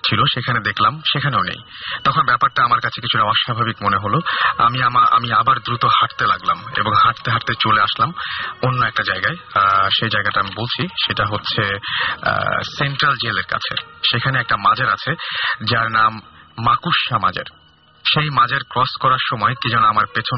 ছিল সেখানে দেখলাম সেখানেও নেই। তখন ব্যাপারটা আমার কাছে কিছুটা অস্বাভাবিক মনে হলো। আমি আবার দ্রুত হাঁটতে লাগলাম এবং হাঁটতে হাঁটতে চলে আসলাম অন্য একটা জায়গায়। সেই জায়গাটা আমি বলছি, সেটা হচ্ছে সেন্ট্রাল জেলের কাছে। সেখানে একটা মাজার আছে যার নাম মাকুশা মাজার। সেই মাজার ক্রস করার সময় কি যেন আমার পেছন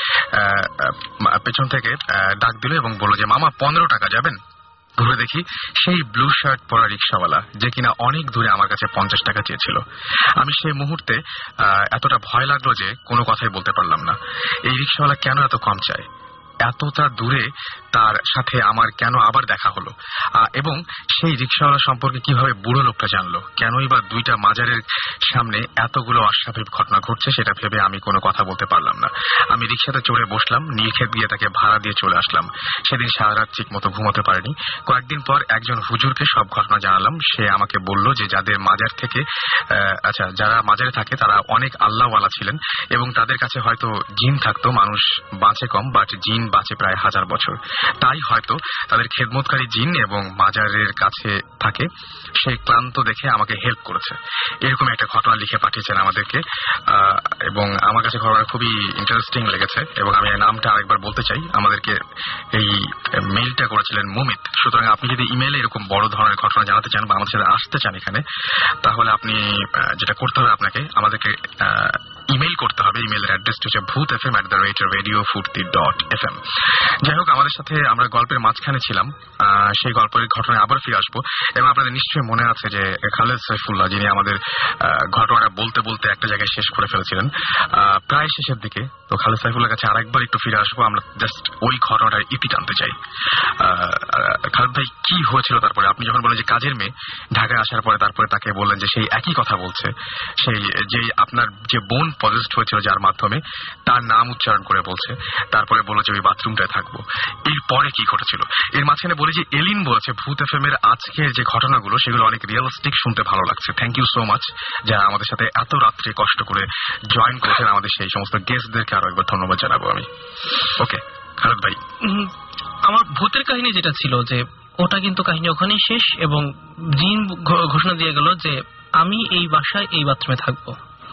থেকে ডাক দিল এবং বলল যে মামা 15 টাকা যাবেন। ঘুরে দেখি সেই ব্লু শার্ট পরা রিক্সাওয়ালা, যে কিনা অনেক দূরে আমার কাছে 50 টাকা চেয়েছিল। আমি সেই মুহূর্তে এতটা ভয় লাগলো যে কোনো কথাই বলতে পারলাম না। এই রিক্সাওয়ালা কেন এত কম চায়? এতটা দূরে তার সাথে আমার কেন আবার দেখা হলো? এবং সেই রিক্সাওয়ালা সম্পর্কে কিভাবে বুড়ো লোকটা জানলো? কেনই বা দুইটা মাজারের সামনে এতগুলো অস্বাভাবিক ঘটনা ঘটছে সেটা ভেবে আমি কোনো কথা বলতে পারলাম না। আমি রিক্সাতে চড়ে বসলাম, নীলক্ষেত গিয়ে তাকে ভাড়া দিয়ে চলে আসলাম। সেদিন সারা রাত ঠিক মতো ঘুমোতে পারিনি। কয়েকদিন পর একজন হুজুরকে সব ঘটনা জানালাম। সে আমাকে বলল যে যারা মাজারে থাকে তারা অনেক আল্লাহওয়ালা ছিলেন এবং তাদের কাছে হয়তো জিন থাকতো। মানুষ বাঁচে কম, বাট জিন বাঁচে প্রায় 1000 বছর। তাই হয়তো তাদের খেদমতকারী জিন এবং মাজারের কাছে থাকে। সে ক্লান্ত দেখে আমাকে হেল্প করেছে। এরকম একটা ঘটনা লিখে পাঠিয়েছেন আমাদেরকে এবং আমার কাছে ঘটনা খুবই ইন্টারেস্টিং লেগেছে এবং আমি নামটা আরেকবার বলতে চাই। আমাদেরকে এই মেইলটা করেছিলেন মুমিত। সুতরাং আপনি যদি ইমেইলে এরকম বড় ধরনের ঘটনা জানাতে চান বা আমাদের সাথে আসতে চান এখানে, তাহলে আপনি যেটা করতে হবে, আপনাকে আমাদেরকে ইমেইল করতে হবে। ইমেইলের অ্যাড্রেসটা হচ্ছে bhutfm@radiofurti.fm। যাই হোক, আমাদের সাথে আমরা গল্পের মাঝখানে ছিলাম। সেই গল্পের ঘটনায় আবার ফিরে আসবো এবং আপনাদের নিশ্চয়ই মনে আছে যে খালেদ সাইফুল্লাহ, যিনি আমাদের ঘটনাটা বলতে বলতে একটা জায়গায় শেষ করে ফেলেছিলেন প্রায় শেষের দিকে। তো খালেদ সাইফুল্লাহ কাছে আরেকবার একটু ফিরে আসবো। আমরা জাস্ট ওই ঘটনাটার ইতি টানতে চাই। খালেদ ভাই, কি হয়েছিল তারপরে? আপনি যখন বলেন যে কাজের মেয়ে ঢাকায় আসার পরে তারপরে তাকে বললেন যে সেই একই কথা বলছে, সেই যে আপনার যে বোন পজেসড হয়েছিল যার মাধ্যমে, তার নাম উচ্চারণ করে বলছে, তারপরে বলল যে ওই বাথরুমটায় থাকবো। এরপরে কি ঘটেছিল? এর মাঝখানে বলি যে এলিন বলেছে ভূত এফএম এর আজকের যে ঘটনাগুলো সেগুলো অনেক রিয়েলিস্টিক, শুনতে ভালো লাগছে। থ্যাংক ইউ সো মাচ যারা আমাদের সাথে এত রাত্রে কষ্ট করে জয়েন করেছেন। আমাদের সেই সমস্ত গেস্টদেরকে আরো একবার ধন্যবাদ জানাবো আমি। ওকে খালেদ ভাই, আমার ভূতের কাহিনী যেটা ছিল যে ওটা কিন্তু কাহিনী ওখানেই শেষ এবং জিন ঘোষণা দিয়ে গেল যে আমি এই বাসায় এই বাথরুমে থাকবো।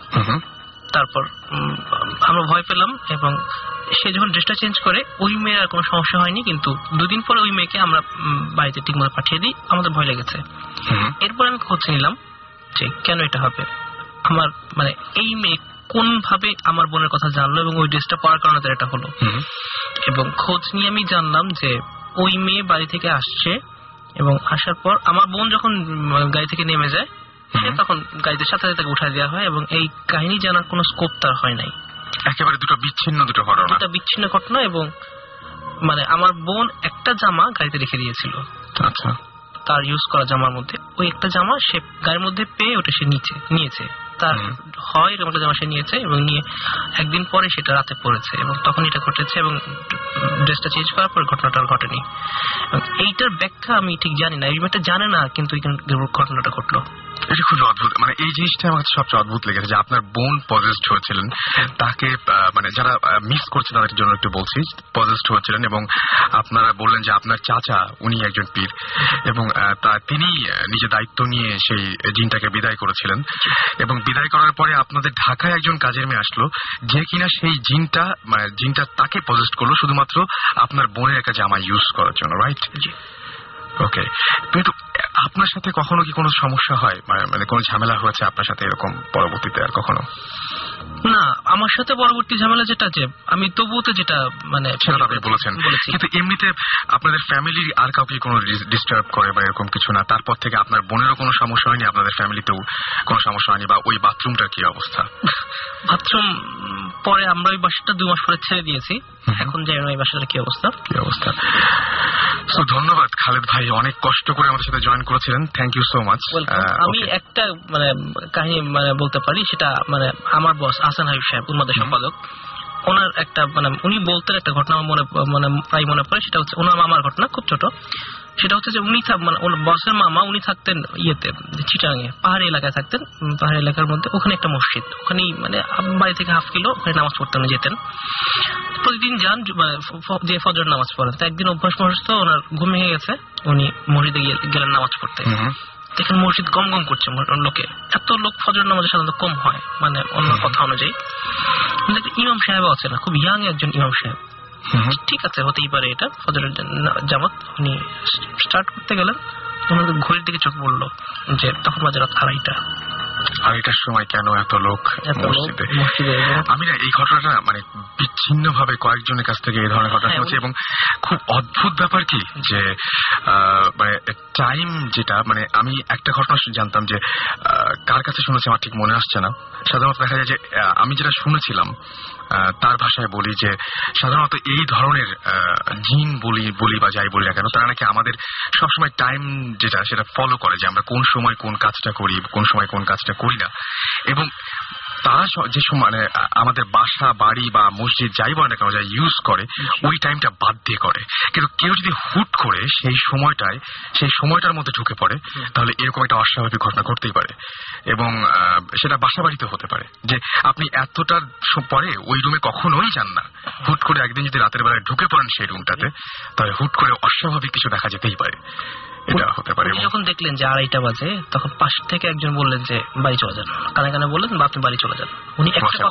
তারপর আমরা ভয় পেলাম এবং সে যখন ড্রেসটা চেঞ্জ করে ওই মেয়ের আর কোনো সমস্যা হয়নি, কিন্তু 2 দিন পরে ওই মেয়েকে আমরা বাড়িতে ঠিকমতো পাঠিয়ে দিই। আমাদের ভয় লেগেছে। এরপর আমি খোঁজ নিলাম যে কেন এটা হবে। আমার মানে এই মেয়ে কোন ভাবে আমার বোনের কথা জানলো এবং ওই ড্রেসটা পরার কারণে তার এটা হলো। এবং খোঁজ নিয়ে আমি জানলাম যে ওই মেয়ে বাড়ি থেকে আসছে এবং আসার পর আমার বোন যখন গাড়ি থেকে নেমে যায় তখন গাড়িতে সাথে সাথে তাকে উঠায় দেওয়া হয় এবং এই কাহিনী জানার কোনো স্কোপ তার হয় নাই। একেবারে দুটো বিচ্ছিন্ন ঘটনা এবং মানে আমার বোন একটা জামা গাড়িতে রেখে দিয়েছিল। আচ্ছা, তার ইউজ করা জামার মধ্যে ওই একটা জামা সে গাড়ির মধ্যে পেয়ে ওটা সে নিয়েছে। তার হয় এরকম একটা জামা সে নিয়েছে এবং নিয়ে একদিন পরে সেটা রাতে পড়েছে এবং তখন এটা ঘটেছে এবং ড্রেসটা চেঞ্জ করার পর ঘটনাটা ঘটেনি। এইটার ব্যাখ্যা আমি ঠিক জানি না, এই মেয়েটা জানে না, কিন্তু ঘটনাটা ঘটলো। এটা খুব অদ্ভুত। মানে এই জিনিসটা আমার কাছে সবচেয়ে অদ্ভুত লেগেছে যে আপনার বোন পজেসড হয়েছিলেন, তাকে মানে যারা মিস করছে তাদের জন্য একটু বলছি, পজেসড হয়েছিলেন এবং আপনারা বললেন যে আপনার চাচা উনি একজন পীর এবং তিনি নিজে দায়িত্ব নিয়ে সেই জিনটাকে বিদায় করেছিলেন এবং বিদায় করার পরে আপনাদের ঢাকায় একজন কাজের মেয়ে আসলো যে কিনা সেই জিনটা তাকে পজেসড করলো শুধুমাত্র আপনার বোনের একটা জামা ইউজ করার জন্য, রাইট? ওকে, কিন্তু আপনার সাথে কখনো কি কোনো সমস্যা হয়, মানে কোনো ঝামেলা হয়েছে আপনার সাথে এরকম পরবর্তীতে আর কখনো? না, আমার সাথে পরবর্তী ঝামেলা যেটা যে আমি তবুও তো যেটা মানে সেটা আপনি বলেছেন, কিন্তু এমনিতে আপনাদের ফ্যামিলির আর কাউকে কোনো ডিস্টার্ব করে বা এরকম কিছু না? তারপর থেকে আপনার বোনেরও কোনো সমস্যা হয়নি, আপনাদের ফ্যামিলিতেও কোনো সমস্যা হয়নি? বা ওই বাথরুমটার কি অবস্থা? বাথরুম পরে আমরা ওই বাসাটা 2 মাস পরে ছেড়ে দিয়েছি, এখন জানি না ওই বাসাটার কি অবস্থা। ধন্যবাদ খালেদ ভাই, অনেক কষ্ট করে আমাদের সাথে জয়েন করেছিলেন। Thank you so much. আমি একটা মানে কাহিনী মানে বলতে পারি, সেটা মানে আমার বস আহসান হাবিব সাহেব, উন্মাদের সম্পাদক, ওনার একটা মানে উনি বলতেন একটা ঘটনা মানে প্রায় মনে পড়ে। সেটা হচ্ছে ওনার মামার ঘটনা, খুব ছোট। সেটা হচ্ছে যে উনি মানে বসের মামা উনি থাকতেন ইয়েতে চিটাগাঙে, পাহাড়ি এলাকায় থাকতেন। পাহাড়ি এলাকার মধ্যে ওখানে একটা মসজিদ, ওখানেই মানে বাড়ি থেকে হাফ কিলো ওখানে নামাজ পড়তে উনি যেতেন। প্রতিদিন যান যে ফজর নামাজ পড়েন। তো একদিন অভ্যাস মহস্ত ওনার ঘুম ভেঙে গেছে, উনি মসজিদে গেলেন নামাজ পড়তে। দেখেন মসজিদ গম গম করছে লোকে, এত লোক ফজর নামাজে সাধারণত কম হয়, মানে অন্য কথা অনুযায়ী। ইমাম সাহেব আছে না, খুব ইয়াং একজন ইমাম সাহেব, ঠিক আছে হতেই পারে এটা ফজরের জামাত, উনি স্টার্ট করতে গেলেন, ঘড়ির দিকে চোখ পড়লো যে তখন বাজে রাত 2:30টার সময় কেন এত লোক মসজিদে। আমি না এই ঘটনাটা মানে বিচ্ছিন্ন ভাবে কয়েকজনের কাছ থেকে এই ধরনের ঘটনা শুনেছি, এবং খুব অদ্ভুত ব্যাপার কি যে মানে টাইম যেটা, মানে আমি একটা ঘটনা জানতাম যে কার কাছে শুনেছি আমার ঠিক মনে আসছে না, সাধারণত দেখা যায় যে আমি যেটা শুনেছিলাম তার ভাষায় বলি যে সাধারণত এই ধরনের জিন বলি বা যাই বলি না কেন, তারা নাকি আমাদের সবসময় টাইম যেটা সেটা ফলো করে, যে আমরা কোন সময় কোন কাজটা করি, কোন সময় কোন কাজটা করি না, এবং তারা যে সময় মানে আমাদের বাসা বাড়ি বা মসজিদ যাই বলে না কেন যা ইউজ করে ওই টাইমটা বাদ দিয়ে করে। কিন্তু কেউ যদি হুট করে সেই সময়টার মধ্যে ঢুকে পড়ে তাহলে এরকম একটা অস্বাভাবিক ঘটনা ঘটতেই পারে, এবং সেটা বাসা বাড়িতে হতে পারে যে আপনি এতটার পরে ওই রুমে কখনোই যান না, হুট করে একদিন যদি রাতের বেলায় ঢুকে পড়েন সেই রুমটাতে তাহলে হুট করে অস্বাভাবিক কিছু দেখা যেতেই পারে, এটা হতে পারে। যখন দেখলেন যে 2:30 বাজে তখন পাশ থেকে একজন বললেন যে বাড়ি চলে যান, কানে কানে বললেন বা আপনি বাড়ি চলে যান। উনি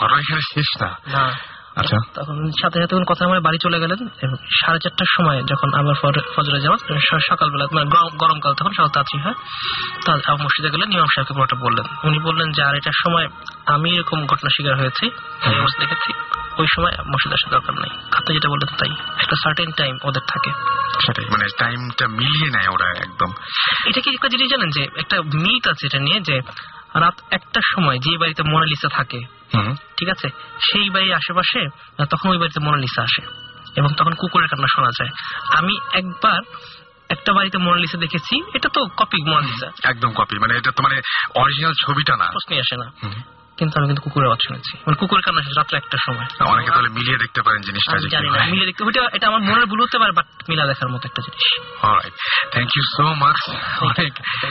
শেষ না, আচ্ছা তখন সাথে সাথে উনি কথা বলে বাড়ি চলে গেলেন, এবং 4:30টার সময় যখন আবার ফজরে যাওয়া সকালবেলা মানে গরমকাল তখন সকাল তাড়াতাড়ি হয়, তার মসজিদে গেলেন, ইমাম সাহেবকে পুরোটা বললেন। উনি বললেন যে 2:30টার সময় আমি এরকম ঘটনা শিকার হয়েছি, দেখেছি, ওই সময় মসজিদ আসার দরকার নেই। আপনি যেটা বললেন তাই, একটা সার্টেন টাইম ওদের থাকে, সেটাই মানে টাইমটা মিলিয়ে নেয় ওরা একদম। এটা কি একটা জিনিস জানেন যে একটা মিথ আছে এটা নিয়ে, যে রাত 1টার সময় যে বাড়িতে মোনালিসা থাকে, ঠিক আছে, সেই বাড়ির আশেপাশে তখন ওই বাড়িতে মোনালিসা আসে এবং তখন কুকুরের কান্না শোনা যায়। আমি একবার একটা বাড়িতে মোনালিসা দেখেছি, এটা তো কপি মোনালিসা, একদম কপি, মানে এটা তো মানে অরিজিনাল ছবিটা না, প্রশ্নই আসে না, কিন্তু আমি কিন্তু কুকুরের আওয়াজ শুনেছি, মানে কুকুরের কান্না রাত্রে 1টার সময়। অনেকে তাহলে মিলিয়ে দেখতে পারেন জিনিসটা, জানি না মিলিয়ে দেখতে, এটা আমার মনের ভুল হতে পারে, বাট মিলা দেখার মতো একটা জিনিস। Alright, thank you so much. অনেক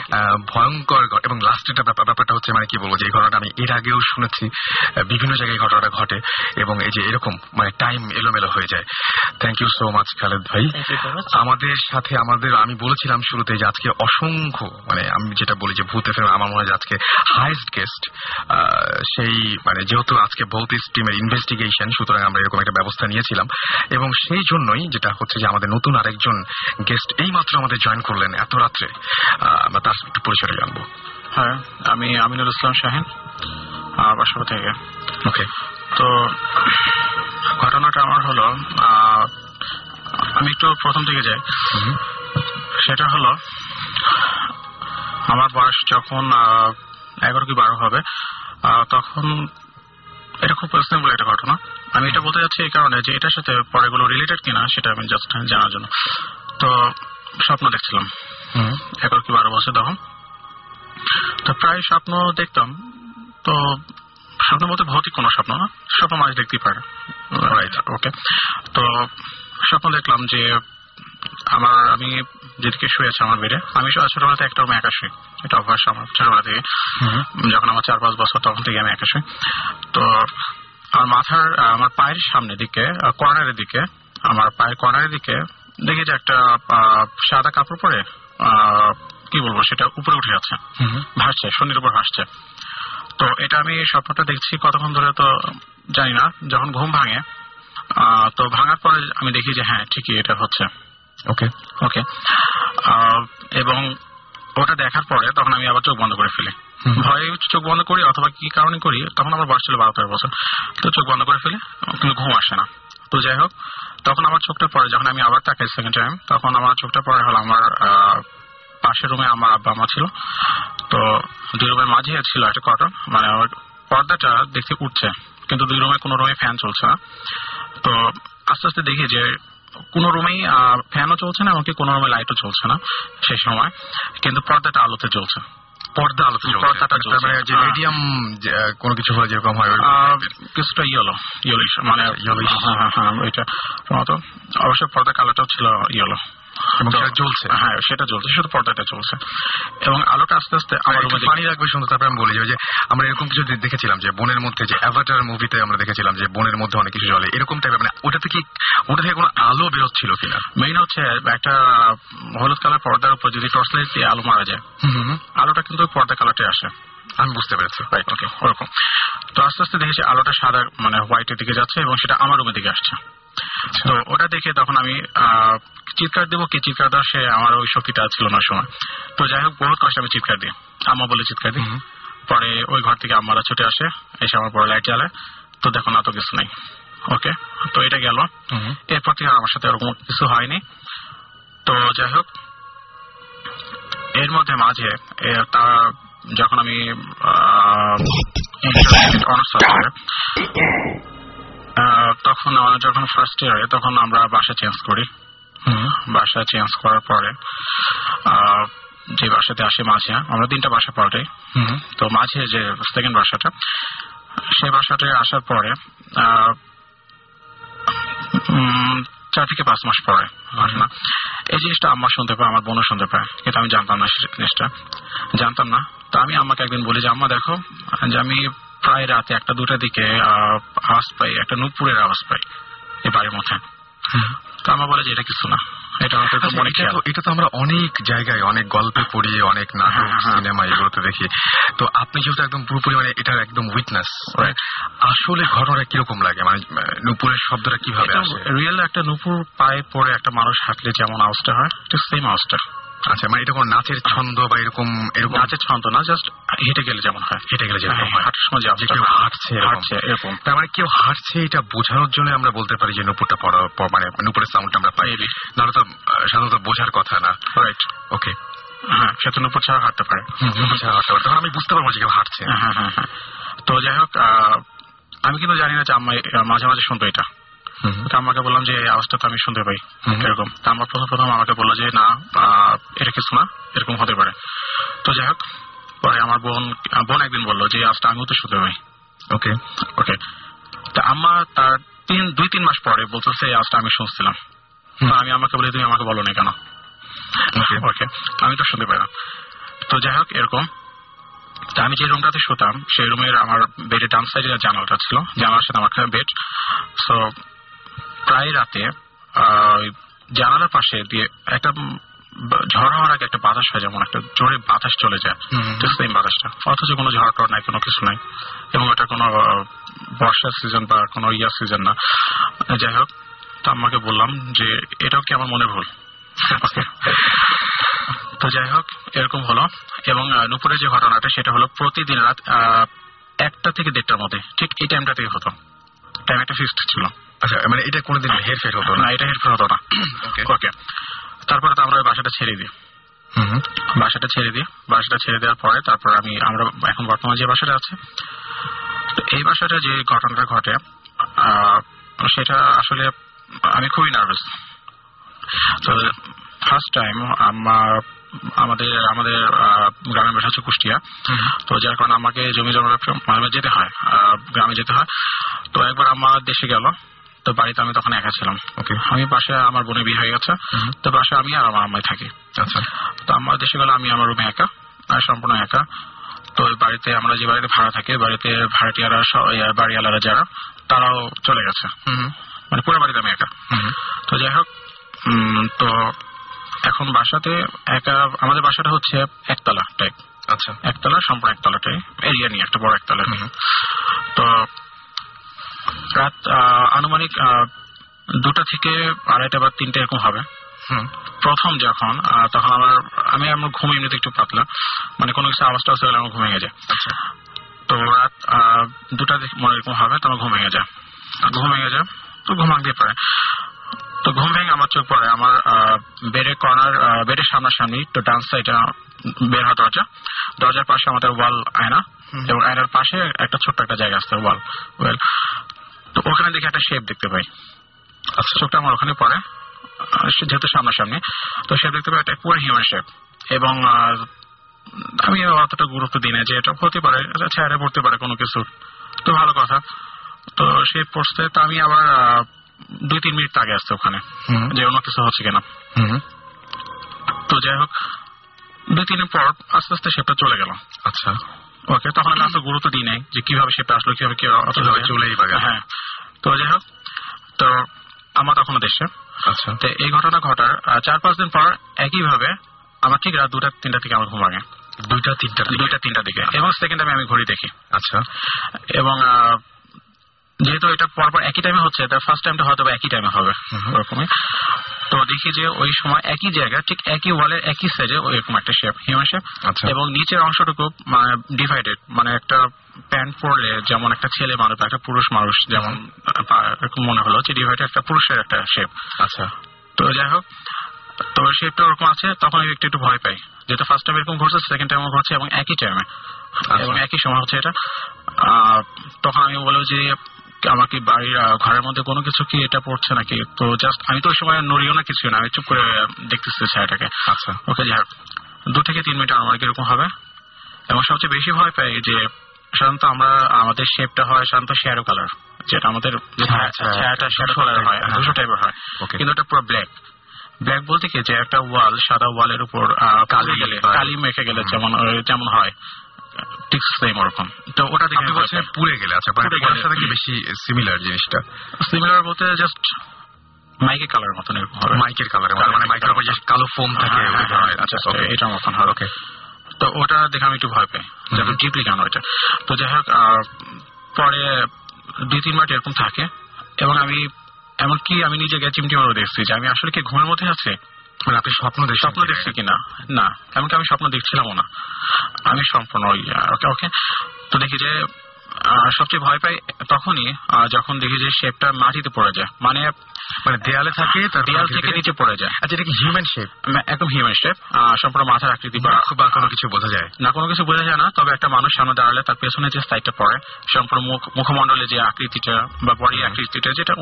ভয়ঙ্কর, এবং লাস্টের ব্যাপারটা হচ্ছে মানে কি বলবো, যে এই ঘটনাটা আমি এর আগেও শুনেছি, বিভিন্ন জায়গায় ঘটনাটা ঘটে, এবং এই যে এরকম মানে টাইম এলোমেলো হয়ে যায়। Thank you so much Khaled ভাই। আমাদের সাথে আমি বলেছিলাম শুরুতে যে আজকে অসংখ্য, মানে আমি যেটা বলি যে ভূত এফএম আমার মনে হয় আজকে হাইয়েস্ট গেস্ট, সেই মানে যেহেতু আজকে ভৌতিক টিমের ইনভেস্টিগেশন, সুতরাং আমরা এরকম একটা ব্যবস্থা নিয়েছিলাম, এবং সেই জন্যই যেটা হচ্ছে যে আমাদের নতুন আরেকজন গেস্ট এই মাত্র আমাদের জয়েন করলেন এত রাত্রে, আমরা তার একটু পরিচয় জানবো। হ্যাঁ, আমি আমিনুল ইসলাম শাহিন, বাসা থেকে। ওকে, তো ঘটনাটা আমার হলো, আমি একটু প্রথম থেকে যাই। সেটা হলো আমার বয়স যখন 11 কি 12 হবে, তখন এটা খুব পার্সোনাল একটা ঘটনা। আমি এটা বলতে যাচ্ছি এই কারণে যে এটার সাথে পরেগুলো রিলেটেড কিনা সেটা আমি জাস্ট জানার জন্য। তো স্বপ্ন দেখছিলাম 11 কি 12 বছর তখন। তো প্রায় স্বপ্ন দেখতাম, তো স্বপ্ন বলতে ভৌতিক কোনো স্বপ্ন না, স্বপ্ন মানুষ দেখতেই পারে। ওকে, তো স্বপ্ন দেখলাম যে আমি যেদিকে শুয়ে আছি আমার বেডে, আমি ছোটবেলাতে একটা রুমে একা শুই, এটা অভ্যাস আমার ছোটবেলা থেকে, যখন আমার 4-5 বছর তখন থেকে আমি একা শুই। তো আমার পায়ের সামনের দিকে কর্নারের দিকে, আমার পায়ের কর্নারের দিকে দেখি যে একটা সাদা কাপড় পরে কি বলবো সেটা উপরে উঠে যাচ্ছে, ভাসছে, শনির উপর ভাসছে। তো এটা আমি স্বপ্নটা দেখছি কতক্ষণ ধরে তো জানি না, যখন ঘুম ভাঙে, তো ভাঙার পরে আমি দেখি যে হ্যাঁ ঠিকই এটা হচ্ছে। ওকে ওকে, এবং ওটা দেখার পরে তখন আমি আবার চোখ বন্ধ করে ফেলি, ভয়ে চোখ বন্ধ করি অথবা কি কারণে করি, তখন আমার বয়স ছিল 12-13 বছর। তো চোখ বন্ধ করে ফেলি, কিন্তু ঘুম আসে না। তো যাই হোক, তখন আমার চোখটা পড়ে, যখন আমি আবার তাকাই সেকেন্ড টাইম, তখন আমার চোখটা পড়ে হলো আমার পাশের রুমে আমার আব্বা আমা ছিল। তো 2 রুমের মাঝে ছিল একটা কটন, মানে আমার পর্দাটা দেখতে উঠছে, কিন্তু 2 রুমে কোনো রুমে ফ্যান চলছে না। তো আস্তে আস্তে দেখি যে কোন রুমেই ফ্যানও চলছে না, এমনকি কোন রুমে লাইটও চলছে না সেই সময়, কিন্তু পর্দাটা আলোতে চলছে। পর্দাটা চলছে, যে মিডিয়াম কোনো কিছু হলে যেরকম হয় কিছুটা ইয়েলোইশ, মানে ওইটা অবশ্য পর্দা কালারটাও ছিল ইয়েলো, চলছে, হ্যাঁ সেটা চলছে, শুধু পর্দাটা চলছে এবং আলোটা আস্তে আস্তে আমার রুমে পানি রাখবে শুনতে। তারপরে আমি বলি যে আমরা এরকম কিছু দেখেছিলাম যে বনের মধ্যে, যে অ্যাভাটার মুভিতে আমরা দেখেছিলাম যে বনের মধ্যে অনেক কিছু জ্বলে, এরকম টাইপের, মানে ওটা থেকে কোনো আলো বেরোচ্ছিল কিনা? মেইন হচ্ছে একটা হলুদ কালার পর্দার উপর যদি টর্চ লাইট দিয়ে আলো মারা যায়, আলোটা কিন্তু পর্দা কালারটা আসে। আমি বুঝতে পেরেছি, রাইট, ওকে, ওরকম। তো আস্তে আস্তে দেখেছি আলোটা সাদা মানে হোয়াইটের দিকে যাচ্ছে এবং সেটা আমার রুমের দিকে আসছে। তো ওটা দেখে তখন আমি চিৎকার দেবো, কি চিৎকার দেওয়া, সে আমার ওই শক্তিটা ছিল না সময়। তো যাই হোক বহুত কষ্ট আমি চিৎকার দিই, আম্মা বলে চিৎকার দিই। পরে ওই ঘর থেকে আম্মারা ছুটে আসে, এসে আমার পরে লাইট জ্বালায়। তো দেখো না তো কিছু নাই, ওকে। তো এটা গেল, এরপর থেকে আমার সাথে ওরকম কিছু হয়নি। তো যাই হোক এর মধ্যে মাঝে তার যখন আমি তখন যখন ফার্স্ট ইয়ারে তখন আমরা বাসা চেঞ্জ করি। বাসা চেঞ্জ করার পরে যে বাসাতে আসে মাঝে, আমরা 3টা বাসা পাল্টাই। তো মাঝে যে সেকেন্ড বাসাটা, সেই বাসাটায় আসার পরে 4 থেকে 5 মাস পরে ঘটনা, এই জিনিসটা আম্মা শুনতে পায়, আমার বোনও শুনতে পায়, কিন্তু আমি জানতাম না জিনিসটা, জানতাম না। তো আমি আম্মাকে একদিন বলি যে আম্মা দেখো যে আমি প্রায় রাতে 1-2টার দিকে আওয়াজ পাই, একটা নূপুরের আওয়াজ পাই এই বাড়ির মধ্যে। তো আম্মা বলে যে এটা কিছু না, এটা তো আমরা অনেক জায়গায় অনেক গল্পে পড়ি, অনেক নাটক সিনেমা এগুলোতে দেখি। তো আপনি যেহেতু একদম পুরোপুরি মানে এটার একদম উইটনেস, আসলে ঘটনাটা কিরকম লাগে, মানে নূপুরের শব্দটা কিভাবে আসে? রিয়েল একটা নূপুর পায়ে পড়ে একটা মানুষ হাঁটলে যেমন আওয়াজটা হয়, ঠিক সেম আওয়াজটা। আচ্ছা, মানে এটা কোনো নাচের ছন্দ বা এরকম নাচের ছন্দ না, জাস্ট হেঁটে গেলে যেমন হয়, হেঁটে গেলে যেরকম হয়, হাঁটার সময় যে কেউ হাঁটছে এরকম। তার মানে কেউ হাঁটছে এটা বোঝানোর জন্য আমরা বলতে পারি যে নূপুরটা মানে নূপুরের সাউন্ডটা আমরা পাই, নাহলে তো সাধারণত বোঝার কথা না। রাইট, ওকে, হ্যাঁ, সে তো নূপুর ছাড়া হাঁটতে পারে, তখন আমি বুঝতে পারবো যে কেউ হাঁটছে। হ্যাঁ। তো যাই হোক আমি কিন্তু জানি না যে আম্মা মাঝে মাঝে শুনতো এটা। আমাকে বললাম যে আওয়াজটা তো আমি শুনতে পাই এরকম। তা আমার প্রথম আমাকে বললো যে না এটা কিছু না, এরকম হতে পারে। তো যাই হোক পরে আমার বোন একদিন বললো যে আওয়াজটা আমিও তো শুনতে পাই। ওকে ওকে, তা আম্মা তার 2-3 মাস পরে বলতেছে এই আওয়াজটা আমি শুনছিলাম। আমি আমাকে বলি তুমি আমাকে বলো না কেন? ওকে, আমি তো শুনতে পাই না। তো যাই হোক এরকম, তা আমি যে রুমটাতে শুতাম সেই রুমের আমার বেডের ডান সাইডে জানালাটা ছিল, জানালার সাথে আমার বেড। সো প্রায় রাতে জানালার পাশে দিয়ে একটা ঝড় হওয়ার আগে একটা বাতাস হয়, যেমন একটা জোরে বাতাস চলে যায়, সেম বাতাসটা, অথচ কোনো ঝড় টড় নাই, কোনো কিছু নাই, এবং এটা কোনো বর্ষার সিজন বা কোনো ইয়ার সিজন না। যাই হোক, তো আমাকে বললাম যে এটাও কি আমার মনে ভুল? তো যাই হোক এরকম হলো। এবং নুপুরের যে ঘটনাটা সেটা হলো প্রতিদিন রাত 1টা থেকে 1:30টার মধ্যে, ঠিক এই টাইমটা থেকে হতো। টাইম একটা ফিক্সড ছিল। আচ্ছা, মানে এটা কোনোদিন হেরফের হতো না? এটা হেরফের হতো না। ওকে, তারপরে তো আমরা ওই বাসাটা ছেড়ে দিই। বাসাটা ছেড়ে দেওয়ার পরে তারপর আমরা এখন বর্তমানে যে বাসাটা আছে, এই বাসাটা যে ঘটনাটা ঘটে সেটা আসলে আমি খুবই নার্ভাস। তো ফার্স্ট টাইম আমাদের গ্রামের বাসা হচ্ছে কুষ্টিয়া। তো যার কারণে আমাকে জমি জমার মাঝে যেতে হয়, গ্রামে যেতে হয়। তো একবার আমার দেশে গেল, তো বাড়িতে আমি তখন একা ছিলাম। ওকে, আমি বাসায় আমার বোনের বিয়ে হয়ে গেছে, তো বাসায় আমি আর আমার আম্মাই থাকি। আচ্ছা, তো আমার দেশে গেলে আমি আমার রুমে একা, সম্পূর্ণ একা। তো বাড়িতে আমরা যে বাড়িতে ভাড়া থাকি, বাড়িতে ভাড়াটিয়ারা বাড়িওয়ালারা যারা তারাও চলে গেছে, মানে পুরো বাড়িতে আমি একা। তো যাই হোক, তো এখন বাসাতে একা, আমাদের বাসাটা হচ্ছে একতলা টাইপ। আচ্ছা, একতলা, সম্পূর্ণ একতলাটাই, এরিয়া নিয়ে একটা বড় একতলা নিয়ে। তো রাত আনুমানিক 2টা থেকে 2:30 বা 3টে এরকম হবে। প্রথম যখন তখন আমার ঘুম এমনিতে একটু পাতলা, মানে কোনো কিছু আওয়াজটা হলে আমার ঘুম ভেঙে যায়। তো রাত 2টা মনে এরকম হবে, তখন ঘুম ভেঙে যায়। তো ঘুম ভাঙতে পারে। তো ঘুম ভেঙে আমার চোখ পড়ে আমার বেডের সামনাসামনি, তো ডান সাইডে বের হওয়া দরজার পাশে আমাদের ওয়াল আয়না, এবং আয়নার পাশে একটা ছোট্ট একটা জায়গা আছে ওয়াল। তো ওখানে দেখে একটা শেপ দেখতে পাই। আচ্ছা, চোখটা আমার ওখানে পড়ে, যেহেতু সামনাসামনি, তো শেপ দেখতে পাই একটা পুরো হিউম্যান শেপ। এবং আমি অতটা গুরুত্ব দিই না যে এটা হতে পারে, চেহারা পড়তে পারে কোনো কিছু, তো ভালো কথা। তো সে পড়ছে, তো আমি আবার 2-3 মিনিট আগে আসছে ওখানে যে অন্য কিছু হচ্ছে কিনা। তো যাই হোক 2-3 দিন পর আস্তে আস্তে শেপটা চলে গেল। আচ্ছা ওকে, তখন আমি আসলে গুরুত্ব দিই নাই যে কিভাবে শেপটা আসলো, কিভাবে চলেই বা গেল। হ্যাঁ, তো যাই হোক, তো আমার তখনও দেশে। আচ্ছা, তো এই ঘটনা ঘটার 4-5 দিন পর একইভাবে আমার ঠিক রাত 2-3টা থেকে আমার ঘুম ভাঙে। 2-3টার দিকে, এবং সেকেন্ড টাইমে আমি ঘড়ি দেখি। আচ্ছা, এবং যেহেতু এটা পরপর একই টাইমে হচ্ছে, তার ফার্স্ট টাইমটা হয়তো একই টাইমে হবে ওরকমই। তো দেখি যে ওই সময় একই জায়গায় ঠিক একই ওয়ালের একই সাইডে ওইরকম একটা শেপ, হিউম্যান শেপ, এবং নিচের অংশটুকু ডিভাইডেড, মানে একটা প্যান্ট পরলে যেমন একটা ছেলে মানুষ একটা পুরুষ মানুষ যেমন এরকম মনে হলো যে ডিভাইডেড একটা পুরুষের একটা শেপ। আচ্ছা, তো যাই হোক, তো শেপটা ওরকম আছে। তখন আমি একটু ভয় পাই, যেহেতু ফার্স্ট টাইম এরকম ঘটছে, সেকেন্ড টাইম ঘটছে এবং একই টাইমে এবং একই সময় হচ্ছে এটা। তখন আমি বলবো যে আমাকে বাড়ির ঘরের মধ্যে কোনো কিছু কি এটা পড়ছে নাকি। তো জাস্ট আমি তো ওই সময় নড়িও না, কিছু না, আমি চুপ করে দেখতেছি ছায়াটাকে। আচ্ছা, ওকে, যাই হোক 2 থেকে 3 মিনিট আমার কিরকম হবে। এবং সবচেয়ে বেশি ভয় পাই যে সাধারণত আমাদের শেপটা হয় সাধারণত শ্যাডো কালার, যেটা আমাদের ছায়াটা শ্যাডো কালার হয়, 200 টাইপের হয়, কিন্তু এটা পুরো ব্ল্যাক। ব্ল্যাক বলতে কি যে একটা ওয়াল, সাদা ওয়ালের উপর কালি মেখে গেলে যেমন হয়, ঠিক সেম ওরকম। তো ওটা দেখে পুড়ে গেলে। আচ্ছা, পুড়ে সাথে কি বেশি সিমিলার জিনিসটা? সিমিলার বলতে জাস্ট মাইকের কালার মতন এরকম হবে। মাইকের কালার মানে মাইকের উপর যে কালো ফোম থাকে। আচ্ছা, এটার মতন হয়। ওকে, তো ওটা দেখে আমি একটু ভয় পাই, যেন ডিপলি কেন ওইটা। তো যাই হোক, পরে 2-3 মিনিট এরকম থাকে, এবং আমি এমনকি আমি নিজে গিয়ে চিমটিমারও দেখছি যে আমি আসলে কি ঘুমের মধ্যে আছে, মানে আপনি স্বপ্ন দেখছি কিনা। না, এমনকি আমি স্বপ্ন দেখছিলামও না, আমি সম্পূর্ণ ওকে ওকে। তো দেখি যে সবচেয়ে ভয় পাই তখনই যখন দেখি যে শেপটা মাটিতে পড়ে যায়, মানে দেয়ালে থাকে, দেয়াল থেকে নিচে পড়ে যায়। আচ্ছা, এটা কি হিউম্যান শেপ? একদম হিউম্যান শেপ, সম্পূর্ণ মাথার আকৃতি বা কোনো কিছু বোঝা যায় না, কোনো কিছু বোঝা যায় না। তবে একটা মানুষ সামনে দাঁড়ালে তার পেছনে যে সাইডটা পড়ে, সম্পূর্ণ মুখমণ্ডলে যে আকৃতিটা বা বডি আকৃতিটা, যেটা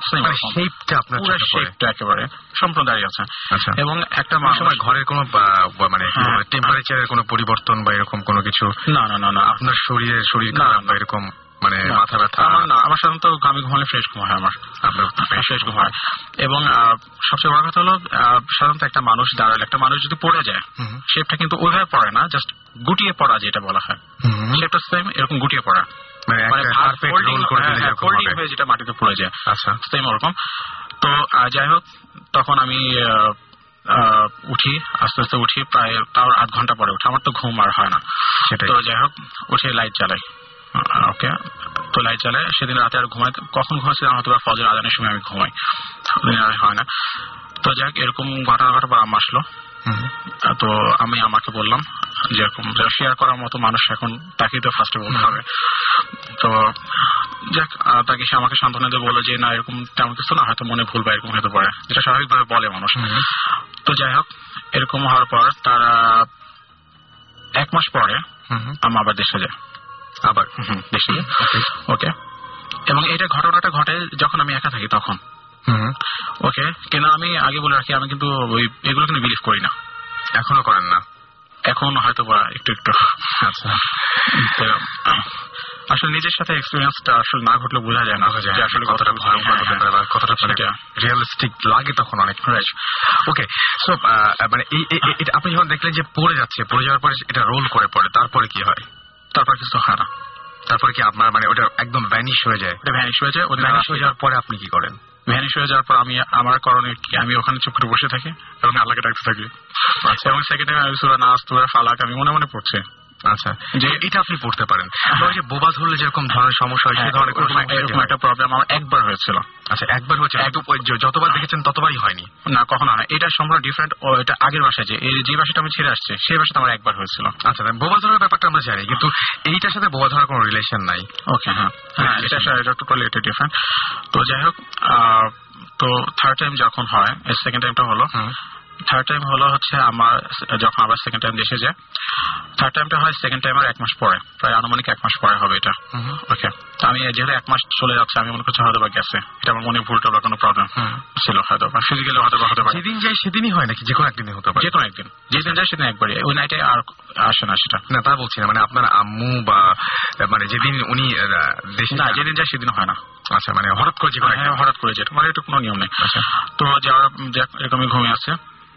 শেপটা একেবারে সম্পূর্ণ দাঁড়িয়ে আছে। আচ্ছা, এবং একটা মানুষ ঘরের কোনো মানে টেম্পারেচারের কোনো পরিবর্তন বা এরকম কোনো কিছু? না, আপনার শরীর খারাপ বা এরকম, মানে মাথা ব্যথা? না, আমার সাধারণত আমি ঘুমালে ফ্রেশ ঘুম হয়, আমার ফ্রেশ ঘুম হয়। এবং সবচেয়ে বড় কথা হলো, সাধারণত একটা মানুষ দাঁড়ালে, একটা মানুষ যদি পড়ে যায়, শেপটা কিন্তু ওইভাবে পড়ে না, জাস্ট গুটিয়ে পড়া যেটা বলা হয়, শেপটা সেম এরকম গুটিয়ে পড়া, যেটা মাটিতে পড়ে যায়। আচ্ছা, সেম ওরকম। তো যাই হোক, তখন আমি উঠি, আস্তে আস্তে উঠি, প্রায় তাও 8 ঘন্টা পরে উঠি, আমার তো ঘুম আর হয় না। তো যাই হোক, উঠে লাইট জ্বালাই। ওকে, তো লাইট জ্বালায়। সেদিন রাতে আর কখন ঘুমাচ্ছিলাম হয়তো ফজর আজানের সময় আমি ঘুমাই, হয় না। তো যাই হোক, এরকম ঘটনা পর আম্মা আসলো। তো আমি আমাকে বললাম যেরকম শেয়ার করার মতো মানুষ এখন তাকেই তো ফার্স্টে বলতে হবে। তো যাক, তাকে সে আমাকে সান্ত্বনা দিয়ে বললো যে না, এরকম তেমন কিছু না, হয়তো মনে ভুল বা এরকম হতে পারে, যেটা স্বাভাবিকভাবে বলে মানুষ। তো যাই হোক, এরকম হওয়ার পর তারা 1 মাস পরে আমি আবার দেশে যাই, আবার দেশে যাই। ওকে, এবং এটা ঘটনাটা ঘটে যখন আমি একা থাকি তখন। ওকে, কেন আমি আগে বলে রাখি, আমি কিন্তু এগুলো কিন্তু বিলিভ করি না। এখনো করেন না? এখন হয়তো বা একটু। আচ্ছা, আসলে নিজের সাথে এক্সপিরিয়েন্সটা আসলে না ঘটলে বোঝা যায় না যে আসলে কতটা ভয়ঙ্কর হতে পারে বা কতটা রিয়েলিস্টিক লাগে তখন অনেক। ওকে, সো মানে আপনি যখন দেখলেন যে পড়ে যাওয়ার পরে এটা রোল করে পড়ে, তারপরে কি হয়? তারপর কিছু হয় না। তারপরে কি আপনার মানে ওটা একদম ভ্যানিশ হয়ে যায়? ভ্যানিশ হয়ে যায়। ভ্যানিশ হয়ে যাওয়ার পরে আপনি কি করেন? ভ্যানিশ হয়ে যাওয়ার পর আমার করণীয় কি, আমি ওখানে চুপ করে বসে থাকি এবং আল্লাহকে ডাকতে থাকি। এবং সেকেন্ড টাইম আমি সূরা নাস, সূরা ফালাক আমি মনে মনে পড়ছি। আচ্ছা, যে এটা আপনি পড়তে পারেন। ওই যে বোবা ধরলে যেরকম ধরনের সমস্যা হয়, সেই ধরনের এরকম একটা প্রবলেম আমার একবার হয়েছিল। আচ্ছা, একবার হয়েছে? যতবার দেখেছেন ততবারই হয়নি? না, কখনো না। এটা সম্পূর্ণ ডিফারেন্ট। এটা আগের বাসায় যে বাসাটা আমি ছেড়ে আসছে, সেই বাসাটা আমার একবার হয়েছিল। আচ্ছা, বোবা ধরার ব্যাপারটা আমরা জানি, কিন্তু এইটার সাথে বোবা ধরার কোনো রিলেশন নাই। ওকে, হ্যাঁ, এটা টোটালি এটা ডিফারেন্ট। তো যাই হোক, তো থার্ড টাইম যখন হয়, সেকেন্ড টাইমটা হলো, থার্ড টাইম হলো হচ্ছে আমার যখন আবার সেকেন্ড টাইম দেশে যায়। থার্ড টাইমটা হয় সেকেন্ড টাইম আর 1 মাস পরে, প্রায় আনুমানিক 1 মাস পরে হবে এটা। ওকে, তো আমি যেহেতু 1 মাস চলে যাচ্ছে, আমি মনে করছি হয়তো বা গেছে, এটা আমার মনে ভুলটা বা কোনো প্রবলেম ছিল, হয়তো বা ফিজিক্যালি হয়তো বা হতে পারে। যেদিন যাই সেদিনই হয় নাকি যে কোনো একদিনই হতে পারে? যে কোনো একদিন, যেদিন যায় সেদিন একবারই, ওই নাইটে আর আসে না সেটা। না, তা বলছি না, মানে আপনার আম্মু বা মানে যেদিন উনি দেশে, না, যেদিন যায় সেদিন হয় না। আচ্ছা, মানে হঠাৎ করে যে কোনো, হঠাৎ করে যেটা, মানে এটা কোনো নিয়ম নেই। আচ্ছা, তো যাওয়ার এরকমই ঘুমিয়ে আছে।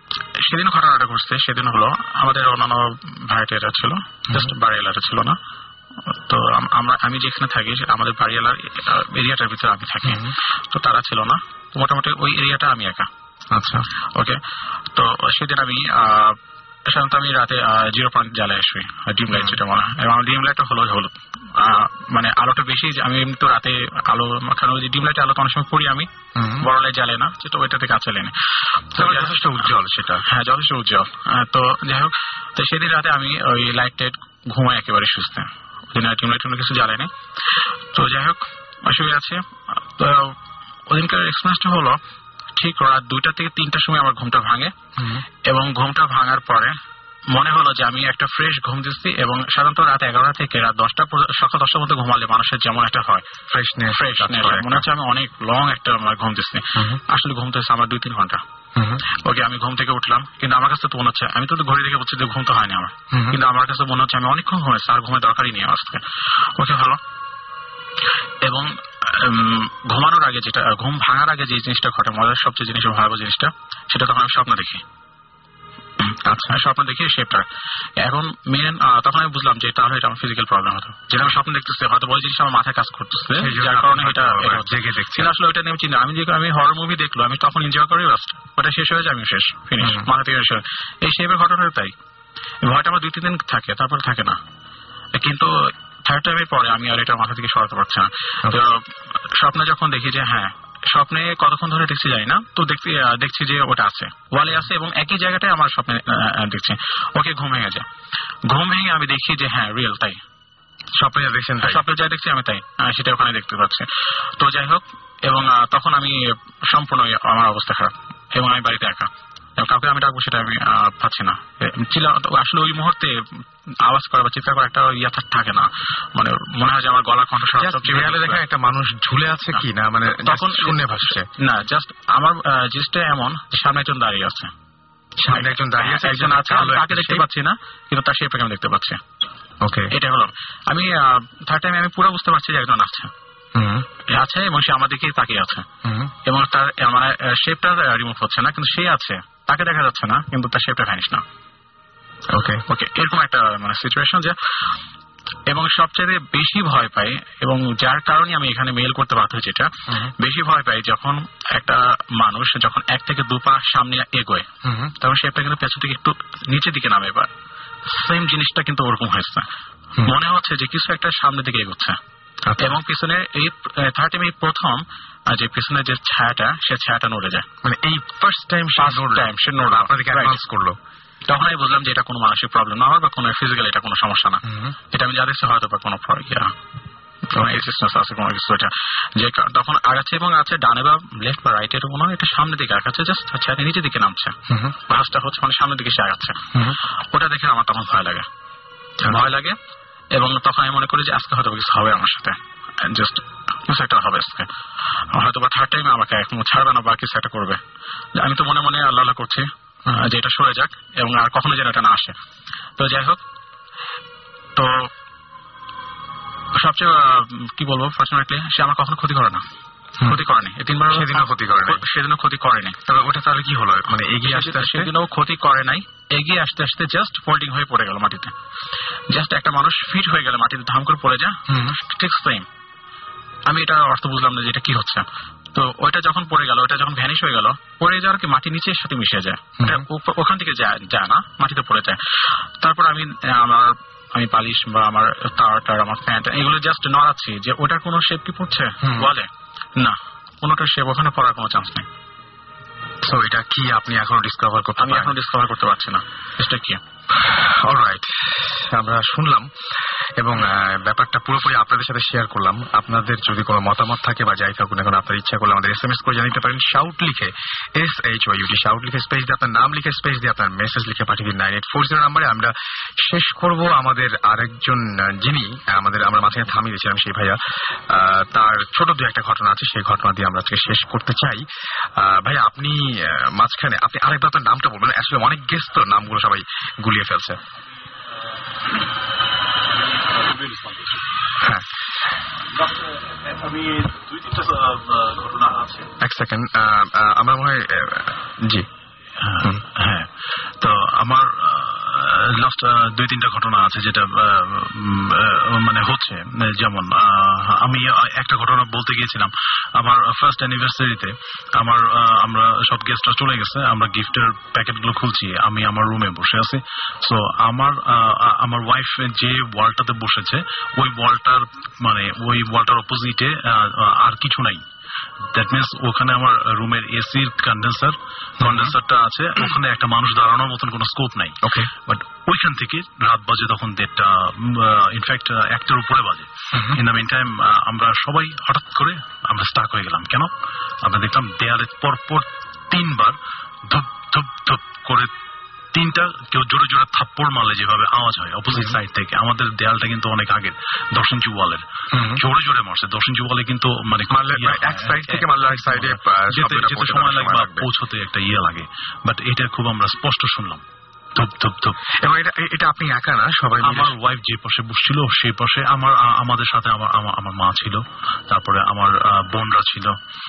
সেদিন ঘটনাটা ঘটছে, সেদিন হলো আমাদের অন্যান্য ভাড়াটিয়ারা ছিল, জাস্ট বাড়িওয়ালারা ছিল না। তো আমি যেখানে থাকি আমাদের বাড়িওয়ালার এরিয়াটার ভিতরে আমি থাকি, তো তারা ছিল না। তো মোটামুটি ওই এরিয়াটা আমি একা। আচ্ছা, ওকে। তো সেদিন আমি সাধারণত আমি রাতে 0 পয়েন্ট জ্বালায় আসি, ডিম লাইট যেটা বলা হয়, এবং ডিম লাইটটা হলুদ, মানে আলোটা বেশি। আমি এমনি তো রাতে আলো, কারণ ওই ডিম লাইটে আলো তো অনেক সময় পড়ি আমি, বড় লাইট জ্বালে না, যেটা ওইটা থেকে কাছে লেনে যথেষ্ট উজ্জ্বল, সেটা হ্যাঁ যথেষ্ট উজ্জ্বল। তো যাই হোক, তো সেদিন রাতে আমি ওই লাইট টাইট ঘুমাই একেবারে সুস্থ, ডিম লাইট কোনো কিছু জ্বালে না। তো যাই হোক, অসুবিধা আছে। তো ওদিনকার এক্সপিরিয়েন্সটা হলো ঠিক রাত 2টা থেকে 3টার সময় আমার ঘুমটা ভাঙে, এবং ঘুমটা ভাঙার পরে মনে হলো যে আমি একটা ফ্রেশ ঘুম দিচ্ছি। এবং সাধারণত রাত 11টা থেকে রাত 10টা সকাল 10টার মধ্যে ঘুমালে মানুষের যেমন একটা হয় ফ্রেশনেস, মনে হচ্ছে আমি অনেক লং একটা ঘুম দিচ্ছি। আসলে ঘুম তো আমার 2-3 ঘন্টা। ওকে, আমি ঘুম থেকে উঠলাম, কিন্তু আমার কাছে তো মনে হচ্ছে, আমি তো ঘড়ি দেখে বলছি যে ঘুম তো হয়নি আমার, কিন্তু আমার কাছে মনে হচ্ছে আমি অনেকক্ষণ ঘুমাইছি, আর ঘুমের দরকারই নেই আমার আজকে। ওকে, ভালো। এবং ঘুমানোর আগে যেটা, ঘুম ভাঙার আগে যে জিনিসটা ঘটে, মজার সবচেয়ে জিনিস, ভয়াবহ জিনিসটা, সেটা তখন আমি স্বপ্ন দেখি। আচ্ছা, স্বপ্ন দেখি শেপটা। এখন মেন তখন আমি বুঝলাম যে তাহলে এটা আমার ফিজিক্যাল প্রবলেম হতো, যেটা আমি স্বপ্ন দেখতেছি হয়তো ওই জিনিসটা আমার মাথায় কাজ করতেছে, যার কারণে এটা জেগে দেখছি। আসলে ওইটা নিয়ে চিন্তা, আমি হরর মুভি দেখলো, আমি তখন এনজয় করি, ওটা শেষ হয়ে যায়, আমি শেষ, ফিনিশ, মাথা থেকে শেষ। এই শেপের ঘটনাটা তাই, ভয়টা আমার 2-3 দিন থাকে, তারপর থাকে না। কিন্তু থার্ড টাইমের পরে আমি আর এটা মাথা থেকে সরাতে পারছি না। তো স্বপ্নে যখন দেখি যে হ্যাঁ, স্বপ্নে কতক্ষণ ধরে দেখছি জানি না, তো দেখছি যে ওটা আছে, ওয়ালে আছে, এবং একই জায়গাটায় আমার স্বপ্নে দেখছি। ওকে, ঘুম ভেঙে যায়। ঘুম ভেঙে আমি দেখি যে হ্যাঁ, রিয়েল তাই, স্বপ্নে দেখছেন, স্বপ্নে যা দেখছি আমি তাই, সেটা ওখানে দেখতে পাচ্ছি। তো যাই হোক, এবং তখন আমি সম্পূর্ণ আমার অবস্থা খারাপ, এবং আমি বাড়িতে একা, কাউকে আমি ডাকবো সেটা আমি পাচ্ছি না। আসলে ওই মুহূর্তে আওয়াজ করা বা চিৎকার করা একটা ইয়ে থাকে না, মানে মনে হয় যে আমার গলা কণ্ঠ দেখে একটা মানুষ ঝুলে আছে কি না, মানে তখন শূন্য ভাসছে না, জাস্ট আমার জিনিসটা এমন, সামনে একজন দাঁড়িয়ে আছে, সামনে একজন দাঁড়িয়ে আছে, একজন আছে, তাকে দেখতে পাচ্ছি না, কিন্তু তার শেপটাকে আমি দেখতে পাচ্ছি। ওকে, এটা হলো আমি থার্ড টাইমে আমি পুরো বুঝতে পারছি যে একজন আছে এবং সে আমার দিকেই তাকিয়ে আছে, এবং তার আমার শেপটা রিমুভ হচ্ছে না, কিন্তু সে আছে, তাকে দেখা যাচ্ছে না, কিন্তু তার শেপটা ভ্যানিশ না। ওকে, এরকম একটা মানে সিচুয়েশন যে, এবং সবচেয়ে বেশি ভয় পাই, এবং যার কারণে আমি এখানে মেইল করতে বাধ্য হয়েছি, এটা বেশি ভয় পাই যখন একটা মানুষ যখন 1 থেকে 2 পা সামনে এগোয়, তখন শেপটা কিন্তু পেছন থেকে একটু নিচের দিকে নামে। এবার সেম জিনিসটা কিন্তু ওরকম হয়েছে, মনে হচ্ছে যে কিছু একটা সামনের দিকে এগোচ্ছে, এবং পিছনে এই থার্ড টাইম প্রথম যে পিছনে যে ছায়াটা, সে ছায়াটা নড়ে যায়, মানে এই ফার্স্ট টাইম সে নড়া আপনাদেরকে অ্যাডভান্স করলো। তখন আমি বুঝলাম যে এটা কোনো মানসিক প্রবলেম না হয়, বা কোনো ফিজিক্যাল এটা কোনো সমস্যা না, এটা আমি যা দেখছি হয়তো বা কোনো আছে কোনো কিছু, এটা যে তখন আগাচ্ছে, এবং আছে ডানে বা লেফট বা রাইট, এটা মনে হয় এটা সামনের দিকে আগাচ্ছে, জাস্ট ছায়াটা নিচের দিকে নামছে, ভাসটা হচ্ছে, মানে সামনের দিকে সে আগাচ্ছে। ওটা দেখে আমার তখন ভয় লাগে, এবং তখন আমি মনে করি যে আজকে হয়তো কিছু হবে আমার সাথে, জাস্ট কিছু একটা হবে আজকে, হয়তো বা থার্ড টাইমে আমাকে ছাড়বে না বা কিছু একটা করবে। আমি তো মনে মনে আল্লাহ করছি যে এটা সরে যাক, এবং আর কখনো যেন এটা না আসে। তো যাই হোক, তো সবচেয়ে কি বলবো, ফর্চুনেটলি সে আমার কখনো ক্ষতি করেনি, 3বার সেদিনও ক্ষতি করেনি। তবে ওটা তাহলে কি হলো, মানে এগিয়ে আসতে সেদিনও ক্ষতি করে নাই, এগিয়ে আসতে আসতে জাস্ট ফোল্ডিং হয়ে পড়ে গেল মাটিতে, জাস্ট একটা মানুষ ফিট হয়ে গেল মাটিতে, ধাম করে পড়ে যায়, ঠিক সেম। আমি এটা অর্থ বুঝলাম না যে এটা কি হচ্ছে। তো ওইটা যখন পড়ে গেল, ওইটা যখন ভ্যানিশ হয়ে গেল, পড়ে যাওয়ার কি মাটি নিচের সাথে মিশে যায়, ওখান থেকে যায় না, মাটিতে পড়ে যায়। তারপর আমি পালিশ বা আমার তার আমার প্যান্ট এগুলো জাস্ট নড়াচ্ছি যে ওটার কোনো শেপ কি পড়ছে, বলে না, কোনোটা শেপ ওখানে পড়ার কোনো চান্স নেই। তো এটা কি আপনি এখনো ডিসকভার করতে পারছি না, এটা কি? অলরাইট, আমরা শুনলাম এবং ব্যাপারটা পুরোপুরি আপনাদের সাথে শেয়ার করলাম। আপনাদের যদি কোনো মতামত থাকে বা যাই থাকুন এখন, আপনার ইচ্ছা করলে আমাদের SMS করে জানিতে পারেন, শাউট লিখে SHOUT, শাউট লিখে স্পেস দিয়ে আপনার নাম লিখে স্পেস দিয়ে আপনার মেসেজ লিখে পাঠিয়ে দিন 9840 নাম্বারে। আমরা শেষ করব আমাদের আরেকজন যিনি আমরা মাঝে থামিয়ে দিয়েছিলাম, সেই ভাইয়া, তার ছোট 2-1টা ঘটনা আছে, সেই ঘটনা দিয়ে আমরা আজকে শেষ করতে চাই। ভাইয়া, আপনি মাঝখানে আপনি আরেকবার আপনার নামটা বলবেন, আসলে অনেক গেস্ট তো নামগুলো সবাই গুলিয়ে ফেলছে। হ্যাঁ, আমি 2-3টা ঘটনা আছে। এক সেকেন্ড, আমরা মনে হয় জি, হ্যাঁ, তো আমার লাস্ট 2-3টা ঘটনা আছে যেটা মানে হচ্ছে, যেমন আমি একটা ঘটনা বলতে গিয়েছিলাম। আমার ফার্স্ট অ্যানিভার্সারিতে আমরা সব গেস্টরা চলে গেছে, আমরা গিফটের প্যাকেটগুলো খুলছি, আমি আমার রুমে বসে আছি। সো আমার ওয়াইফ যে ওয়ালটাতে বসেছে ওই ওয়ালটার অপোজিটে আর কিছু নাই। দ্যাট মিনস ওখানে আমার রুমের এসির কন্ডেন্সারটা আছে, ওখানে একটা মানুষ দাঁড়ানোর মতন কোনো স্কোপ নাই। ওকে, বাট ওইখান থেকে রাত বাজে তখন 1:30, ইনফ্যাক্ট 1টার উপরে বাজে। ইন দ্য মিন টাইম আমরা সবাই হঠাৎ করে আমরা স্টাক হয়ে গেলাম। কেন? আমরা দেখলাম দেয়ালে পরপর 3বার ধুপ ধুপ ধুপ করে 3টা কেউ জোরে জোরে থাপ্পড় মারলে যেভাবে আওয়াজ হয় অপোজিট সাইড থেকে, আমাদের দেয়ালটা কিন্তু অনেক আগের 10 ইঞ্চি ওয়ালের, জোরে জোরে মারছে। 10 ইঞ্চি ওয়ালে কিন্তু মানে এক সাইড থেকে মারলে এক সাইডে যেতে সময় লাগে বা পৌঁছতে একটা লাগে, বাট এটা খুব আমরা স্পষ্ট শুনলাম, ধুপ ধুপ ধুপ। এবং এটা আপনি একা না, সবাই? আমার ওয়াইফ যে পাশে বসছিল সেই পাশে আমাদের সাথে আমার মা ছিল, তারপরে আমার বোনরা ছিল,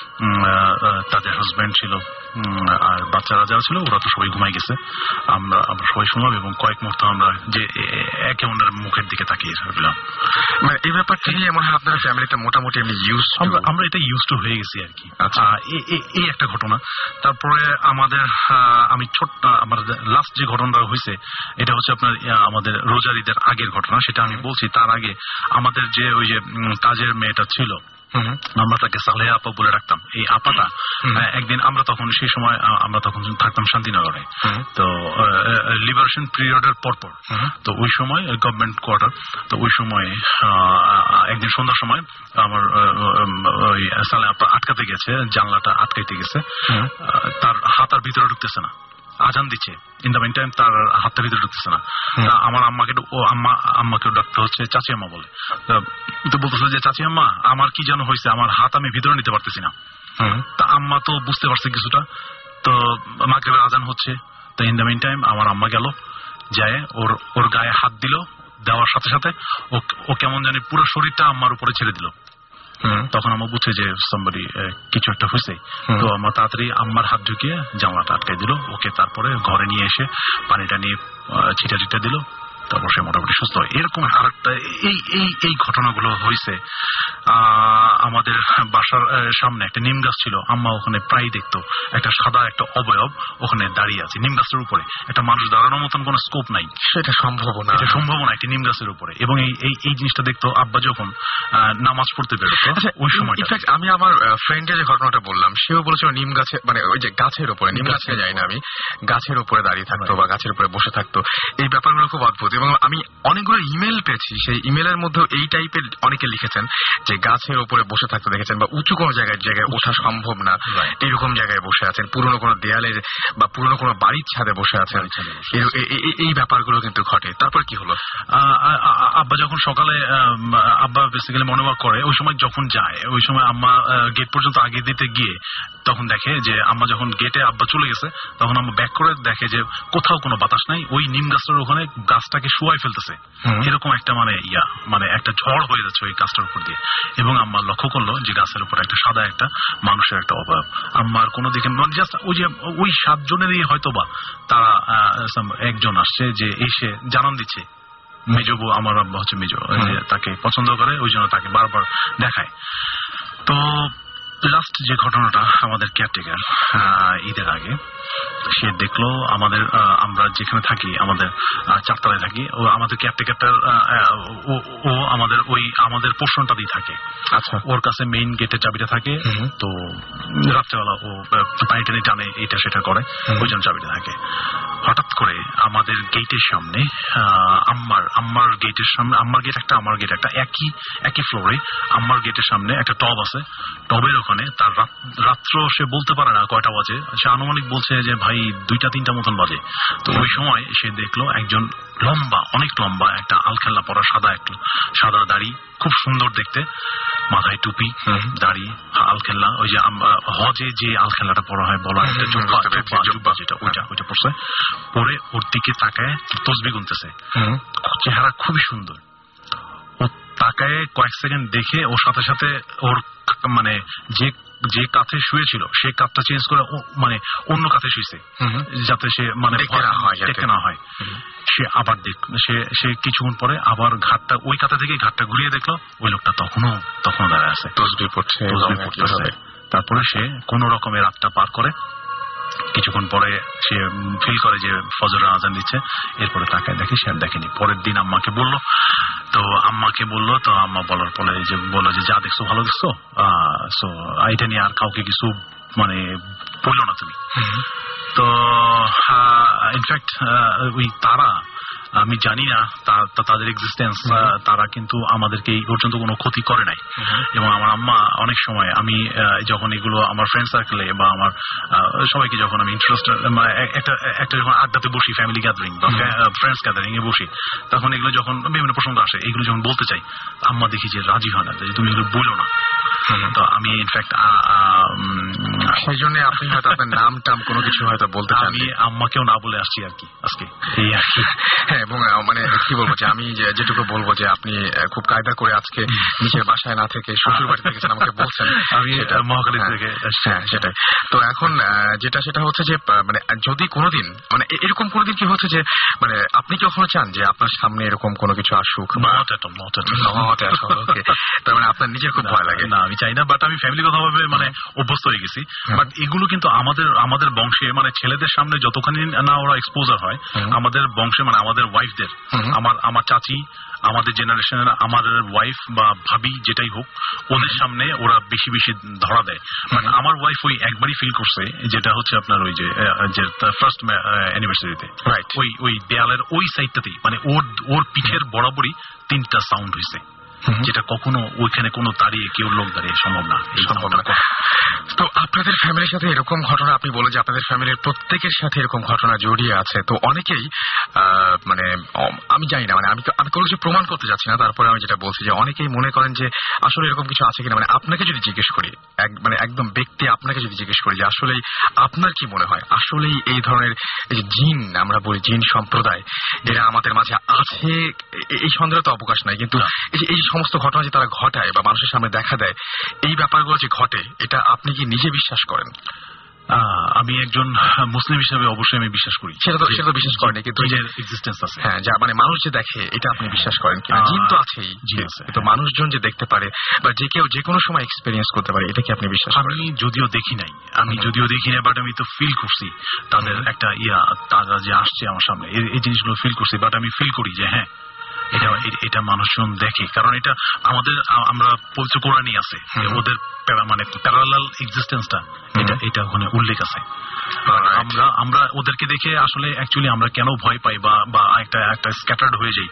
তাদের হাজব্যান্ড ছিল, আর বাচ্চারা যারা ছিল ওরা তো সবাই ঘুমাই গেছে। আমরা সবাই শুনলাম এবং কয়েক মুহূর্ত আমরা যে একে অন্যের মুখের দিকে তাকিয়ে থাকলাম। মানে এই ব্যাপারটা নিয়ে মনে হয় আপনার ফ্যামিলিটা মোটামুটি আমরা এটা ইউজ টু হয়ে গেছি আর কি। এই একটা ঘটনা। তারপরে আমি ছোট্ট আমার লাস্ট যে ঘটনাটা হয়েছে এটা হচ্ছে আপনার আমাদের রোজার ঈদের আগের ঘটনা, সেটা আমি বলছি। তার আগে আমাদের যে ওই যে কাজের মেয়েটা ছিল, আমরা তাকে সালেহা আপা বলে রাখতাম। এই আপাটা একদিন সেই সময় আমরা তখন থাকতাম শান্তিনগরে, তো লিবারেশন পিরিয়ডের পরপর, তো ওই সময় গভর্নমেন্ট কোয়ার্টার, তো ওই সময় একদিন সন্ধ্যার সময় আমার ওই সালেহা আপা আটকাতে গেছে, জানলাটা আটকাইতে গেছে, তার হাত আর ভিতরে ঢুকতেছে না, আজান দিচ্ছে, ইন দ্য মিন টাইম তার হাতটা ভিতরে ঢুকতেছে না। আমার আম্মাকেও ডাকতে হচ্ছে চাচি আম্মা বলে, তো বলতেছে যে চাচি আম্মা আমার কি যেন হয়েছে, আমার হাত আমি ভিতরে নিতে পারতেছি না। তা আম্মা তো বুঝতে পারছে কিছুটা, তো মাগরিবের আজান হচ্ছে, তো ইন দ্য মিন টাইম আমার আম্মা গেল, যায় ওর গায়ে হাত দিল, দেওয়ার সাথে সাথে ও কেমন জানি পুরো শরীরটা আম্মার উপরে ছেড়ে দিল। তখন আমার বুঝছে যে সামবডি কিছু একটা হয়েছে, তো আমার তাড়াতাড়ি আম্মার হাত ঢুকিয়ে জানলাটা আটকাই দিল ওকে। তারপরে ঘরে নিয়ে এসে পানিটা নিয়ে ছিটা দিল, তারপর সে মোটামুটি সুস্থ হয়। এরকম আরেকটা এই ঘটনাগুলো হয়েছে। আমাদের বাসার সামনে একটা নিম গাছ ছিল, আম্মা ওখানে প্রায় দেখতো একটা সাদা একটা অবয়ব ওখানে দাঁড়িয়ে আছে নিম গাছের উপরে, একটা মানুষ দাঁড়ানোর মতন কোনো স্কোপ নাই, সেটা সম্ভব না একটা নিম গাছের উপরে। এবং এই জিনিসটা দেখতো আব্বা যখন নামাজ পড়তে বেরোতো ওই সময়। আমি আমার ফ্রেন্ডের যে ঘটনাটা বললাম, সেও বলেছিল নিম গাছে, মানে ওই যে গাছের উপরে, নিম গাছে যাই না আমি, গাছের উপরে দাঁড়িয়ে থাকতো বা গাছের উপরে বসে থাকতো। এই ব্যাপারগুলো খুব অদ্ভুত। এবং আমি অনেকগুলো ইমেল পেয়েছি, সেই ইমেলের মধ্যে এই টাইপের অনেকে লিখেছেন যে গাছের উপরে বসে থাকতে দেখেছেন, বা উঁচু কোনো জায়গায় ওঠা সম্ভব না এইরকম জায়গায় বসে আছেন, পুরনো কোনো দেয়ালের বা পুরনো কোনো বাড়ির ছাদে বসে আছেন। এই ব্যাপারগুলো কিন্তু ঘটে। তারপর কি হলো? আব্বা যখন সকালে আব্বা বেসিক্যালি মর্নিং ওয়াক করে, ওই সময় যখন যায়, ওই সময় আম্মা গেট পর্যন্ত আগে দিতে গিয়ে তখন দেখে যে আম্মা যখন গেটে আব্বা চলে গেছে, তখন আম্মা ব্যাক করে দেখে যে কোথাও কোনো বাতাস নাই, ওই নিম গাছটার ওখানে গাছটাকে শুয়াই ফেলতেছে, এরকম একটা মানে একটা ঝড় হয়ে যাচ্ছে ওই গাছটার উপর দিয়ে। এবং আম্মা লক্ষ্য করলো যে গাছের উপর একটা সাদা একটা মানুষের একটা অবয়ব। আম্মার কোনো দিকে জাস্ট ওই 7 জনেরই হয়তো বা তারা একজন আসছে যে এসে জানান দিচ্ছে, মেজবু, আমার আব্বা হচ্ছে মেজো, তাকে পছন্দ করে, ওই জন্য তাকে বারবার দেখায়। তো লাস্ট যে ঘটনাটা আমাদের কেয়ারটেকার ঈদের আগে, সে দেখলো আমরা যেখানে থাকি, আমাদের 4 তলায় থাকি, ও আমাদের কেয়ারটেকারটার ও আমাদের পোর্শনটাতেই থাকে। আচ্ছা, ওর কাছে মেইন গেটের চাবিটা থাকে, তো রাত্রেবেলা ও পানি টানি টানে, এটা সেটা করে, ওই জন্য চাবিটা থাকে। হঠাৎ করে আমাদের গেটের সামনে, আম্মার গেটের সামনে, আম্মার গেট একটা, আমার গেট একটা, একই ফ্লোরে আম্মার গেটের সামনে একটা টব আছে, টবের ওখানে তার রাত্র সে বলতে পারে না কয়টা বাজে, সে আনুমানিক বলছে যে ভাই 2টা-3টা মতন বাজে। তো ওই সময় সে দেখলো একজন লম্বা, অনেক লম্বা একটা আলখেল্লা পরা, সাদা দাড়ি, খুব সুন্দর দেখতে, মাথায় টুপি, দাড়ি, আলখেল্লা, ওই যে হজে যে আলখেল্লাটা পরা হয় বলা, জুব্বা যেটা, ওইটা পড়ছে, পরে ওর দিকে তাকায় তসবিহ গুনতেছে, চেহারা খুবই সুন্দর। ও তাকায় কয়েক সেকেন্ড দেখে ওর সাথে সাথে ওর মানে যে কাঁথে শুয়েছিল সে কাঁথটা চেঞ্জ করে মানে অন্য কাঁথে শুয়েছে, যাতে সে মানে দেখতে না হয়। সে আবার সে কিছুক্ষণ পরে আবার ঘাটটা ওই কাঁথা থেকে ঘাটটা ঘুরিয়ে দেখলো, ওই লোকটা তখনও দাঁড়ায় আছে, তসবিহ পড়ছে। তারপরে সে কোন রকমের রাতটা পার করে। কিছুক্ষণ পরে সে ফিল করে যে ফজরের আজান দিচ্ছে, এরপরে তাকে দেখে সে আর দেখেনি। পরের দিন আম্মাকে বলল, তো আম্মা বলার পরে যে বললো যে যা দেখছো ভালো দেখছো, সো এটা নিয়ে আর কাউকে কিছু মানে বললো না তুমি। তো ইনফ্যাক্ট ওই তারা, আমি জানি না তাদের এক্সিস্টেন্স, তারা কিন্তু আমাদেরকে এই পর্যন্ত কোনো ক্ষতি করে নাই। এবং আমার আম্মা অনেক সময় আমি যখন এগুলো আমার ফ্রেন্ড সার্কেলে বা আমার সবাইকে যখন আমি ইন্টারেস্টেড একটা যখন আড্ডাতে বসি, ফ্যামিলি গ্যাদারিং বা ফ্রেন্ডস গ্যাদারিং এ বসি, তখন এগুলো যখন বিভিন্ন প্রসঙ্গ আসে, এগুলো যখন বলতে চাই, আম্মা দেখি যে রাজি হয় না, যে তুমি এগুলো বলো না। তো আমি ইনফ্যাক্ট সেই জন্য আপনি হয়তো আপনার নাম টাম কোনো কিছু হয়তো বলতে চান। আমি আম্মাকেও না বলে আসছি আর কি আজকে, এই আর কি। হ্যাঁ, এবং মানে কি বলবো যে আমি যেটুকু বলবো যে আপনি খুব কায়দা করে আজকে নিজের বাসায় না থেকে শ্বশুর বাড়ি থেকে আমাকে বলছেন, আমি মহাখালী থেকে। হ্যাঁ, সেটাই। তো এখন সেটা হচ্ছে যে মানে যদি কোনোদিন মানে এরকম কোনোদিন কি হচ্ছে যে মানে আপনি কখনো চান যে আপনার সামনে এরকম কোনো কিছু আসুক? তার মানে আপনার নিজের খুব ভয় লাগে? না, আমি চাই না, বাট আমি ফ্যামিলিগত ভাবে মানে অভ্যস্ত হয়ে গেছি। বাট এগুলো কিন্তু আমাদের বংশে মানে ছেলেদের সামনে যতখানি না ওরা এক্সপোজার হয়, আমাদের বংশে মানে আমাদের ওয়াইফদের, আমার চাচি, আমাদের জেনারেশনের আমাদের ওয়াইফ বা ভাবি যেটাই হোক, ওদের সামনে ওরা বেশি বেশি ধরা দেয়। মানে আমার ওয়াইফ ওই একবারই ফিল করছে, যেটা হচ্ছে আপনার ওই যে ফার্স্ট অ্যানিভার্সারিতে, ওই দেয়ালের ওই সাইডটাতেই মানে ওর পিঠের বরাবরই 3টা সাউন্ড হয়েছে, যেটা কখনো ওইখানে কোনো দাঁড়িয়ে কেউ লোক দাঁড়িয়ে সম্ভব না। তো আপনাদের ফ্যামিলির সাথে এরকম ঘটনা, আপনি বলেন যে আপনাদের ফ্যামিলির প্রত্যেকের সাথে এরকম ঘটনা জড়িয়ে আছে, তো অনেকেই মানে আমি জানি না, মানে আমি কোনো কিছু প্রমাণ করতে যাচ্ছি না, তারপরে আমি যেটা বলছি যে অনেকেই মনে করেন যে আসলে এরকম কিছু আছে কিনা। মানে আপনাকে যদি জিজ্ঞেস করি, মানে একদম ব্যক্তি আপনাকে যদি জিজ্ঞেস করি যে আসলেই আপনার কি মনে হয়, আসলেই এই ধরনের জিন, আমরা বলি জিন সম্প্রদায়, এরা আমাদের মাঝে আছে, এই সন্দেহ তো অবকাশ নাই। কিন্তু এই সমস্ত ঘটনা যে তারা ঘটায় বা মানুষের সামনে দেখা দেয়, এই ব্যাপারগুলো যে ঘটে, এটা আপনি কি নিজে বিশ্বাস করেন? আমি একজন মুসলিম হিসেবে অবশ্যই আমি বিশ্বাস করি। সেটা তো বিশ্বাস করেন, কিন্তু এক্সিস্টেন্স আছে। হ্যাঁ, যা মানে মানুষ যে দেখে, এটা আপনি বিশ্বাস করেন কিনা? জিন তো আছেই, কিন্তু মানুষজন যে দেখতে পারে বা যে কেউ যে কোনো সময় এক্সপেরিয়েন্স করতে পারে, এটা কি আপনি বিশ্বাস করেন? আমি যদিও দেখি নাই, বাট আমি তো ফিল করছি তাদের একটা তারা যে আসছে আমার সামনে, এই জিনিসগুলো ফিল করছি। বাট আমি ফিল করি যে হ্যাঁ, এটা মানুষজন দেখে, কারণ এটা আমরা পবিত্র কোরআনই আছে, ওদের মানে প্যারালাল এক্সিস্টেন্সটা এটা ওখানে উল্লেখ আছে। আমরা ওদেরকে দেখে আসলে অ্যাকচুয়ালি আমরা কেন ভয় পাই বা একটা স্ক্যাটার্ড হয়ে যাই,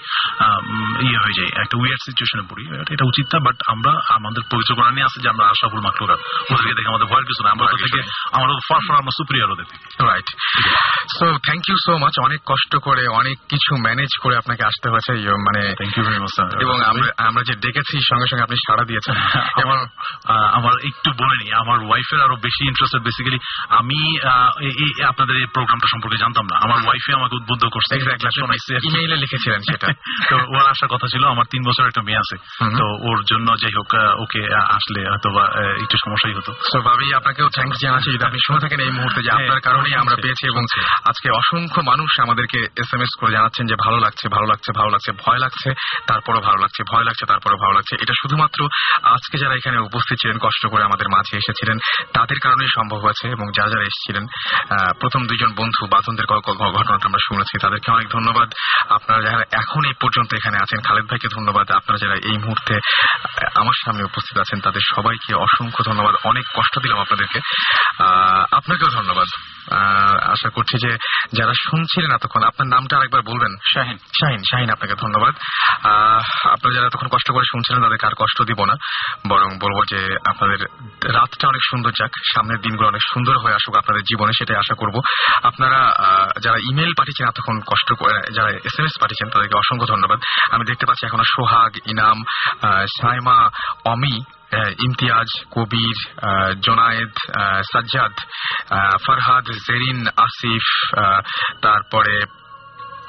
হয়ে যায়, একটা উইয়ার্ড সিচুয়েশনে পড়ি, এটা উচিত না। বাট আমরা আমাদের পবিত্র কোরআনই আছে যে আমরা আশরাফুল মাখলুকাত, ওদেরকে দেখে আমাদের ভয়ের কিছু না, আমরা ওদের থেকে আমরা আমরা সুপিরিয়র ওদের থেকে। Right. So thank you so much, অনেক কষ্ট করে অনেক কিছু ম্যানেজ করে আপনাকে আসতে হয়েছে, মানে thank you very much sir. এবং আমরা যে ডেকেছি সঙ্গে সঙ্গে আপনি সাড়া দিয়েছেন। এবং আমার একটু বলে নি, আমার ওয়াইফের আরো বেশি ইন্টারেস্টেড। বেসিক্যালি আমি আপনাদের এই প্রোগ্রামটা সম্পর্কে জানতাম না, আমার ওয়াইফে আমাকে উদ্বুদ্ধ করছে, ইমেইলে লিখেছিলেন সেটা। তো ওর আসার কথা ছিল, আমার 3 বছর একটা মেয়ে আছে, তো ওর জন্য যাই হোক ওকে আসলে হয়তো বা একটু সমস্যাই হতো। তো ভাবি, আপনাকেও থ্যাংকস জানাচ্ছি যদি আপনি শুনে থাকেন এই মুহূর্তে, যে আপনার কারণেই আমরা পেয়েছি। এবং আজকে অসংখ্য মানুষ আমাদেরকে SMS করে জানাচ্ছেন যে ভালো লাগছে, ভালো লাগছে, ভালো লাগছে, ভয় লাগছে তারপরও ভালো লাগছে, ভয় লাগছে তারপরও ভালো লাগছে। এটা শুধুমাত্র আজকে যারা এখানে উপস্থিত ছিলেন, কষ্ট করে আমাদের মাঝে এসেছিলেন, তাদের কারণেই সম্ভব হয়েছে। এবং যারা এসেছিলেন, প্রথম 2 জন বন্ধু বাঁধনদের ঘটনাটা আমরা শুনেছি, তাদেরকে অনেক ধন্যবাদ। আপনারা যারা এখন এই পর্যন্ত এখানে আছেন, খালেদ ভাইকে ধন্যবাদ। আপনারা যারা এই মুহূর্তে আমার সামনে উপস্থিত আছেন, তাদের সবাইকে অসংখ্য ধন্যবাদ। অনেক কষ্ট দিলাম আপনাদেরকে, আপনাকেও ধন্যবাদ। আশা করছি যে যারা শুনছিলেন এতক্ষণ, আপনার নামটা আরেকবার বলবেন? শাহিন, আপনাকে ধন্যবাদ। আপনারা যারা এতক্ষণ কষ্ট করে শুনছিলেন, তাদেরকে আর কষ্ট দিব না, বরং বলবো যে আপনাদের রাতটা অনেক সুন্দর যাক, সামনের দিনগুলো অনেক সুন্দর হয়ে আসুক আপনাদের জীবনে, সেটাই আশা করব। আপনারা যারা ইমেল পাঠিয়েছেন এতক্ষণ কষ্ট করে, যারা SMS পাঠিয়েছেন, তাদেরকে অসংখ্য ধন্যবাদ। আমি দেখতে পাচ্ছি এখনো সোহাগ, ইনাম, সাইমা, অমি, ইমতিয়াজ, কবির, জোনায়েদ, সাজ্জাদ, ফরহাদ, জেরিন, আসিফ, তারপরে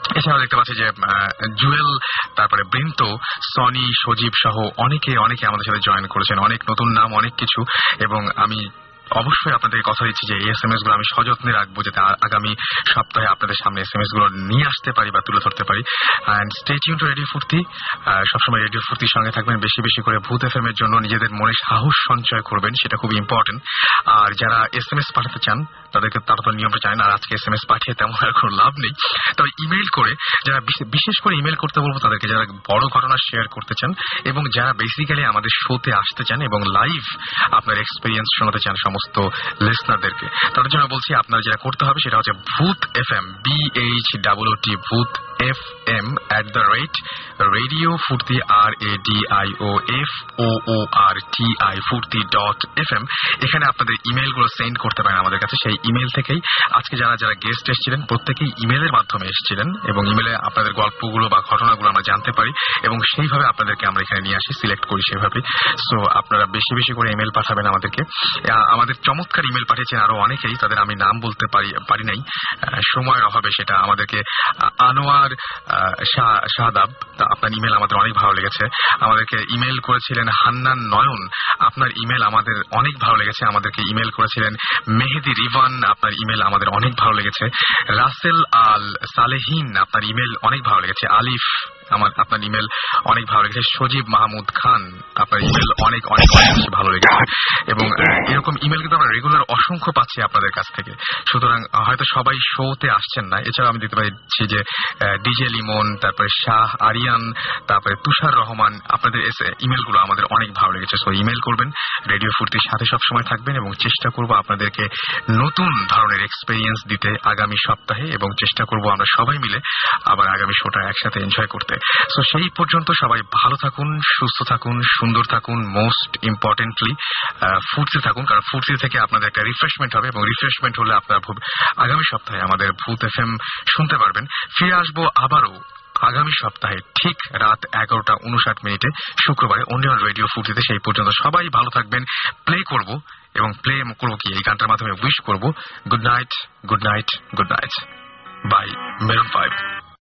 এছাড়াও দেখতে পাচ্ছি যে জুয়েল, তারপরে বৃন্ত, সনি, সজীব সহ অনেকে আমাদের সাথে জয়েন করেছেন। অনেক নতুন নাম, অনেক কিছু। এবং আমি অবশ্যই আপনাদের কথা দিচ্ছি যে এই SMS গুলো আমি সযত্নে রাখবো, যাতে আগামী সপ্তাহে আপনাদের সামনে SMS গুলো নিয়ে আসতে পারি বা তুলে ধরতে পারি। And stay tune to radio Foorti. সবসময় রেডিও ফুর্তির সঙ্গে থাকবেন। বেশি বেশি করে ভূত FM এর জন্য নিজেদের মনে সাহস সঞ্চয় করবেন, সেটা খুব ইম্পর্টেন্ট। আর যারা SMS পাঠাতে চান তারা তো নিয়মটা জানেন, আর আজকে SMS পাঠিয়ে তেমন আর কোনো লাভ নেই। তবে ইমেইল করে, যারা বিশেষ করে ইমেইল করতে বলবো তাদেরকে, যারা বড় ঘটনা শেয়ার করতে চান এবং যারা বেসিক্যালি আমাদের শোতে আসতে চান এবং লাইভ আপনার এক্সপিরিয়েন্স শোনাতে চান সমস্ত লিসনারদেরকে, তাদের জন্য বলছি আপনারা যেটা করতে হবে সেটা হচ্ছে ভূত FM, BHOOT ভূত FM @radio ফুর্তি RADIOFOORTI ফুর্তি.FM। এখানে আপনাদের ইমেইল গুলো সেন্ড করতে পারেন আমাদের কাছে। সেই ইমেইল থেকেই আজকে যারা গেস্ট এসেছিলেন প্রত্যেকেই ইমেইলের মাধ্যমে এসেছিলেন এবং ইমেইলে আপনাদের গল্পগুলো বা ঘটনাগুলো আমরা জানতে পারি এবং সেইভাবে আপনাদেরকে আমরা এখানে নিয়ে আসি, সিলেক্ট করি সেভাবে। সো আপনারা বেশি বেশি করে ইমেইল পাঠাবেন আমাদেরকে। আমাদের চমৎকার ইমেইল পাঠিয়েছেন আরো অনেকেই, তাদের আমি নাম বলতে পারি নাই সময়ের অভাবে। সেটা আমাদেরকে আনোয়ার শাহাদাব, আপনার ইমেল আমাদের অনেক ভালো লেগেছে। আমাদেরকে ইমেল করেছিলেন হান্নান নয়ন, আপনার ইমেল আমাদের অনেক ভালো লেগেছে। আমাদেরকে ইমেল করেছিলেন মেহেদি রিভান, আপনার ইমেল আমাদের অনেক ভালো লেগেছে। রাসেল আল সালেহিন, আপনার ইমেল অনেক ভালো লেগেছে। আলিফ, আপনার ইমেল অনেক ভালো লেগেছে। সজীব মাহমুদ খান, আপনার ইমেল অনেক অনেক বেশি ভালো লেগেছে। এবং এরকম ইমেল কিন্তু আমরা রেগুলার অসংখ্য পাচ্ছি আপনাদের কাছ থেকে। সুতরাং হয়তো সবাই শোতে আসছেন না। এছাড়াও আমি দেখতে পাচ্ছি যে ডিজে লিমন, তারপরে শাহ আরিয়ান, তারপরে তুষার রহমান, আপনাদের ইমেলগুলো আমাদের অনেক ভালো লেগেছে। সো ইমেল করবেন, রেডিও ফুর্তির সাথে সবসময় থাকবেন এবং চেষ্টা করবো আপনাদেরকে নতুন ধরনের এক্সপেরিয়েন্স দিতে আগামী সপ্তাহে, এবং চেষ্টা করবো আমরা সবাই মিলে আবার আগামী শোটা একসাথে এনজয় করতে। সো সেই পর্যন্ত সবাই ভালো থাকুন, সুস্থ থাকুন, সুন্দর থাকুন, মোস্ট ইম্পর্টেন্টলি ফুর্তি থাকুন, কারণ ফুর্তি থেকে আপনাদের একটা রিফ্রেশমেন্ট হবে এবং রিফ্রেশমেন্ট হলে আপনারা আগামী সপ্তাহে আমাদের ভূত FM শুনতে পারবেন। ফিরে আসবো আবারও আগামী সপ্তাহে ঠিক রাত 11:59 শুক্রবারে অনলি অন রেডিও ফুর্তিতে। সেই পর্যন্ত সবাই ভালো থাকবেন। প্লে করব এবং প্লে করবো কি এই গানটার মাধ্যমে উইশ করব good night, good night, good night bye maroon 5।